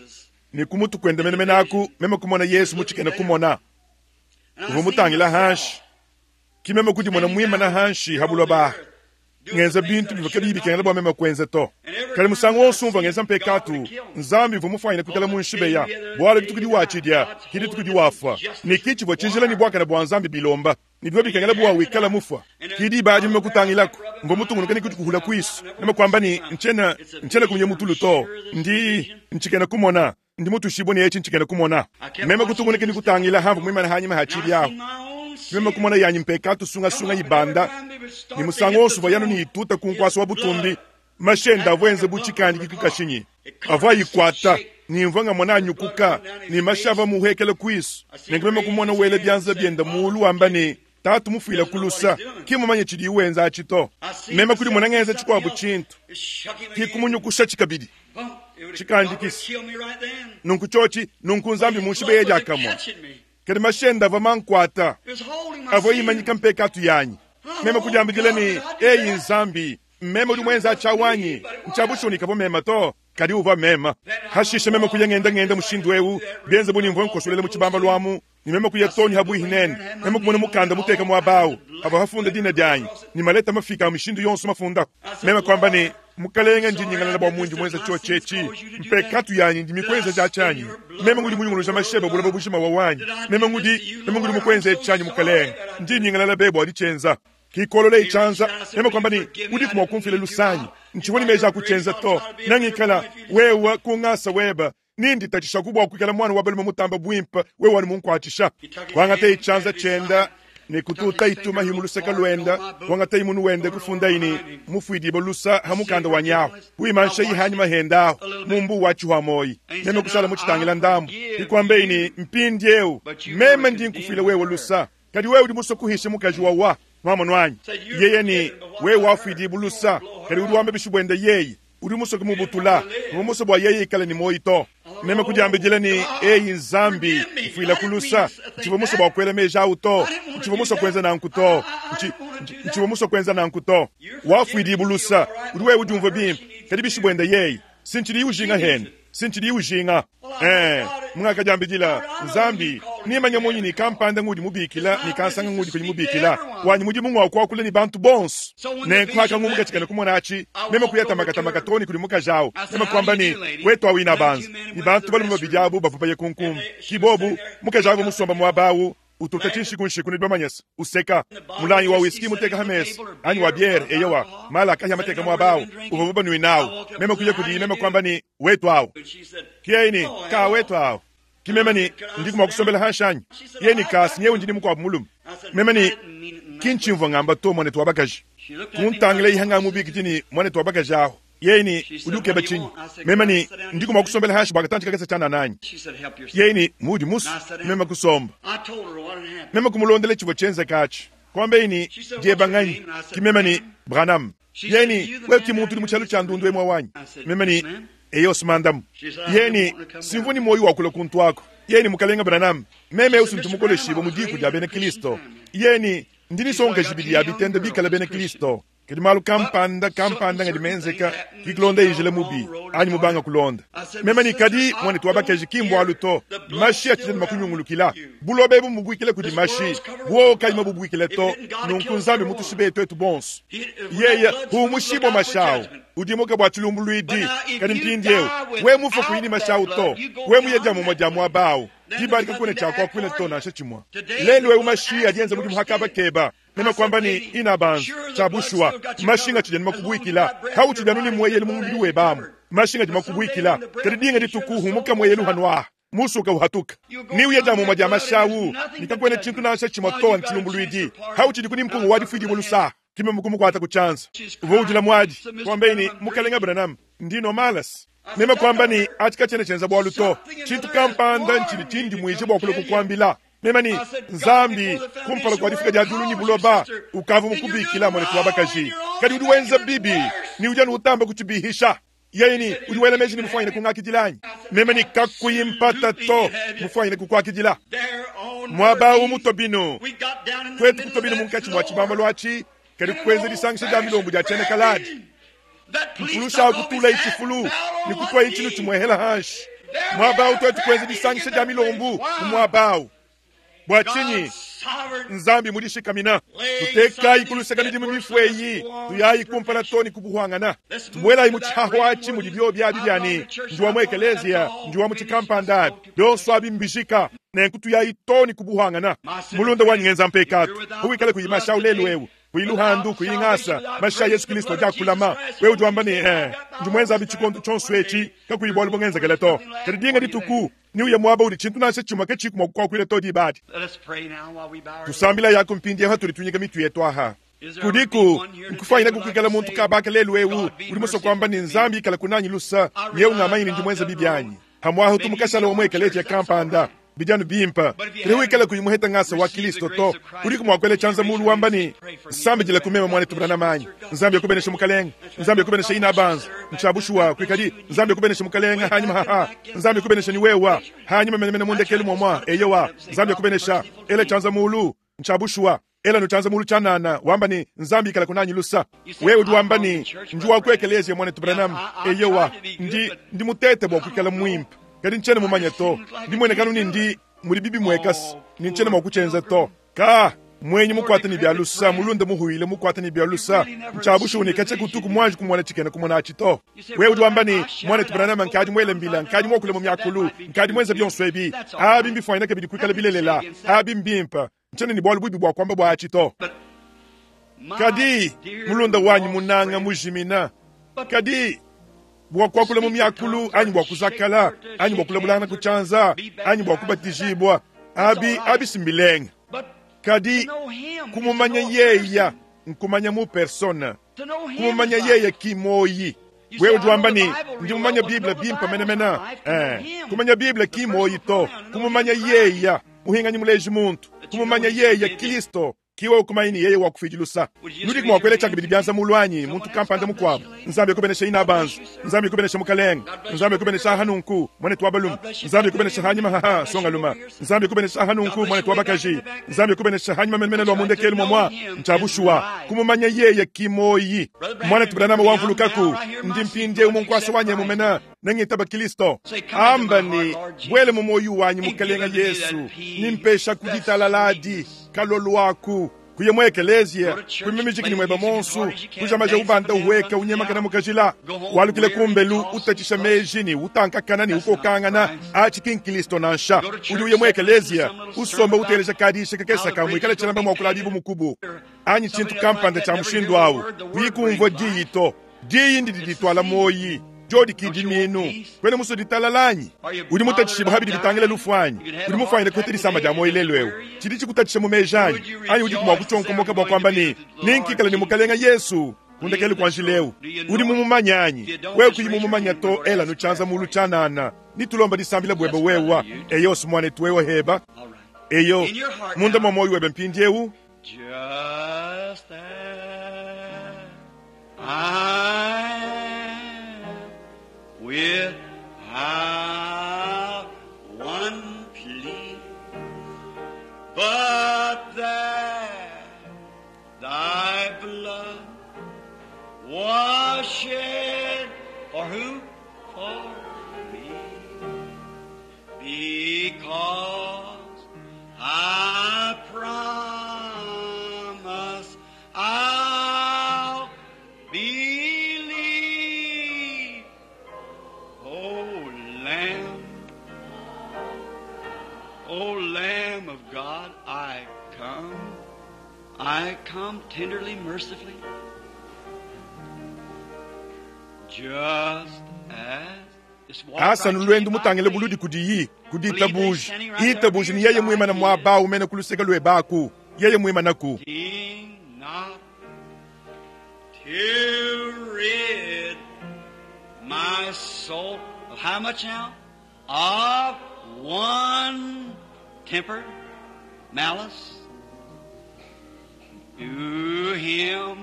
ni kumutu kwende mene menaku meme kumona Yesu muchikene kumona uvumutangila hanshi kimeme kuti mona mwima na hanshi habuloba ngenza bintu bivoke bibikengela bwa meme kwenze to kali musango wonsumva ngenza mpekatu nzambi vumufanyile kutala munshibeya bwala bitukudi wachidya kidi tukudi wafa ni kichi bwachinjila ni bwaka na bwa nzambi bilomba nibyo bikengela bwa wikala mufa kidi baji meme kutangilako ngomutungunukeni kuti kuhula kwisu meme kwamba ni nchena kumye mutulu to ndi nchikena kumona ndi mutu shiboni yechi nchikena kumona meme kutungunukeni kutangila hamvu mwima na hanyima hachidi yao meme kumona yanyi mpekatu sunga ibanda ni musango osuva yano ni ituta kunkwaso wa butumbi mashenda avwenze buchikandi kikikashinyi ava yikwata ni mvanga mwana nyukuka ni mashava muhekele kwisu nengimeme kumona wele byanza byenda muulu amba ni tatu mufila kulusa kimu manye chidi uwenza achito meme kuli mwana ngenza chikwa buchintu kikumunyukusha chikabidi chikandikisi nunkuchochi nunkunzambi munshibe yeja akamwa kedi mashenda ava mankwata avo yimanyika mpekatu yanyi meme kujambijile ni nzambi meme uli mwenza achawanyi nchabushunika vo mema to kadi uva mema hashishe meme kuya ngenda mushindwewu bienze buni mvo nkosulele muchibamba lwamu ni meme kuya toni habu hinene meme kumona mukanda muteka mwabawu avo hafunda dina dyanyi ni maleta mafika mushindu yonsu mafunda meme kwamba ni mukalenga njinyingana bwa munji mwenza cho chechi mpekatu yanyi ndi mikwenza jachanyi meme ngudi munyungulu za masheba bulaba bushima wawanyi meme ngudi mukwenza echanyi mukalenga njinyingana la bebo alichenza kikolole ichanza meme kwamba ni udi kumwakumfile lusanyi nchiwoni meja kuchenza to nangikala wewa kungasa weba nindi tachisha kubwa kukela mwana wabalima mutamba bwimpa wewa ni munkwachisha wangate ichanza chenda ni kututa ituma himuluseka luenda wangata imunu wende kufunda ini mufuidi bolusa hamukanda wanyaho wimansha yihanyuma hendaho mumbu wachi wa moyi meme kusala muchitangila ndamu ikwambe ini mpindyeu meme ndi nkufile wewe lusa kadi wewe udi muso kuhishe mukaji wawa mama nwanyi yeye ni wewe wafuidi bolusa kadi udi wambe bishubwende yeye udi muso kumubutula muso bwa yeye ikale ni moyi to mema kujambejela ni nzambi ifuila kulusa chivomuso bakwele meja uto chivomuso kwenza na nkuto chivomuso kwenza na nkuto wafuidi bulusa uduwe ujumva bim kadi bishibwenda yei sinchiri ujinga hen sinchiri ujinga mwaka jambejela nzambi ni manyamonyi ni kampanda ngudi mubikila ni kansanga ngudi kwenye mubikila wanyi mudi mungu wakwa kule ni bantu bons ne kwaka ngumuka chikana kumonachi mema kuyata makatamakatroni kuli muka jao mema kwamba ni wetu awina banzi ni bantu bali mubijabu bafupaye kunkum kibobu muka jao musomba mwabawu ututachishi kunshiku ni bamanyesa useka mulanyi wa whisky muteka hames ani wa biere eyowa mala kahya mateka mwabawu uvububa ni nao mema kuye kudi mema kwamba ni wetu awo kieni ka wetu awo kimema ni ndiku makusombela hashanyi yeni kasi nyewe njini mukwa mulum mema ni kinchimvo ngamba to mwane twabakaji kuntangile ihanga mubikitini mwane twabakaji aho yeni uduke bachinyi mema ni ndiku makusombela hashi bakatanchika kesa chana nanyi yeni mudi musu mema kusomba mema kumulondele chivo chenze kachi kwambe ini jebanganyi kimema ni Branham yeni weki muntu ni muchalu chandu mwa wanyi mema ni eyos mandamu yeni simvuni moyo wakule kuntu wako yeni mukalenga Branham meme usuntu mukole shibo mudiku ja bene Kristo yeni ndini songa jibidi ya bitende bikala bene Kristo kedi malu kampanda ngadi menzeka kiklonda ijele mubi ani mubanga kulonda meme ni kadi mwani tuwabake jikimbo aluto mashi ya chideni makunyungulukila bulobe bumugwikile kudi mashi wo kalima bubwikile to nunkunzambi mutu shibe etu bons yeye humushibo mashao udimoka bwachulumbuluidi kadi mpindiew we mufo kuini mashao to we muyejamu majamu abao kibarika kune chakwa kune to na shechimwa lelu we umashi adienza mudimu hakaba keba mema kwamba ni inabanz chabushwa mashinga chijani makubwikila hau chijani ni mweyelu mungu we bamu mashinga chijani makubwikila kadidinga ditukuhu muka mweyelu hanwa musuka uhatuka ni uyejamu majama shawu nikakwene chintu na shechimatoa nchilumbuluidi hau chijikuni mkungu wadi fuidi bulusa kime mkumu kwa hata kuchanza uvujila mwadi kwamba ni mukalenga Branham ndino malas mema kwamba ni atika chene chenza bwaluto chintu kampanda nchili chindi mwishe bwakule kukwambila mema ni nzambi kumpala kwa difika jadulu ni buloba ukavu mukubikila mwene tuwabakaji kadi uduwenza bibi ni ujanu utamba kuchibihisha yeni uduwele meji ni mufanyine kungakijilanyi mema ni kakuyimpata to mufanyine kukwakijila mwaba umutobino kwetu kutobino munkachi mwachibamba lwachi kadi kwenze disangisha jamilombu jachene kaladi mfulusha kutula ichifulu ni kutwa ichinu chumwehela hanshi mwabau kwetu kwenze disangisha jamilombu mwabau bwachinyi nzambi mudishikamina tuteka ikuluseka midimu mifweyi tuyayi kumpala toni kubuhwangana tumwela imuchahwachi mudibyo byabibyani njuwa mwekelezia njuwa muchikampanda byonswa bimbishika nenkutu yayi toni kubuhwangana mulunda wanyenza mpekatu uwikale kuyimasha ulelu wewu kuiluhandu kuyingasa masha Yesu Kristo jakulama wewu juamba ni njumwenza bichikondo chonswechi kakuyibolu bongenza keleto kadidinga dituku ni uye mwaba uri chintu nase chuma ke chiku mwakuwa kwile to dibadi tusambila yako mpindi ya turi tunyika mitu yetu aha kudiku nkufayina kukikala muntu kabaka lelu wewu uri muso kwamba ni nzambi kala kunanyi lusa yewu ngamaini njumwenza bibyanyi hamwahu tumukashala omwekeleti ya kampanda bijanu bimpa kile kala kuyimuheta ngasa wa Kristo to uri kumwakwele chanza mulu wamba ni nsambi jile kumema mwane tubrana manyi nzambi yakubenesha mukalenga nzambi yakubenesha inabanza nchabushwa kwikadi nzambi yakubenesha mukalenga hanyuma haha nzambi yakubenesha ni wewa hanyuma menemene munde kele mwamwa eyowa nzambi yakubenesha ele chanza mulu nchabushwa ela nuchanza mulu chanana wamba ni nzambi kala kunanyi lusa wewe duwamba ni njuwa kwekelezi ya mwane tubrana eyowa ndi mutete bwa kwikala mwimpa kadi nchene mumanya to ndi mwene kanuni ndi muri bibi mwekas ni nchene mwakuchenza to ka mwenye mukwata ni byalusa mulunde muhuile mukwata ni byalusa nchabushu ni kache kutuku mwanji kumwana chikene kumwana achito wewe duwamba ni mwane tubrana nkadi mwele mbila nkadi mwokule mumyakulu nkadi mwenza byonswebi abi mbifanya ke bidikwikala bilelela abi mbimpa nchene ni bwalu bibi bwa kwamba bwa achito kadi mulunda wanyi munanga mujimina kadi bwakwakule mumyakulu anyi bwakuzakala anyi bwakule bulana kuchanza anyi bwakubatijibwa abi simbilenga kadi kumumanya yeya nkumanya mu persona kumumanya yeya kimoyi wewe duamba ni ndimumanya Biblia bimpa menemena kumanya Biblia kimoyi to kumumanya yeya muhinganyi muleji muntu kumumanya yeya Kristo ikiwa ukumaini yeye wakufijilusa nudi kumwakwelecha kibidi byanza mulwanyi muntu kampanda mukwabo nzambe kubenesha inabanzu nzambe kubenesha mukalenga nzambe kubenesha hanunku mwene twabalum nzambe kubenesha hanyuma haha songa luma nzambe kubenesha hanunku mwene twabakaji nzambe kubenesha hanyuma menmene lwa mundekeli momwa nchabushuwa kumumanya yeye kimoyi mwana tubiranama wamvulukaku ndi mpinde umunkwasa wanye mumena nangitaba Kristo ambani bwele mumoyu wanyi mukalenga Yesu nimpesha kuditalaladi kalolu waku kuye mwekelezia kumimijiki ni mweba monsu kujamaja ubanda uweka unyemaka mukajila walukile kumbelu utachisha mejini utankakana ukokangana achikinkilisto nansha uli uye mwekelezia usomba uteleja kadisha kakesa kamwe kale chanamba mwakuladibu mukubu anyi chintu kampanda cha mshindu awu wikumvo diyito diyi ndiditwala moyi jodi kidiminu kwene muso ditalalanyi uli mutachishiba habidi bitangile lufwanyi uli mufanyile kwetiri sama jamo ilelwewu chidi chikutachisha mumejanyi anyi uli kumwa kuchonkomoka bwa kwamba ninkikala ni mukalenga Yesu kundekeli kwanjilewu uli mumumanyanyi wewe kuyi mumumanya to ela nuchanza mulu chanana nitulomba disambila bwebe wewa eyo sumwane tuwewa heba eyo munda momoyi webe mpindyewu just without one plea, but that thy blood was shed for who? For me. Because I promise I'll believe. O Lamb of God, I come tenderly, mercifully, just as asa nulwendu mutangile buludi kudiyi kuditabuji itabuji ni yeye mwema na mwaba umene kuluseka lwebaku yeye mwema naku not to rid my soul of how much now? Of one temper, malice, to him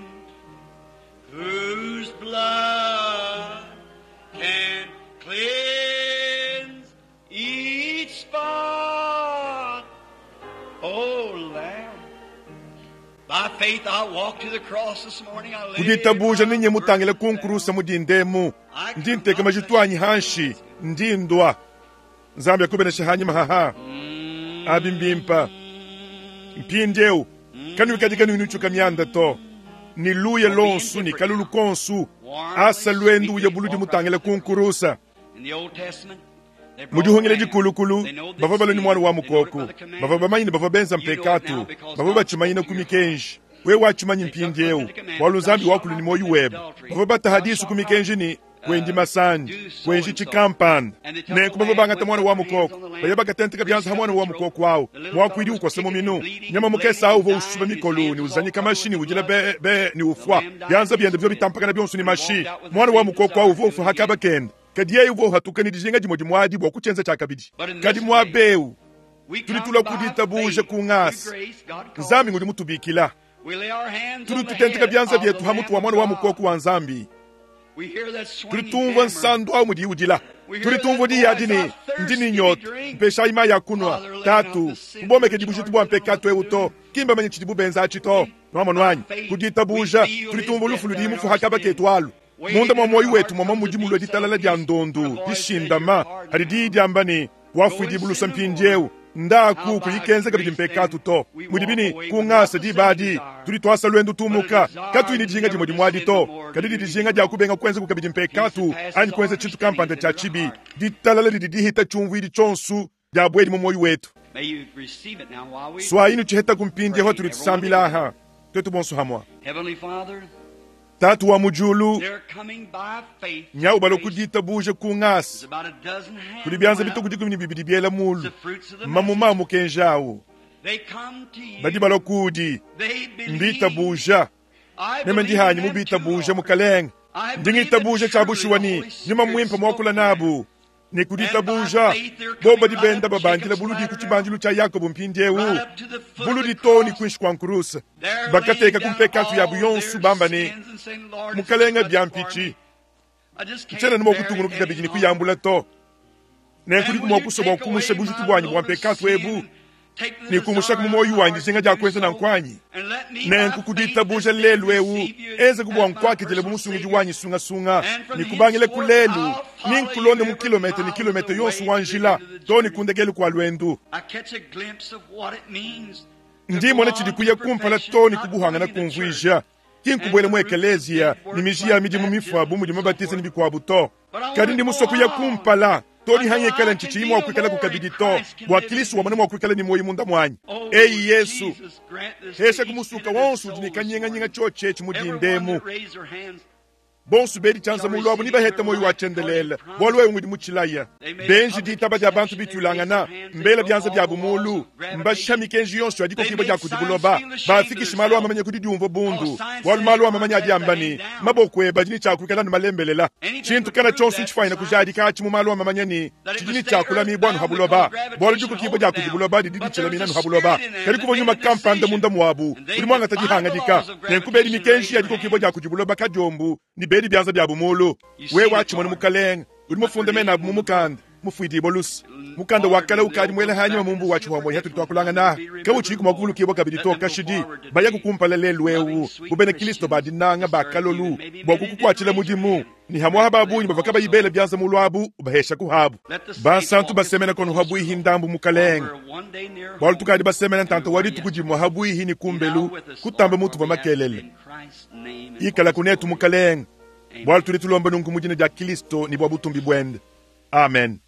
whose blood can cleanse each spot. Oh, Lamb, by faith I walk to the cross this morning. I lay kuditabuja ninye mutangile kunkurusa mudindemu ndinteke majitwanyi hanshi ndindwa nzambe kubenesha hanyuma haha abimbimpa mpindyeu kanuikadikanu inuchuka myanda to niluye lonsu ni kalulu konsu asa lwendu uye buludi mutangile kunkurusa mudihungile jikulukulu bava baloni mwana wa mukoku bava bamanyine bava benza mpekatu bava bachimanyine kumikenji we wachimanyi mpindyeu walunzambi wakulu ni moyu weba bava batahadisu kumikenji ni kwendi masandi kwenji chikampanda nenku bava bangata mwana wa mukoko baya bagatenteka byanza mwana wa mukoko wawo mwakwiri ukosemo minu nyama mukesa uvo ushuba mikoluni uzanyika mashini ujila be ni ufwa byanza byende byo bitampakana byonsu ni mashi mwana wa mukoko wawo uvo ufu hakaba kenda kadiye uvo hatukani dijinga jimodi mwadi bwa kuchenza chakabidi kadi mwabeu tulitula kuditabuje kungasa nzambi ngudi mutubikila tulitutenteka byanza byetu hamutu wa mwana wa mukoko wa nzambi tulitumva nsandu au mudi ujila tulitumva di yadini ndini nyoto mpesha ima ya kunwa tatu mbomeke dibushi tubuwa mpekatu euto kimba manyi chidibu benza achito nwama nwanyi kuditabuja tulitumva lufu ludimu fuhakaba ketwalu munda mwamoyi wetu mwama mujimu lwe ditalala dia ndondu dishindama hadidi diambani wafu idibulusa mpindyeu ndaku kuyikenze kabidi mpekatu to mudibini kungasa dibadi tulitwasa lwendu tumuka katu ini dijinga dimodi mwadi to kadidi dijinga dia kubenga kwenze kukabidi mpekatu ani kwenze chitu kampanda cha chibi ditalala didihita chumvu idi chonsu dia bwedi momoyi wetu swainu chiheta kumpindye ho tulitusambilaha twetu bonsu hamwa tatu wa mujulu nyau balo kuditabuje kungasa kulibyanza bitu kudikumini bibidi biela mulu mamu kenjao badi balo kudi mbitabuja nemendi hanyi mubitabuja mukalenga ndingi tabuja chabushuwani nyuma mwimpa mwakula nabu ni kudita buja boba di benda babanjila buludi kuchibanjilu cha Yakobo mpindiewu buludi toni kuishi kwa nkurusa bakateka kumpekatu ya buyonsu bamba ni mukalenga byampichi chena nimo kutungunu kikabigini kuyambula to nenkudi kumokusoba okumusha bujutu bwanyi bwampekatu ebu ni kumusha kumoyu wanyi zinga jakwenza na nkwanyi nenku kudita buja lelu ewu eze kubwa nkwaki jele bumusungu juwanyi sunga sunga ni kubangile kulelu ni nkulonde mu kilometer yonsu wanjila toni kundegelu kwa lwendu ndimo ne chidi kuye kumpala toni kubuhanga na kumvuija kinkubwele mu ekelezia ni mijia miji mu mifabu mu mabatiza ni bikwa buto kadi ndi musoku ya kumpala toni hanye kala nchichi imo akwikala kukabidito bwakilisu wa mwanamo akwikala ni moyi munda mwanyi eyi Yesu hesha kumusuka wonsu jinika nyenga choche chimudindemu bonsu bedi chanza mulo abu niba heta moyi wachendelela bolwe umudi muchilaya benji ditaba ja bantu bitulangana mbela byanza bya bumulu mbashami kenji yonsu adiko kiba ja kudibuloba bafiki shimalo amamanya kudidiumvo bundu wal malo amamanya adiambani mabokwe bajini cha kwikala ni malembelela chintu kana chonsu nchifanya kujadi kachi mu malo amamanya ni chijini cha kula mi bwanu habuloba bolu juko kiba ja kudibuloba didi chela mina habuloba kali kubo nyuma kampanda munda mwabu ulimwanga tajihanga dika nenkubedi mikenji adiko kiba ja kudibuloba kajombu ni bedi byanza bya bumolo we wachimona mukalenga uri mufunda mena mumukanda mufwidi bolus mukanda wakala ukadi mwele hanyuma mumbu wachi wa moya tutakulanga na kabuchi kumakulu kibo kabidi toka shidi baya kukumpala lelwewu bubene Kristo badinanga bakalolu bokukwachila mudimu ni hamwa hababu ni bavakaba ibele byanza mulwabu ubahesha kuhabu basantu basemena kono habu hindambu mukalenga bolu tukadi basemena tanto wadi tukujimwa habu hini kumbelu kutamba mutu bamakelele ikala kunetu mukalenga bolu tulitulomba nungu mujine ja Kristo ni bwabutumbi bwende amen.